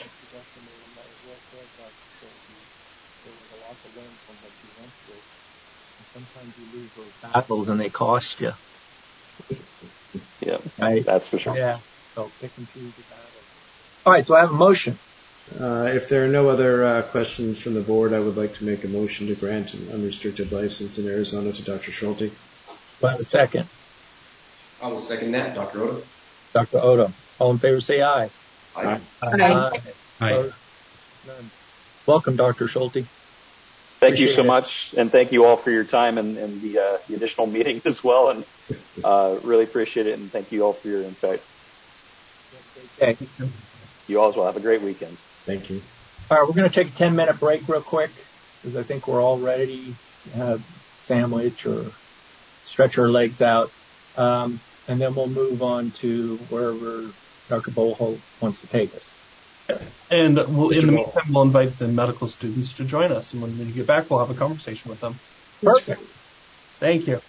Sometimes you lose those battles and they cost you. Yeah, right? That's for sure. Yeah, so pick and choose the battles. All right, so I have a motion. Uh, if there are no other uh, questions from the board, I would like to make a motion to grant an unrestricted license in Arizona to Doctor Schulte. Do I have a second? I will second that, Doctor Odom. Doctor Odom. All in favor, say aye. Aye. Aye. Aye. Aye. None. Welcome, Doctor Schulte. Thank you so it. much, and thank you all for your time and, and the, uh, the additional meeting as well, and uh, really appreciate it, and thank you all for your insight. Okay. You all as well. Have a great weekend. Thank you. All right, we're going to take a ten-minute break real quick because I think we're all ready to have sandwich or stretch our legs out, um, and then we'll move on to wherever Doctor Boho wants to take us. And we'll, in the meantime, we'll invite the medical students to join us, and when we get back, we'll have a conversation with them. Perfect. Thank you.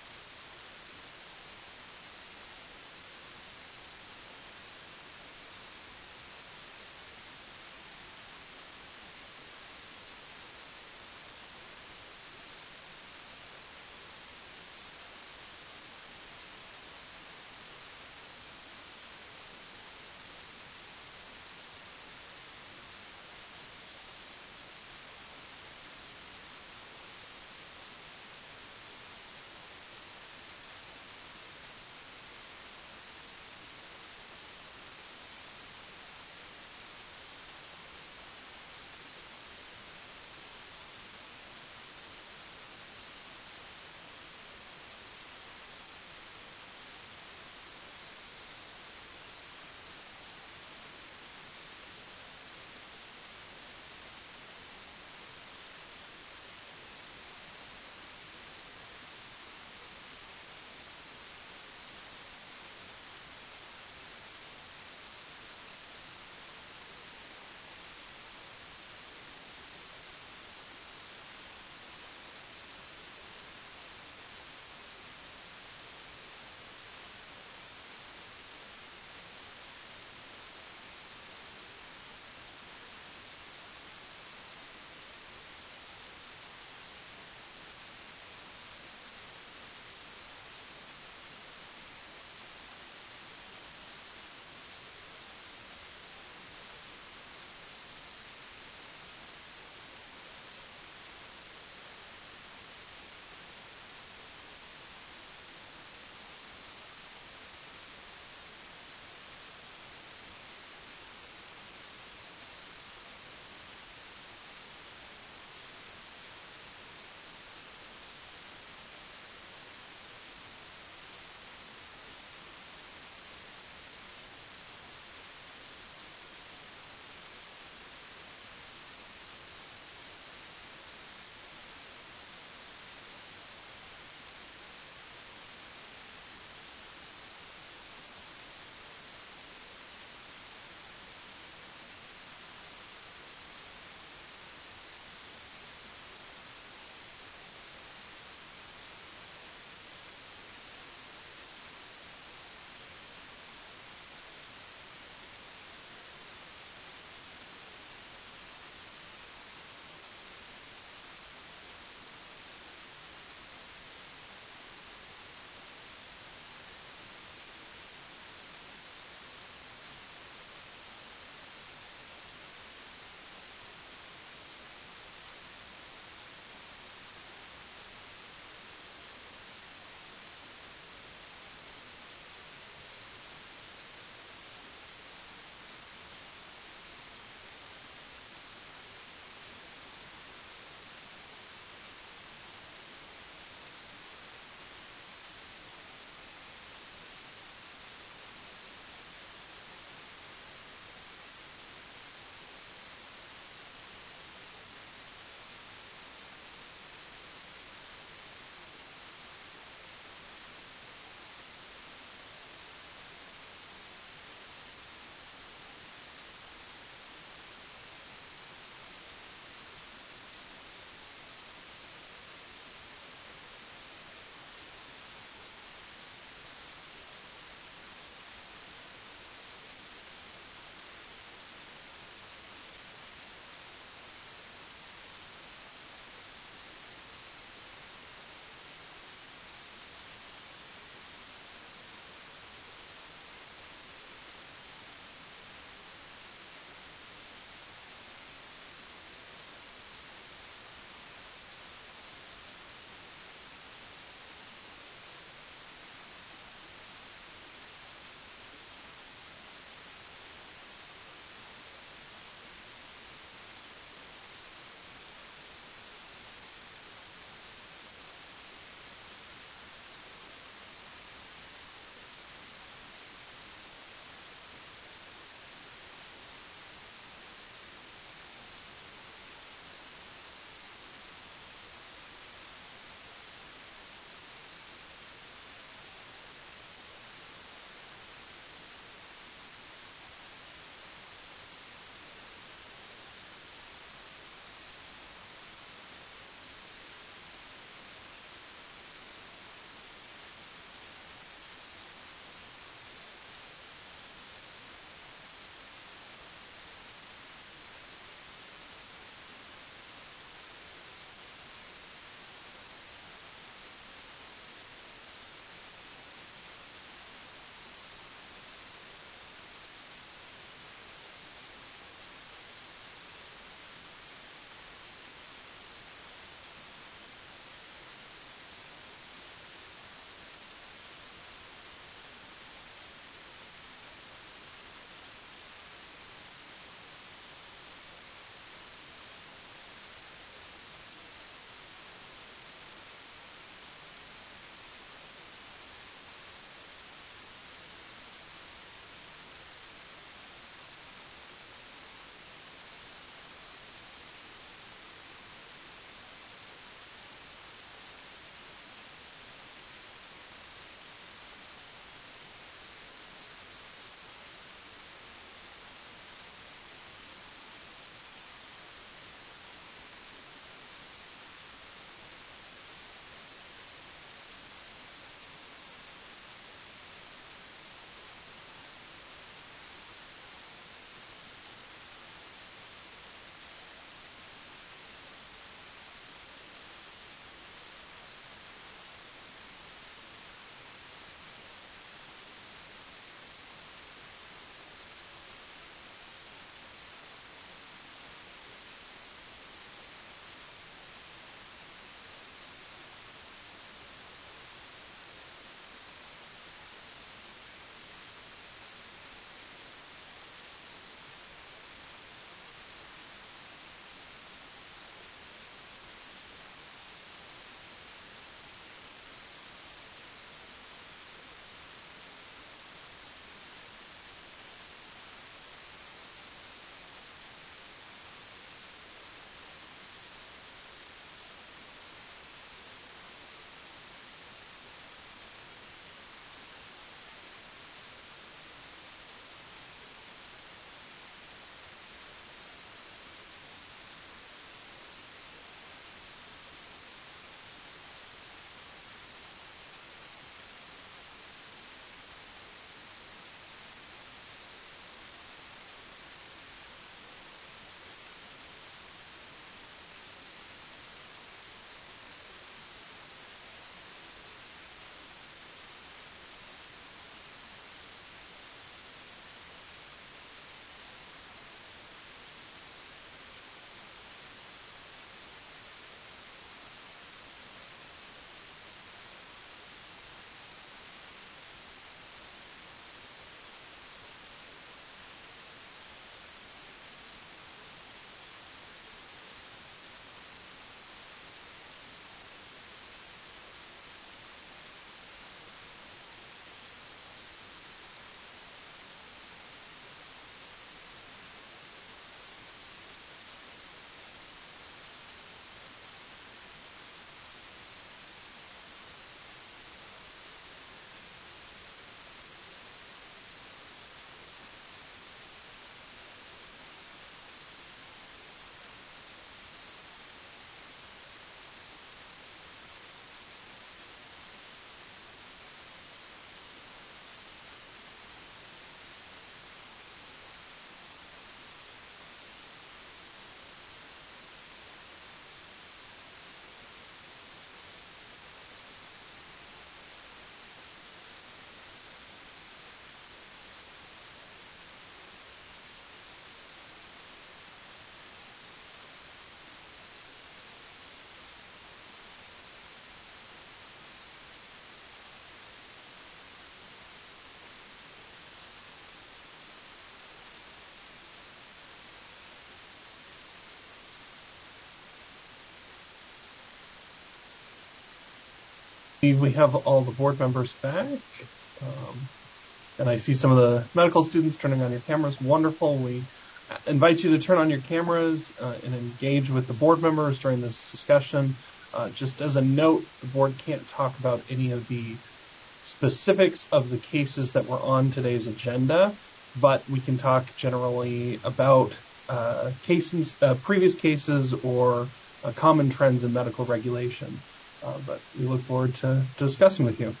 We have all the board members back. Um, and I see some of the medical students turning on your cameras. Wonderful. We invite you to turn on your cameras uh, and engage with the board members during this discussion. Uh, just as a note, the board can't talk about any of the specifics of the cases that were on today's agenda, but we can talk generally about uh, cases, uh, previous cases or uh, common trends in medical regulation. Uh, but we look forward to, to discussing with you.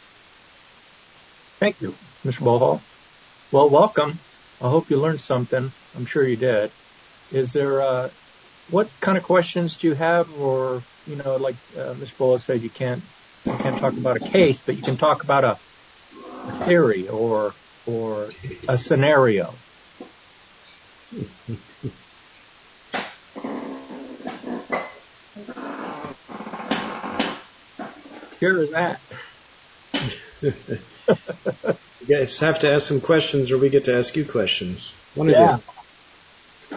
Thank you, Mister Bohol. Well, welcome. I hope you learned something. I'm sure you did. Is there, uh, what kind of questions do you have? Or, you know, like uh, Mister Bohol said, you can't, you can't talk about a case, but you can talk about a, a theory or, or a scenario. Here is that. You guys have to ask some questions, or we get to ask you questions. One yeah. of you.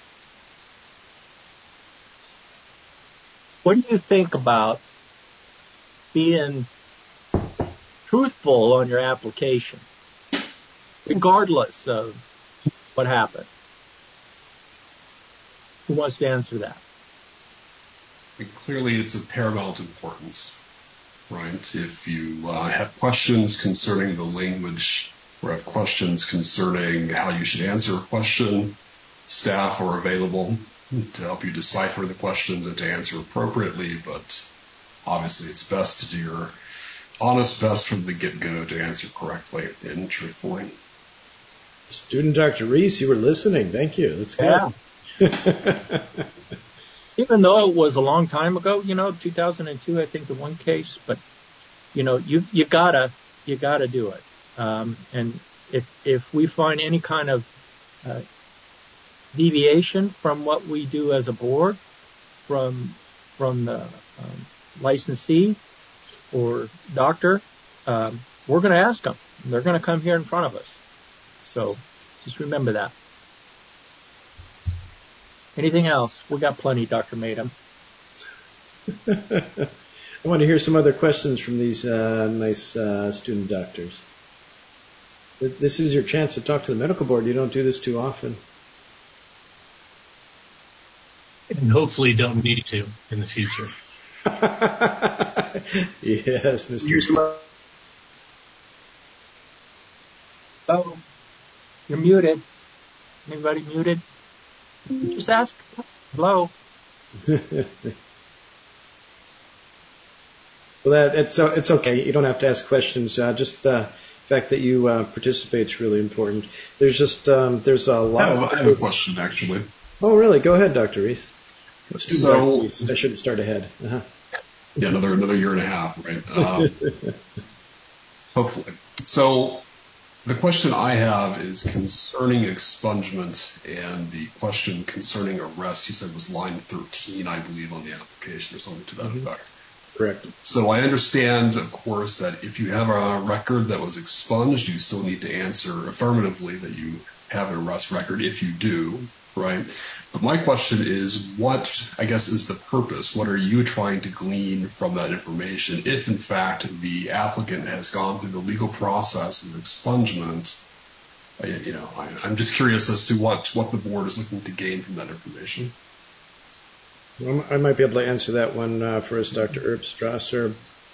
What do you think about being truthful on your application, regardless of what happened? Who wants to answer that? Clearly, it's of paramount importance, right? If you uh, have questions concerning the language or have questions concerning how you should answer a question, staff are available to help you decipher the questions and to answer appropriately, but obviously it's best to do your honest best from the get-go to answer correctly and truthfully. Student Doctor Reese, you were listening. Thank you. That's good. Yeah. Even though it was a long time ago, you know, two thousand two, I think the one case, but you know, you you gotta you gotta do it. Um, and if if we find any kind of uh, deviation from what we do as a board, from from the um, licensee or doctor, um, we're going to ask them. They're going to come here in front of us. So just remember that. Anything else? We got plenty, Doctor Madam. I want to hear some other questions from these uh, nice uh, student doctors. This is your chance to talk to the medical board. You don't do this too often. And hopefully don't need to in the future. Yes, Mister Oh, you're muted. Anybody muted? Just ask. Hello. Well, that, it's uh, it's okay. You don't have to ask questions. Uh, just uh, the fact that you uh, participate is really important. There's just um, there's a lot. I have, of I have a question actually. Oh, really? Go ahead, Doctor Reese. So I shouldn't start ahead. Uh-huh. Yeah, another another year and a half, right? Um, hopefully. So the question I have is concerning expungement, and the question concerning arrest. You said was line thirteen, I believe, on the application, or something to that mm-hmm. effect. Correct. So I understand, of course, that if you have a record that was expunged, you still need to answer affirmatively that you have an arrest record if you do, right? But my question is, what, I guess, is the purpose? What are you trying to glean from that information if, in fact, the applicant has gone through the legal process of expungement? You know, I, I'm just curious as to what, what the board is looking to gain from that information. I might be able to answer that one uh, for us, Doctor Erbstrasser.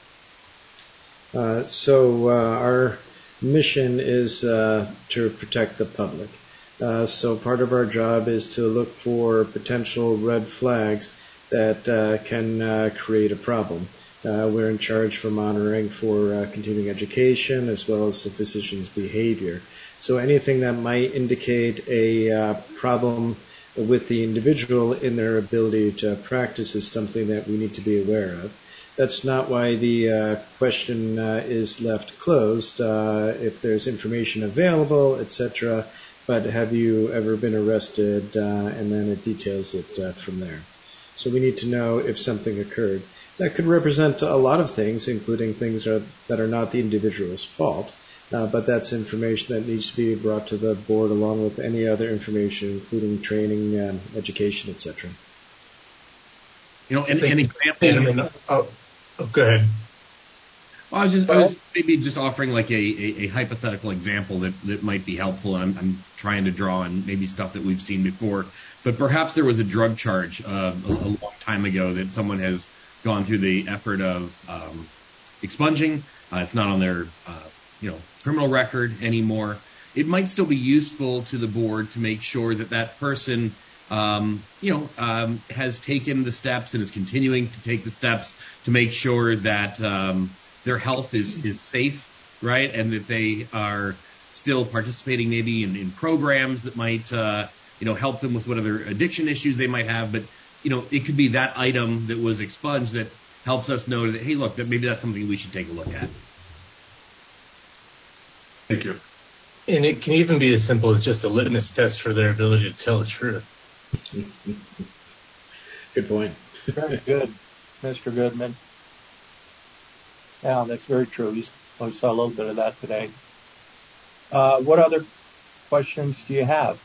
Uh, so uh, our mission is uh, to protect the public. Uh, so part of our job is to look for potential red flags that uh, can uh, create a problem. Uh, we're in charge for monitoring for uh, continuing education as well as the physician's behavior. So anything that might indicate a uh, problem with the individual in their ability to practice is something that we need to be aware of. That's not why the uh, question uh, is left closed. Uh, if there's information available, et cetera, but have you ever been arrested? Uh, and then it details it uh, from there. So we need to know if something occurred. That could represent a lot of things, including things are, that are not the individual's fault. Uh, but that's information that needs to be brought to the board along with any other information, including training, um, education, et cetera. You know, an, an example. Oh, oh, go ahead. I was just, I was maybe just offering like a, a, a hypothetical example that, that might be helpful. I'm, I'm trying to draw on maybe stuff that we've seen before, but perhaps there was a drug charge uh, a, a long time ago that someone has gone through the effort of um, expunging. Uh, it's not on their uh, you know criminal record anymore. It might still be useful to the board to make sure that that person um, you know um, has taken the steps and is continuing to take the steps to make sure that um, their health is, is safe, right? And that they are still participating maybe in, in programs that might, uh, you know, help them with whatever addiction issues they might have. But, you know, it could be that item that was expunged that helps us know that, hey, look, that maybe that's something we should take a look at. Thank you. And it can even be as simple as just a litmus test for their ability to tell the truth. Good point. Very good, Mister Goodman. Yeah, that's very true. We saw a little bit of that today. Uh, what other questions do you have?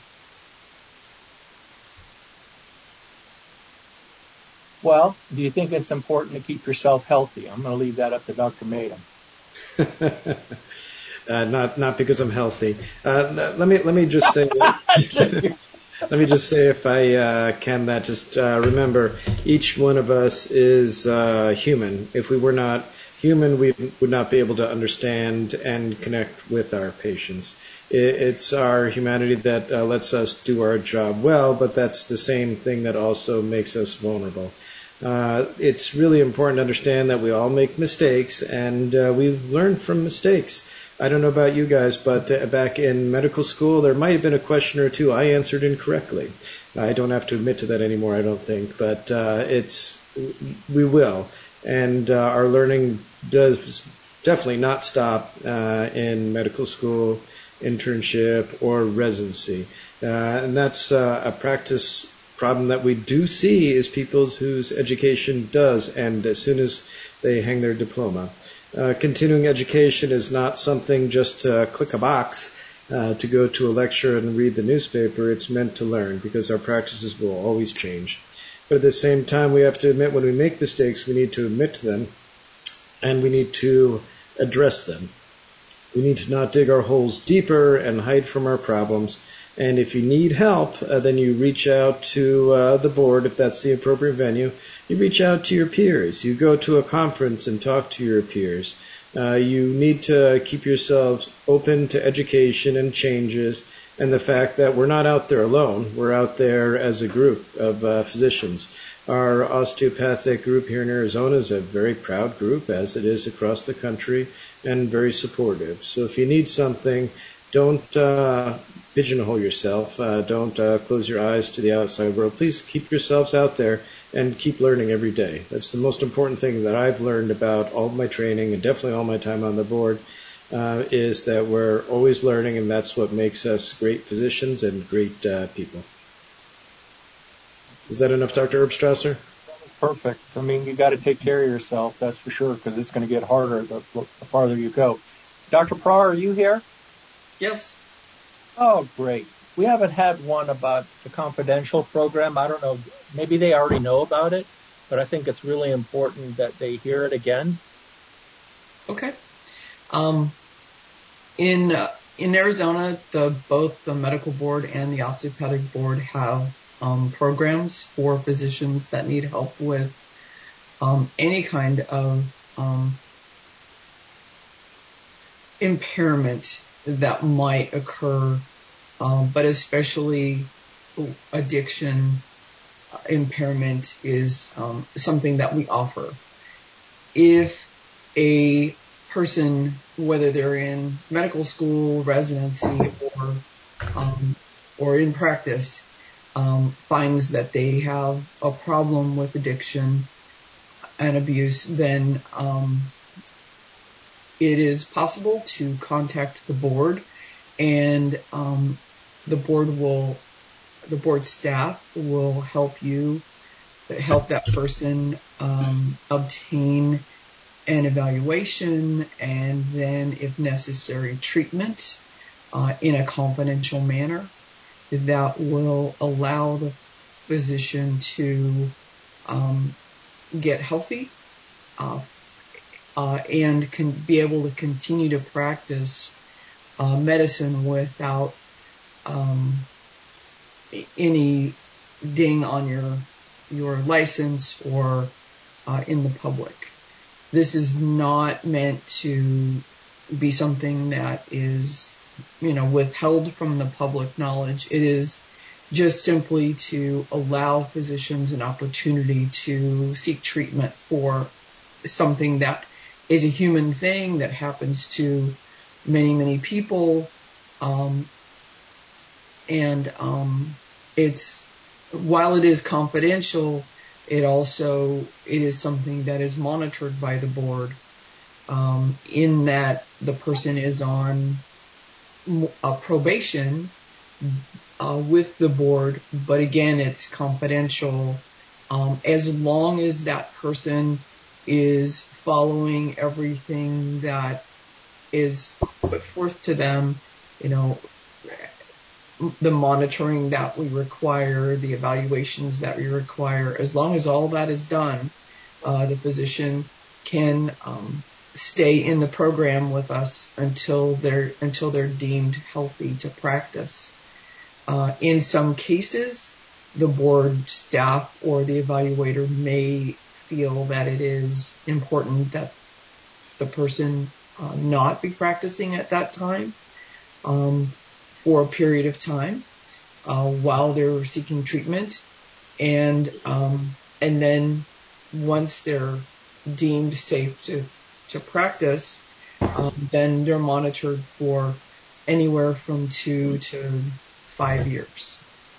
Well, do you think it's important to keep yourself healthy? I'm going to leave that up to Doctor Madam. uh, not not because I'm healthy. Uh, let me let me just say. Let me just say, if I uh, can, that just uh, remember, each one of us is uh, human. If we were not human, we would not be able to understand and connect with our patients. It's our humanity that uh, lets us do our job well, but that's the same thing that also makes us vulnerable. Uh, it's really important to understand that we all make mistakes, and uh, we learn from mistakes. I don't know about you guys, but uh, back in medical school, there might have been a question or two I answered incorrectly. I don't have to admit to that anymore, I don't think, but uh, it's we will. And uh, our learning does definitely not stop uh, in medical school, internship, or residency. Uh, and that's uh, a practice problem that we do see is people whose education does end as soon as they hang their diploma. Uh, continuing education is not something just to click a box uh, to go to a lecture and read the newspaper. It's meant to learn because our practices will always change. But at the same time, we have to admit when we make mistakes, we need to admit to them and we need to address them. We need to not dig our holes deeper and hide from our problems. And if you need help, uh, then you reach out to uh, the board if that's the appropriate venue. You reach out to your peers. You go to a conference and talk to your peers. Uh, you need to keep yourselves open to education and changes and the fact that we're not out there alone. We're out there as a group of uh, physicians. Our osteopathic group here in Arizona is a very proud group, as it is across the country, and very supportive. So if you need something, don't uh, pigeonhole yourself. Uh, don't uh, close your eyes to the outside world. Please keep yourselves out there and keep learning every day. That's the most important thing that I've learned about all of my training and definitely all my time on the board, uh, is that we're always learning, and that's what makes us great physicians and great uh, people. Is that enough, Doctor Erbstrasser? Perfect. I mean, you got to take care of yourself, that's for sure, because it's going to get harder the, the farther you go. Doctor Prawer, are you here? Yes. Oh, great. We haven't had one about the confidential program. I don't know. Maybe they already know about it, but I think it's really important that they hear it again. Okay. Um, in uh, in Arizona, the both the medical board and the osteopathic board have um, programs for physicians that need help with um, any kind of um, impairment that might occur, um, but especially addiction impairment is um, something that we offer. If a person, whether they're in medical school, residency, or um, or in practice, um, finds that they have a problem with addiction and abuse, then um, it is possible to contact the board, and um, the board will, the board staff will help you, help that person um, obtain an evaluation, and then, if necessary, treatment uh, in a confidential manner that will allow the physician to um, get healthy uh, uh, and can be able to continue to practice uh, medicine without um, any ding on your your license or uh, in the public. This is not meant to be something that is, you know, withheld from the public knowledge. It is just simply to allow physicians an opportunity to seek treatment for something that is a human thing that happens to many, many people. Um, and um, it's, while it is confidential, it also, it is something that is monitored by the board, um, in that the person is on a probation uh, with the board, but again, it's confidential. Um, as long as that person is following everything that is put forth to them, you know, the monitoring that we require, the evaluations that we require, as long as all that is done, uh, the physician can um, stay in the program with us until they're until they're deemed healthy to practice. Uh, in some cases, the board staff or the evaluator may feel that it is important that the person uh, not be practicing at that time. Um, for a period of time uh, while they're seeking treatment, and um, and then once they're deemed safe to to practice, um, then they're monitored for anywhere from two to five years.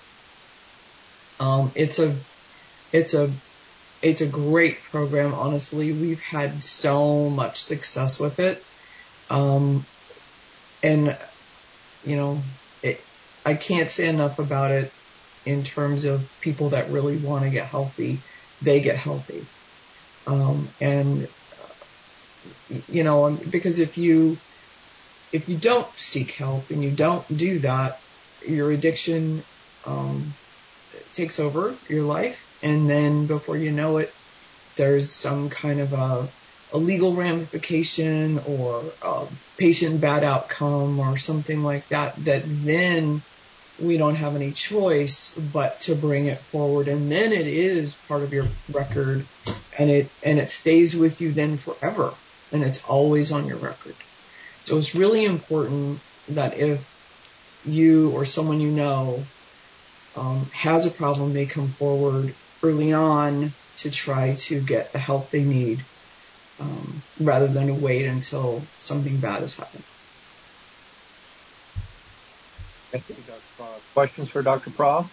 Um, it's a it's a it's a great program. Honestly, we've had so much success with it, um, and. You know, it, I can't say enough about it in terms of people that really want to get healthy. They get healthy. Um, and, you know, because if you, if you don't seek help and you don't do that, your addiction, um, takes over your life. And then before you know it, there's some kind of a, a legal ramification or a patient bad outcome or something like that, that then we don't have any choice but to bring it forward. And then it is part of your record, and it, and it stays with you then forever, and it's always on your record. So it's really important that if you or someone you know um, has a problem, they come forward early on to try to get the help they need. Um, rather than to wait until something bad has happened. Thank you, Doctor Prof. Questions for Doctor Prof?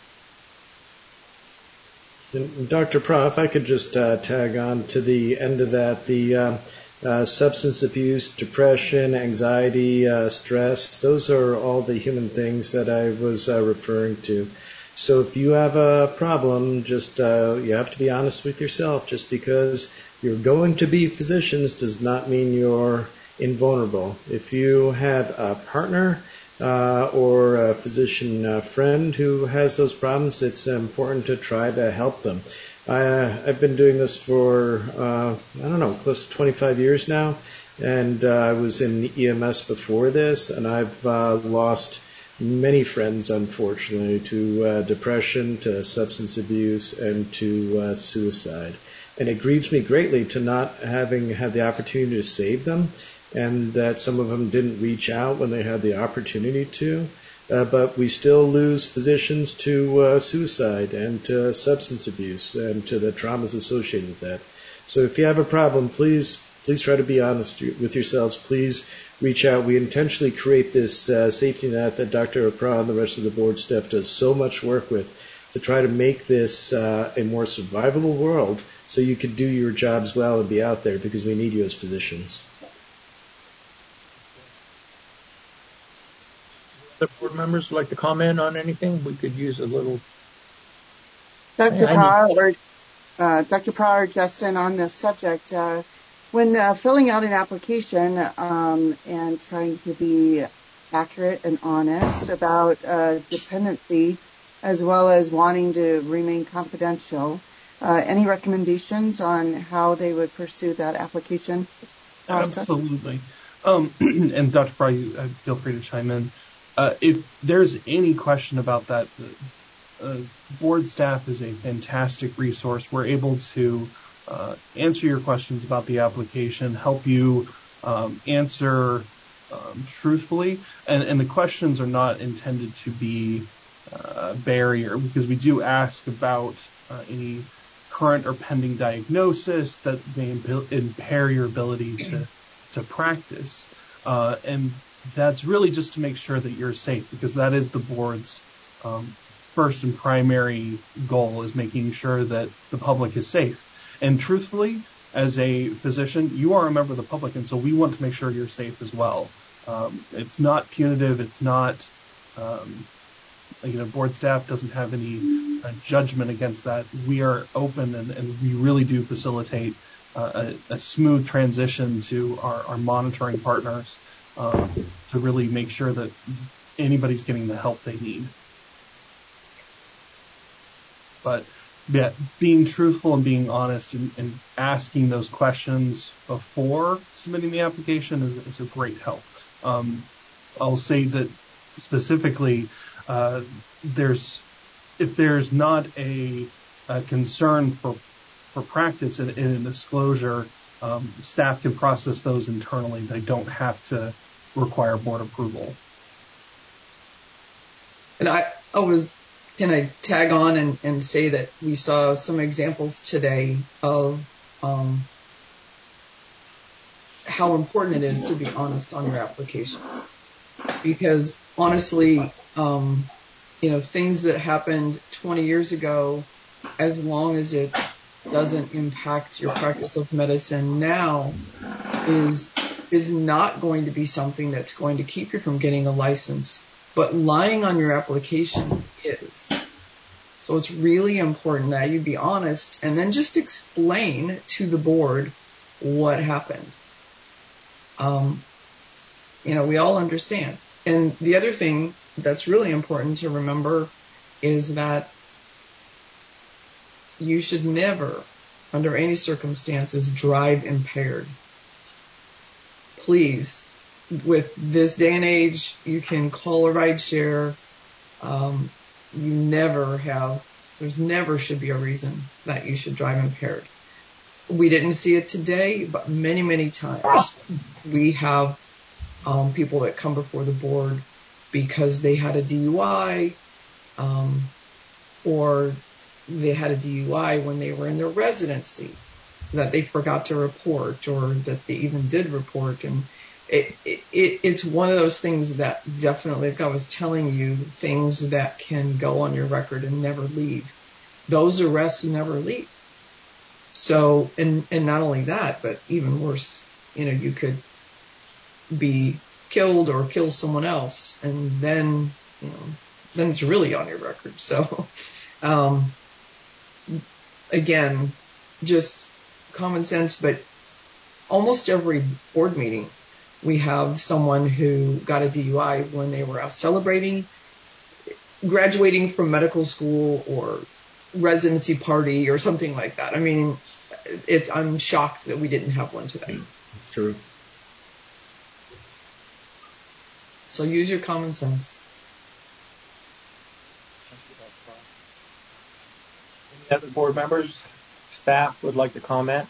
Doctor Prof, if I could just uh, tag on to the end of that, the uh, uh, substance abuse, depression, anxiety, uh, stress, those are all the human things that I was uh, referring to. So if you have a problem, just uh, you have to be honest with yourself. Just because you're going to be physicians does not mean you're invulnerable. If you have a partner uh, or a physician uh, friend who has those problems, it's important to try to help them. I, uh, I've been doing this for, uh, I don't know, close to twenty-five years now, and uh, I was in E M S before this, and I've uh, lost many friends, unfortunately, to uh, depression, to substance abuse, and to uh, suicide. And it grieves me greatly to not having had the opportunity to save them, and that some of them didn't reach out when they had the opportunity to. Uh, but we still lose physicians to uh, suicide and to substance abuse and to the traumas associated with that. So if you have a problem, please please try to be honest with yourselves. Please reach out. We intentionally create this uh, safety net that Doctor Apra and the rest of the board staff does so much work with to try to make this uh, a more survivable world so you can do your jobs well and be out there, because we need you as physicians. Other board members would like to comment on anything? We could use a little. Doctor Pra or uh, Doctor Pra or Justin, on this subject, uh, when uh, filling out an application um, and trying to be accurate and honest about uh, dependency, as well as wanting to remain confidential, uh, any recommendations on how they would pursue that application? Absolutely. Um, and Doctor Fry, uh, feel free to chime in. Uh, if there's any question about that, the uh, board staff is a fantastic resource. We're able to uh, answer your questions about the application, help you um, answer um, truthfully, and, and the questions are not intended to be uh, a barrier, because we do ask about uh, any current or pending diagnosis that may imp- impair your ability to, to practice. Uh, and that's really just to make sure that you're safe, because that is the board's um, first and primary goal, is making sure that the public is safe. And truthfully, as a physician, you are a member of the public, and so we want to make sure you're safe as well. Um, it's not punitive. It's not, um, you know, board staff doesn't have any uh, judgment against that. We are open, and, and we really do facilitate uh, a, a smooth transition to our, our monitoring partners uh, to really make sure that anybody's getting the help they need. But yeah, being truthful and being honest and, and asking those questions before submitting the application is, is a great help. Um, I'll say that specifically, uh, there's if there's not a, a concern for for practice in, in a disclosure, um, staff can process those internally. They don't have to require board approval. And I, I was Can I tag on and, and say that we saw some examples today of um, how important it is to be honest on your application. Because honestly, um, you know, things that happened twenty years ago, as long as it doesn't impact your practice of medicine now, is is not going to be something that's going to keep you from getting a license. But lying on your application is. So it's really important that you be honest and then just explain to the board what happened. Um, you know, we all understand. And the other thing that's really important to remember is that you should never, under any circumstances, drive impaired. Please, with this day and age, you can call a ride share. Um, you never have, there's never should be a reason that you should drive impaired. We didn't see it today, but many, many times we have um, people that come before the board because they had a D U I, um, or they had a D U I when they were in their residency that they forgot to report, or that they even did report. And it, it, it's one of those things that definitely, like I was telling you, things that can go on your record and never leave. Those arrests never leave. So, and, and not only that, but even worse, you know, you could be killed or kill someone else, and then, you know, then it's really on your record. So, um, again, just common sense, but almost every board meeting, we have someone who got a D U I when they were out celebrating, graduating from medical school or residency party or something like that. I mean, it's, I'm shocked that we didn't have one today. True. So use your common sense. Any other board members, staff would like to comment?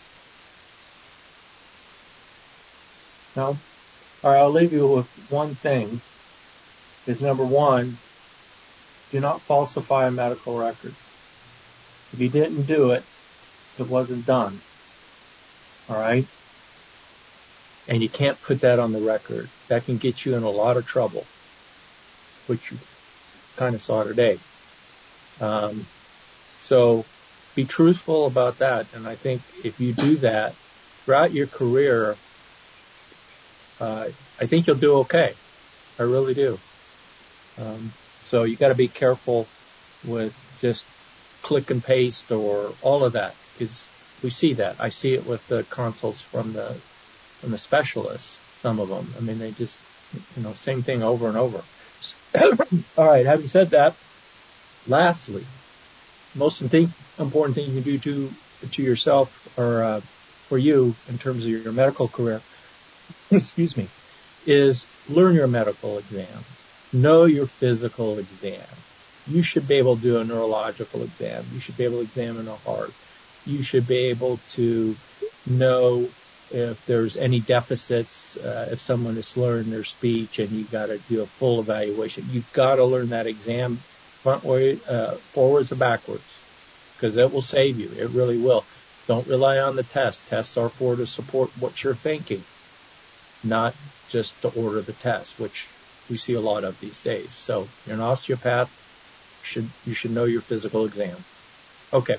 No? All right, I'll leave you with one thing. Is number one, do not falsify a medical record. If you didn't do it, it wasn't done. All right? And you can't put that on the record. That can get you in a lot of trouble, which you kind of saw today. Um, so be truthful about that. And I think if you do that throughout your career, uh, I think you'll do okay. I really do. Um, so you got to be careful with just click and paste or all of that, because we see that. I see it with the consults from the from the specialists, some of them. I mean, they just, you know, same thing over and over. All right, having said that, lastly, most important thing you can do to to yourself or uh, for you in terms of your medical career excuse me, is learn your medical exam. Know your physical exam. You should be able to do a neurological exam. You should be able to examine a heart. You should be able to know if there's any deficits, uh, if someone is slurring their speech, and you've got to do a full evaluation. You've got to learn that exam front way, uh, forwards or backwards, because it will save you. It really will. Don't rely on the test. Tests are for to support what you're thinking, not just to order the test, which we see a lot of these days. So you're an osteopath, you should, you should know your physical exam. Okay.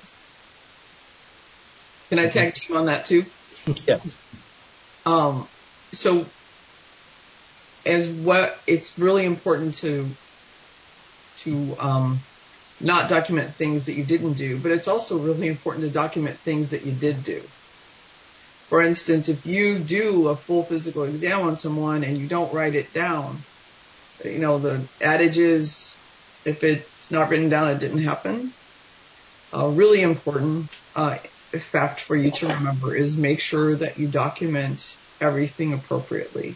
Can I tag team on that too? Yes. Um, so as what, it's really important to, to, um, not document things that you didn't do, but it's also really important to document things that you did do. For instance, if you do a full physical exam on someone and you don't write it down, you know, the adage is, if it's not written down, it didn't happen. A really important uh, fact for you to remember is make sure that you document everything appropriately.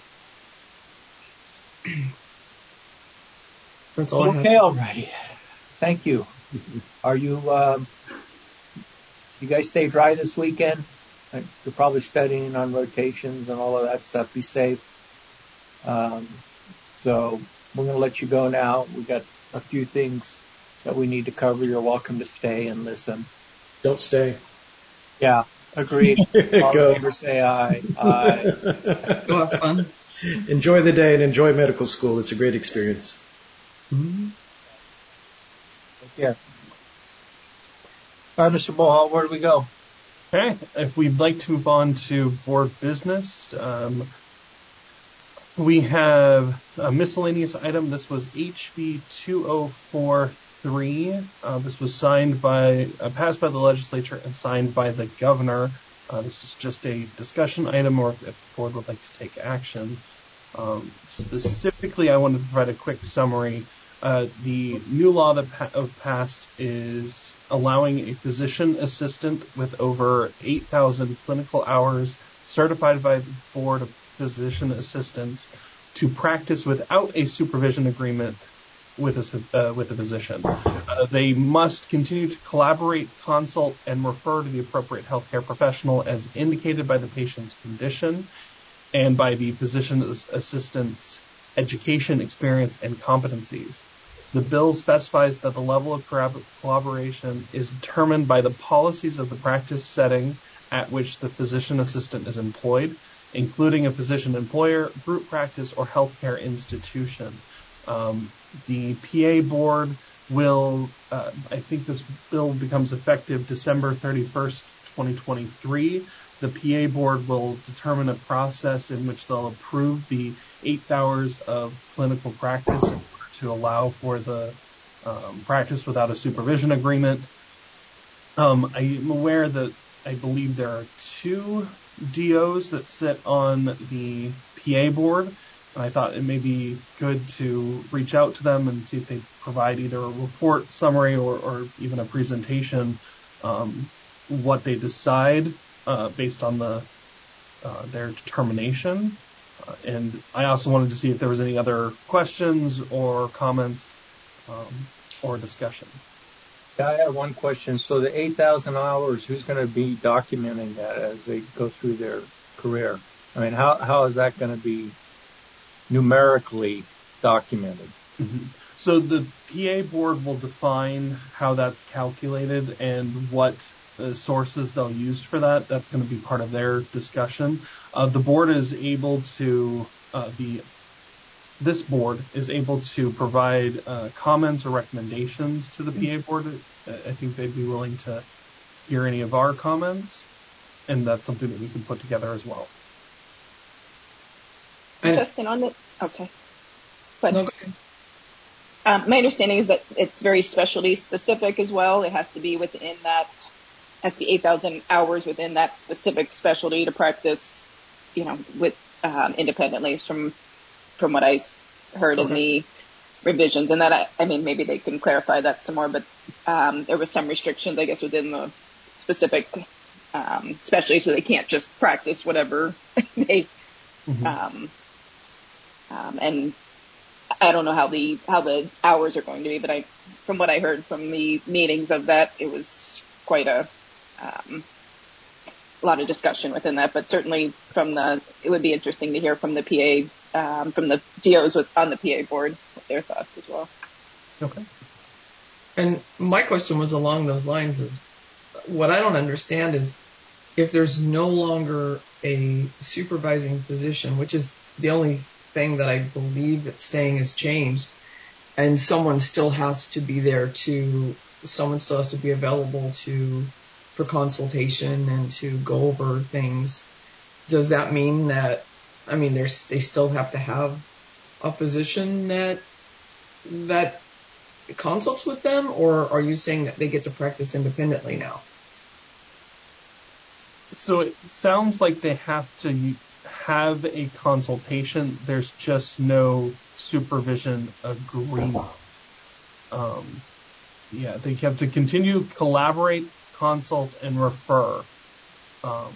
That's all I have. Okay, all right. Thank you. Are you, um, you guys stay dry this weekend? You're probably studying on rotations and all of that stuff. Be safe. Um, so we're going to let you go now. We've got a few things that we need to cover. You're welcome to stay and listen. Don't stay. Yeah, agreed. All Go. in favor say aye. Aye. Go have fun. Enjoy the day and enjoy medical school. It's a great experience. Mm-hmm. Yeah. All right, Mister Bohal, where do we go? Okay, if we'd like to move on to board business, um, we have a miscellaneous item. This was H B two oh four three. Uh, this was signed by, uh, passed by the legislature and signed by the governor. Uh, this is just a discussion item, or if the board would like to take action. Um, specifically, I wanted to provide a quick summary. Uh, the new law that pa- passed is allowing a physician assistant with over eight thousand clinical hours certified by the Board of Physician Assistants to practice without a supervision agreement with a, uh, with a physician. Uh, they must continue to collaborate, consult, and refer to the appropriate healthcare professional as indicated by the patient's condition and by the physician assistant's education, experience, and competencies. The bill specifies that the level of collaboration is determined by the policies of the practice setting at which the physician assistant is employed, including a physician employer, group practice, or healthcare institution. Um, the P A board will, uh, I think this bill becomes effective December thirty-first, twenty twenty-three. The P A board will determine a process in which they'll approve the eight hours of clinical practice to allow for the um, practice without a supervision agreement. Um, I am aware that I believe there are two D Os that sit on the P A board, and I thought it may be good to reach out to them and see if they provide either a report summary or, or even a presentation, um, what they decide uh, based on the uh, their determination. Uh, and I also wanted to see if there was any other questions or comments um, or discussion. Yeah, I have one question. So the eight thousand hours, who's going to be documenting that as they go through their career? I mean, how how is that going to be numerically documented? Mm-hmm. So the P A board will define how that's calculated and what uh, sources they'll use for that. That's going to be part of their discussion. Uh, the board is able to, uh, the this board is able to provide uh, comments or recommendations to the P A board. I think they'd be willing to hear any of our comments, and that's something that we can put together as well. Justin, on the, oh, sorry. Go ahead. No, go ahead. Um, my understanding is that it's very specialty specific as well. It has to be within that, has to be eight thousand hours within that specific specialty to practice, you know, with um, independently from from what I heard okay. in the revisions. And that, I, I mean, maybe they can clarify that some more, but um, there was some restrictions, I guess, within the specific um, specialty, so they can't just practice whatever they Mm-hmm. Um, um, and I don't know how the how the hours are going to be, but I, from what I heard from the meetings of that, it was quite a um, a lot of discussion within that. But certainly from the, it would be interesting to hear from the P A, um, from the D Os with, on the P A board, their thoughts as well. Okay. And my question was along those lines of what I don't understand is if there's no longer a supervising physician, which is the only thing that I believe it's saying has changed, and someone still has to be there to, someone still has to be available to, for consultation and to go over things. Does that mean that, I mean, there's, they still have to have a physician that, that consults with them, or are you saying that they get to practice independently now? So it sounds like they have to have a consultation. There's just no supervision agreement. Um, yeah, they have to continue to collaborate, consult, and refer. Um,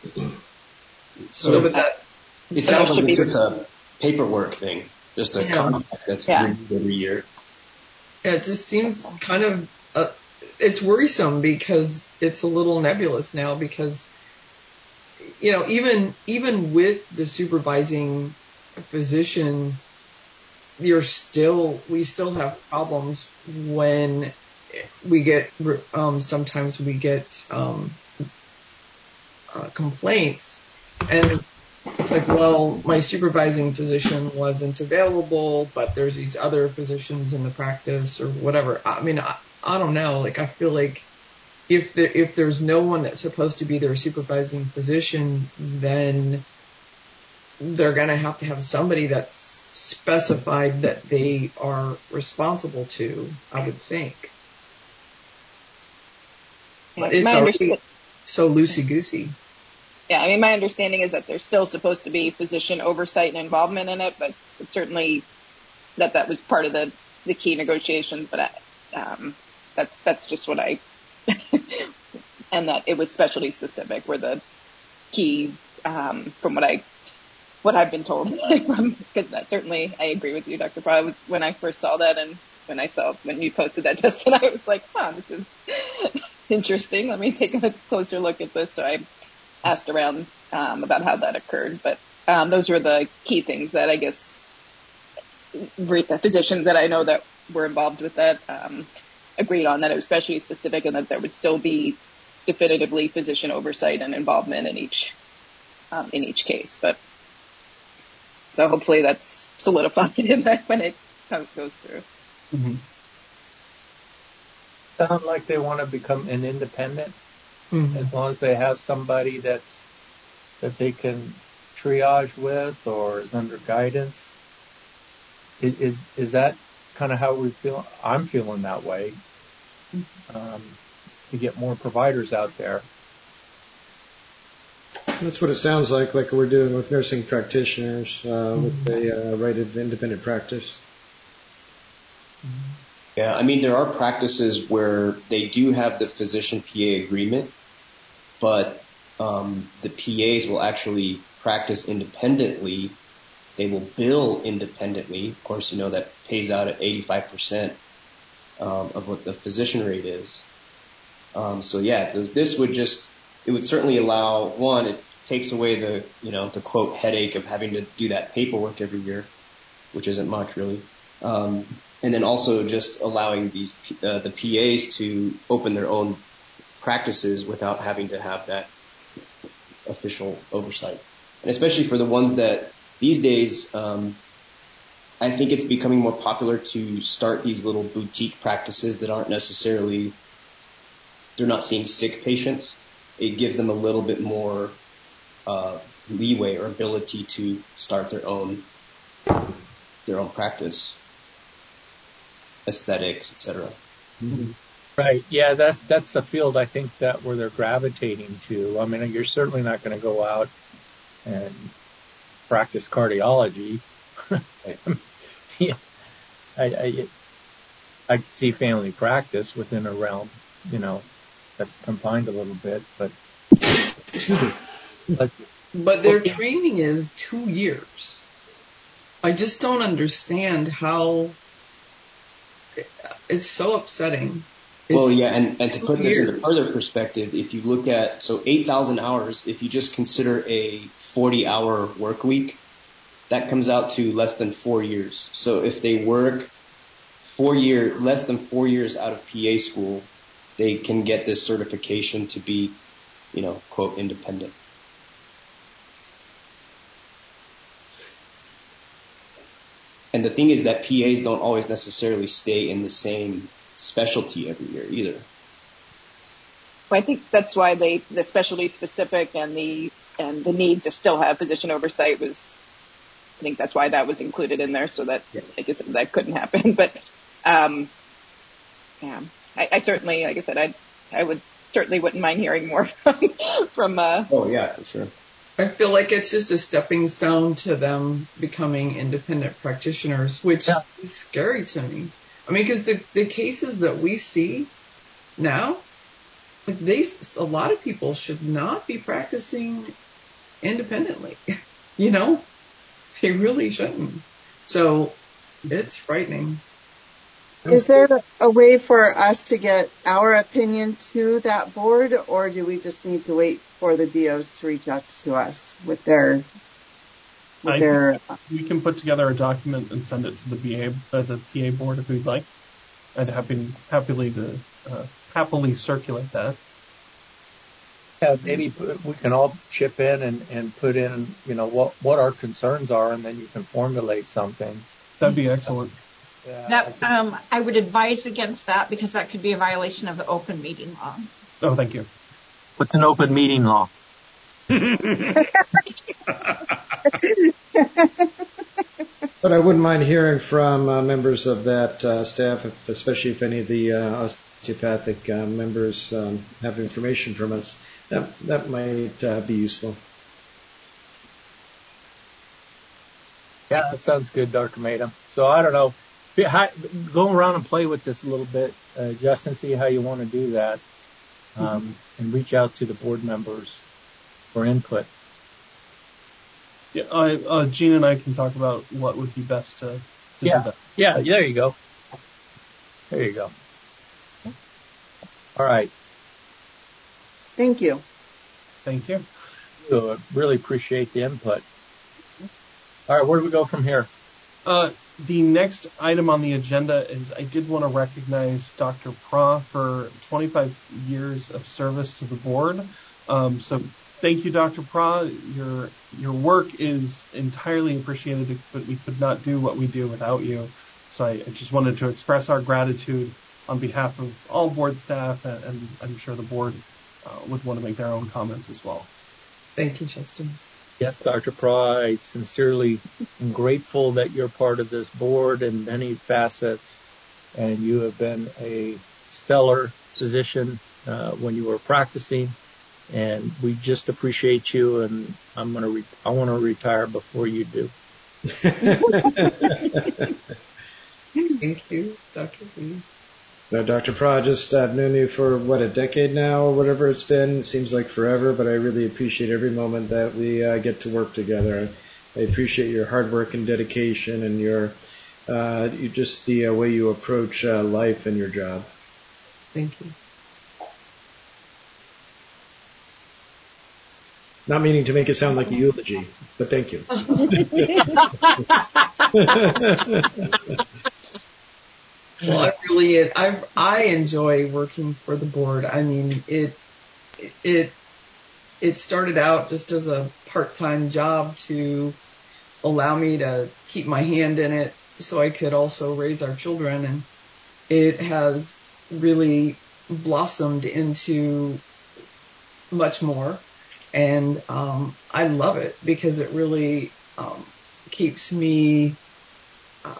so so that, it sounds like it's just a paperwork thing, just a yeah. contract that's yeah. renewed every year. Yeah, it just seems kind of, uh, it's worrisome because it's a little nebulous now because, you know, even, even with the supervising physician, you're still, we still have problems when we get, um, sometimes we get, um, uh, complaints, and it's like, well, my supervising physician wasn't available, but there's these other physicians in the practice or whatever. I mean, I, I don't know. Like, I feel like if there, if there's no one that's supposed to be their supervising physician, then they're going to have to have somebody that's specified that they are responsible to, I would think. But it's already so loosey-goosey. Yeah, I mean, my understanding is that there's still supposed to be physician oversight and involvement in it, but certainly that that was part of the, the key negotiations. But I, um, that's that's just what I, and that it was specialty specific were the key, um, from what I, what I've been told. Because that certainly, I agree with you, Doctor Paul. I was when I first saw that, and when I saw when you posted that, Justin, I was like, huh, this is interesting. Let me take a closer look at this. So I asked around um, about how that occurred, but um, those were the key things that I guess the physicians that I know that were involved with that um, agreed on, that it was specialty specific and that there would still be definitively physician oversight and involvement in each um, in each case. But so hopefully that's solidified in that when it goes through. Mm-hmm. Sound like they want to become an independent. Mm-hmm. As long as they have somebody that's that they can triage with or is under guidance. Is is, is that kind of how we feel? I'm feeling that way. Um, to get more providers out there. That's what it sounds like, like we're doing with nursing practitioners uh, mm-hmm. with the uh, right of independent practice. Yeah, I mean, there are practices where they do have the physician P A agreement, but um, the P As will actually practice independently. They will bill independently. Of course, you know, that pays out at eighty-five percent um, of what the physician rate is. Um, so yeah, this would just, it would certainly allow, one, it takes away the, you know, the quote headache of having to do that paperwork every year, which isn't much really. Um, and then also just allowing these, uh, the P As to open their own practices without having to have that official oversight. And especially for the ones that these days, um, I think it's becoming more popular to start these little boutique practices that aren't necessarily, they're not seeing sick patients. It gives them a little bit more uh, leeway or ability to start their own their own practice, aesthetics, et cetera. Mm-hmm. Right. Yeah, that's that's the field I think that where they're gravitating to. I mean, you're certainly not going to go out and practice cardiology. yeah, I, I I could see family practice within a realm, you know, that's confined a little bit, but but but their training is two years. I just don't understand how it's so upsetting. It's well, yeah, and, and to put this years. into further perspective, if you look at, so eight thousand hours, if you just consider a forty hour work week, that comes out to less than four years. So if they work four year, less than four years out of P A school, they can get this certification to be, you know, quote, independent. And the thing is that P As don't always necessarily stay in the same specialty every year either. Well, I think that's why they, the specialty specific and the, and the need to still have physician oversight was, I think that's why that was included in there, so that, yeah. I guess that couldn't happen. But, um, yeah, I, I certainly, like I said, I, I would certainly wouldn't mind hearing more from, from, uh, oh yeah, for sure. I feel like it's just a stepping stone to them becoming independent practitioners, which yeah. is scary to me. I mean, because the, the cases that we see now, like they, a lot of people should not be practicing independently, you know? They really shouldn't. So it's frightening. Is there a way for us to get our opinion to that board, or do we just need to wait for the D Os to reach out to us with their, with I their? We can put together a document and send it to the B A, uh, the P A board if we'd like. I'd happy, happily to uh, happily circulate that. Yeah, maybe we can all chip in and, and put in, you know, what what our concerns are, and then you can formulate something. That'd be excellent. Yeah, that, um, I would advise against that because that could be a violation of the open meeting law. Oh, thank you. What's an open meeting law? But I wouldn't mind hearing from uh, members of that uh, staff, if, especially if any of the uh, osteopathic uh, members um, have information from us. That, that might uh, be useful. Yeah, that sounds good, Doctor Madam. So I don't know. Go around and play with this a little bit, uh, Justin, see how you want to do that, um, mm-hmm. and reach out to the board members for input. Yeah, I, uh, Gene and I can talk about what would be best to, to yeah. do that. Yeah, there you go. There you go. All right. Thank you. Thank you. I really appreciate the input. All right, where do we go from here? Uh, the next item on the agenda is I did want to recognize Doctor Pra for twenty-five years of service to the board. Um, so thank you, Doctor Pra. Your your work is entirely appreciated, but we could not do what we do without you. So I, I just wanted to express our gratitude on behalf of all board staff, and, and I'm sure the board uh, would want to make their own comments as well. Thank you, Justin. Yes, Doctor Pra, I sincerely am grateful that you're part of this board in many facets, and you have been a stellar physician uh, when you were practicing, and we just appreciate you. And I'm gonna, re- I want to retire before you do. Thank you, Doctor Lee. No, Doctor Pra, just I've known you for, what, a decade now or whatever it's been. It seems like forever, but I really appreciate every moment that we uh, get to work together. I appreciate your hard work and dedication and your uh, you just the uh, way you approach uh, life and your job. Thank you. Not meaning to make it sound like a eulogy, but thank you. Well, I really, I I enjoy working for the board. I mean, it it it started out just as a part-time job to allow me to keep my hand in it, so I could also raise our children, and it has really blossomed into much more. And um, I love it because it really um, keeps me Uh,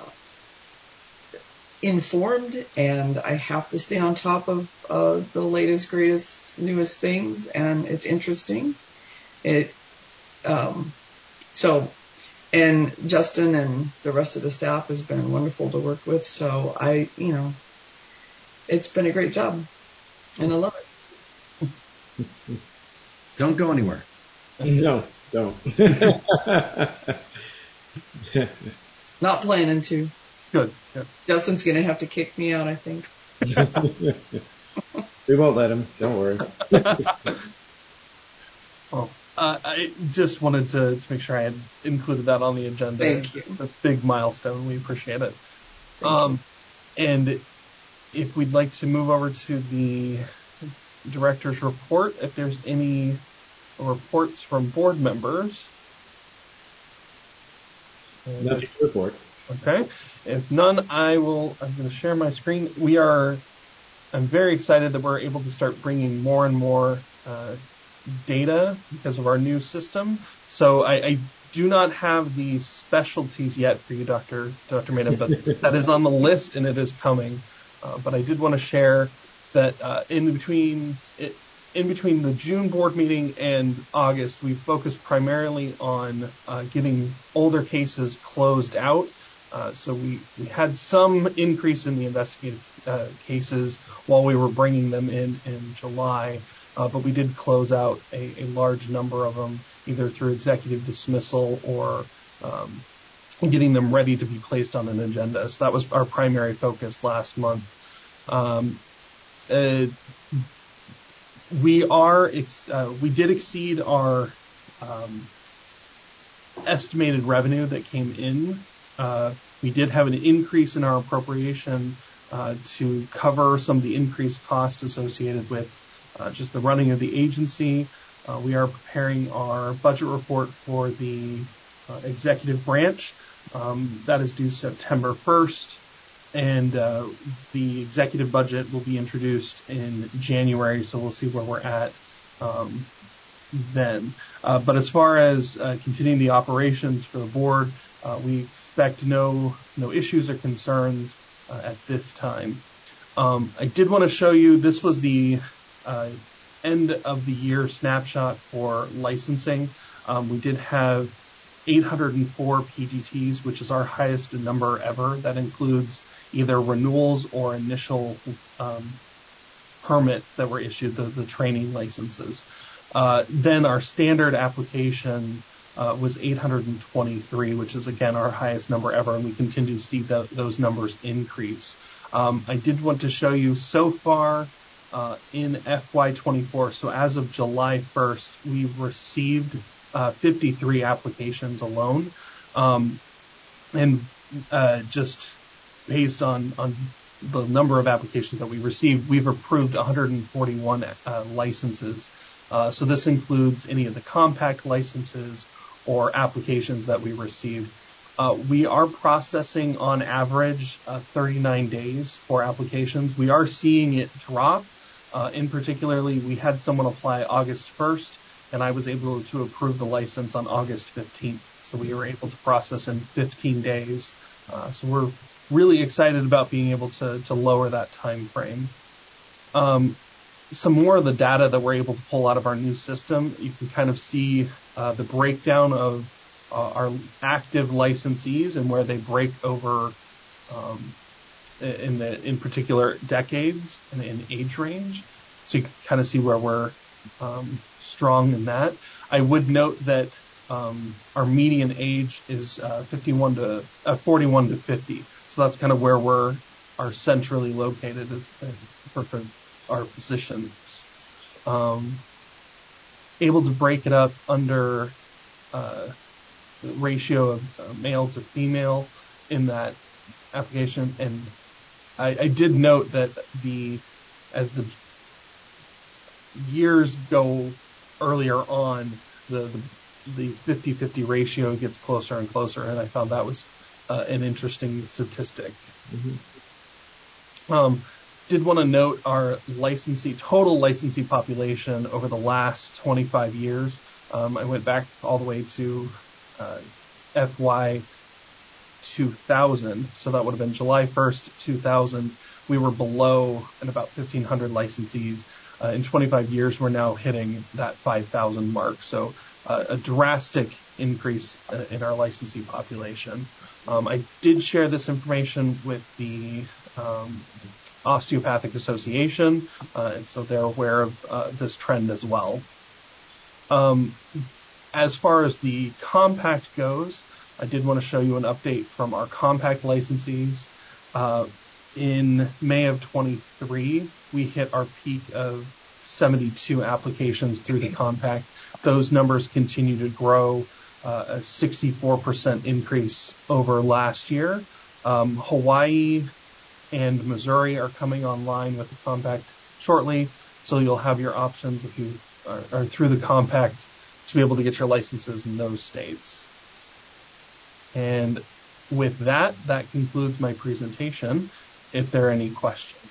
informed, and I have to stay on top of uh, the latest, greatest, newest things, and it's interesting. It um, so, and Justin and the rest of the staff has been wonderful to work with. So I, you know, it's been a great job, and I love it. Don't go anywhere. No. Don't. Not planning to. Good. Good. Justin's going to have to kick me out, I think. We won't let him. Don't worry. Well, uh, I just wanted to, to make sure I had included that on the agenda. Thank you. It's a big milestone. We appreciate it. Um, and if we'd like to move over to the director's report, if there's any reports from board members. Nothing to report. Okay. If none, I will, I'm going to share my screen. We are, I'm very excited that we're able to start bringing more and more uh, data because of our new system. So I, I do not have the specialties yet for you, Doctor Doctor Maida, but that is on the list and it is coming. Uh, but I did want to share that uh, in between it, in between the June board meeting and August, we focused primarily on uh, getting older cases closed out. Uh, so we, we had some increase in the investigative uh, cases while we were bringing them in in July, uh, but we did close out a, a large number of them, either through executive dismissal or um, getting them ready to be placed on an agenda. So that was our primary focus last month. Um, uh, we are ex- uh, we did exceed our um, estimated revenue that came in. Uh, we did have an increase in our appropriation uh, to cover some of the increased costs associated with uh, just the running of the agency. Uh, we are preparing our budget report for the uh, executive branch. Um, that is due September first, and uh, the executive budget will be introduced in January, so we'll see where we're at um, then. Uh, but as far as uh, continuing the operations for the board, uh, we expect no no issues or concerns uh, at this time. Um, I did want to show you, this was the uh, end of the year snapshot for licensing. Um, we did have eight hundred four P G Ts, which is our highest number ever. That includes either renewals or initial um, permits that were issued, the, the training licenses. Uh, then our standard application uh, was eight hundred twenty-three, which is, again, our highest number ever, and we continue to see the, those numbers increase. Um, I did want to show you so far uh, in F Y twenty-four, so as of July first, we've received uh, fifty-three applications alone. Um, and uh, just based on, on the number of applications that we received, we've approved one hundred forty-one uh, licenses. Uh, so this includes any of the compact licenses or applications that we received. Uh, we are processing on average uh, thirty-nine days for applications. We are seeing it drop. Uh, in particularly, we had someone apply August first, and I was able to approve the license on August fifteenth. So we were able to process in fifteen days. Uh, so we're really excited about being able to, to lower that time frame. Um, some more of the data that we're able to pull out of our new system, you can kind of see uh, the breakdown of uh, our active licensees and where they break over um, in the in particular decades and in age range. So you can kind of see where we're um, strong in that. I would note that um, our median age is uh, fifty-one to uh, forty-one to fifty. So that's kind of where we're are centrally located as uh, for, for our positions. Um, able to break it up under uh, the ratio of uh, male to female in that application, and I, I did note that the as the years go earlier on, the the, the fifty-fifty ratio gets closer and closer, and I found that was uh, an interesting statistic. Mm-hmm. Um, did want to note our licensee, total licensee population over the last twenty-five years. Um, I went back all the way to uh, F Y two thousand, so that would have been July first, two thousand. We were below at about fifteen hundred licensees. Uh, in twenty-five years, we're now hitting that five thousand mark. So uh, a drastic increase uh, in our licensee population. Um, I did share this information with the um, Osteopathic Association, uh, and so they're aware of uh, this trend as well. Um, as far as the compact goes, I did want to show you an update from our compact licensees. Uh, in May of twenty-three, we hit our peak of seventy-two applications through the compact. Those numbers continue to grow, uh, a sixty-four percent increase over last year. Um, Hawaii and Missouri are coming online with the compact shortly, so you'll have your options if you are, are through the compact to be able to get your licenses in those states. And with that, that concludes my presentation. If there are any questions.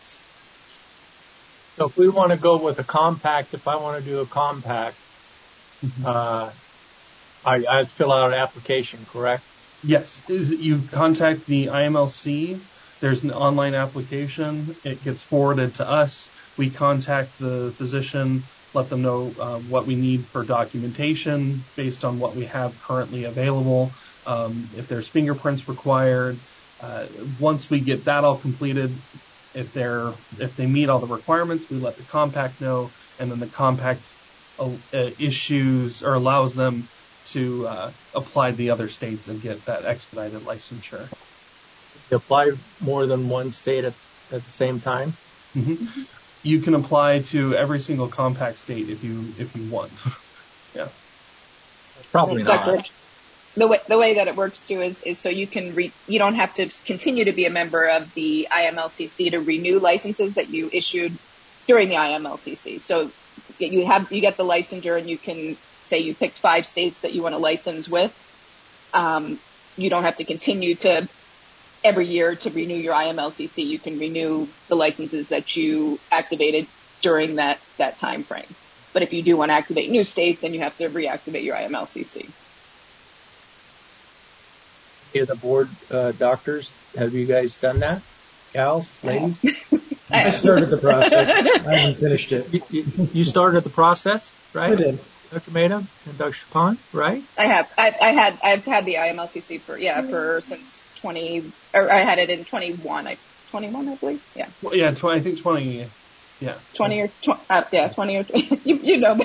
So if we want to go with a compact, if I want to do a compact, mm-hmm. uh, I, I fill out an application, correct? Yes. You contact the I M L C. There's an online application. It gets forwarded to us. We contact the physician, let them know uh, what we need for documentation based on what we have currently available. Um, if there's fingerprints required, uh, once we get that all completed, if they're if they meet all the requirements, we let the compact know, and then the compact uh, issues or allows them to uh, apply to the other states and get that expedited licensure. You apply more than one state at, at the same time? Mm-hmm. You can apply to every single compact state if you if you want. Yeah. Probably not. The way, the way that it works too is, is so you can re, you don't have to continue to be a member of the I M L C C to renew licenses that you issued during the I M L C C. So you have, you get the licensure and you can say you picked five states that you want to license with. Um, you don't have to continue to every year to renew your I M L C C. You can renew the licenses that you activated during that, that time frame. But if you do want to activate new states, then you have to reactivate your I M L C C. Okay, the board uh, doctors, have you guys done that? Gals, ladies? I started the process. I haven't finished it. You, you, you started the process, right? I did. Doctor Maida and Doctor Chapon, right? I have. I, I had. I've had the I M L C C for yeah for since twenty. Or I had it in twenty-one. I twenty-one, I believe. Yeah. Well, yeah, twenty. I think twenty. Yeah. Twenty or tw- uh, yeah, twenty or you, you know.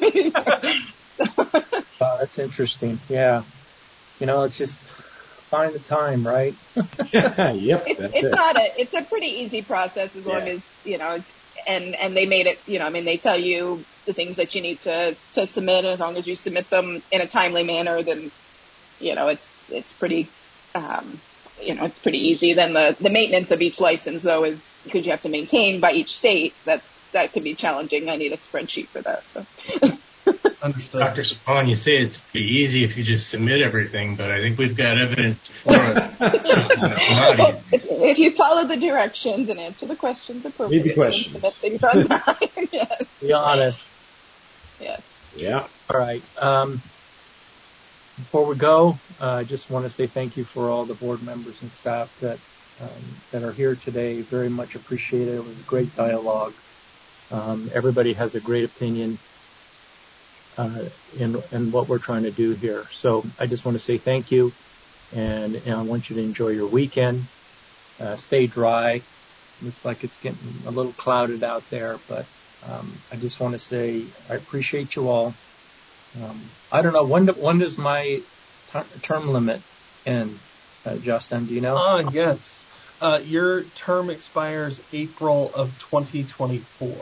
Oh, that's interesting. Yeah. You know, it's just. Find the time, right? Yep, it's, that's it's it. not a, it's a pretty easy process as long yeah. as, you know, it's, and, and they made it, you know, I mean, they tell you the things that you need to, to submit, and as long as you submit them in a timely manner, then, you know, it's, it's pretty, um, you know, it's pretty easy. Then the, the maintenance of each license, though, is because you have to maintain by each state. That's, that could be challenging. I need a spreadsheet for that, so. Understood. Doctor Chapon, you say it's pretty easy if you just submit everything, but I think we've got evidence for us. Well, if, if you follow the directions and answer the questions appropriately, read the questions, submit things on time. Yes. Be honest. Yes. Yeah. All right. Um, before we go, uh, I just want to say thank you for all the board members and staff that um, that are here today. Very much appreciated. It was a great dialogue. Um, everybody has a great opinion. Uh, in, in what we're trying to do here. So I just want to say thank you, and, and I want you to enjoy your weekend. Uh, stay dry. Looks like it's getting a little clouded out there, but um, I just want to say I appreciate you all. Um, I don't know, when, do, when does my t- term limit end, uh, Justin? Do you know? Ah, uh, yes. Uh, your term expires April of twenty twenty-four.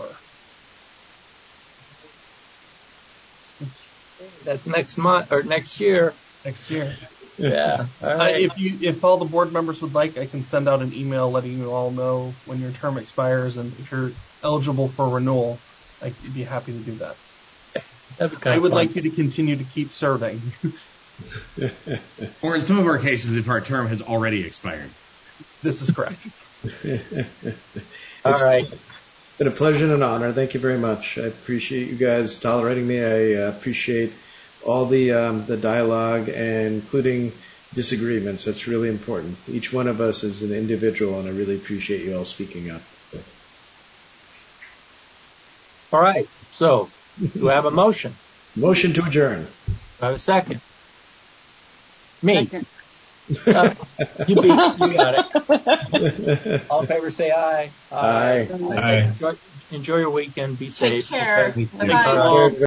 That's next month or next year. Next year. Yeah. All right. Uh, if you, if all the board members would like, I can send out an email letting you all know when your term expires, and if you're eligible for renewal, I'd be happy to do that. That'd be kind I of would fun. like you to continue to keep serving. Or in some of our cases, if our term has already expired. This is correct. All right. It's been a pleasure and an honor. Thank you very much. I appreciate you guys tolerating me. I uh, appreciate all the um, the dialogue, and including disagreements. That's really important. Each one of us is an individual, and I really appreciate you all speaking up. All right. So, do I have a motion? Motion to adjourn. Do I have a second? Me. Second. Uh, you, beat, you got it. All in favor, say aye. Aye. Aye. Enjoy, enjoy your weekend. Be safe. Take care. Okay? Bye-bye. All right.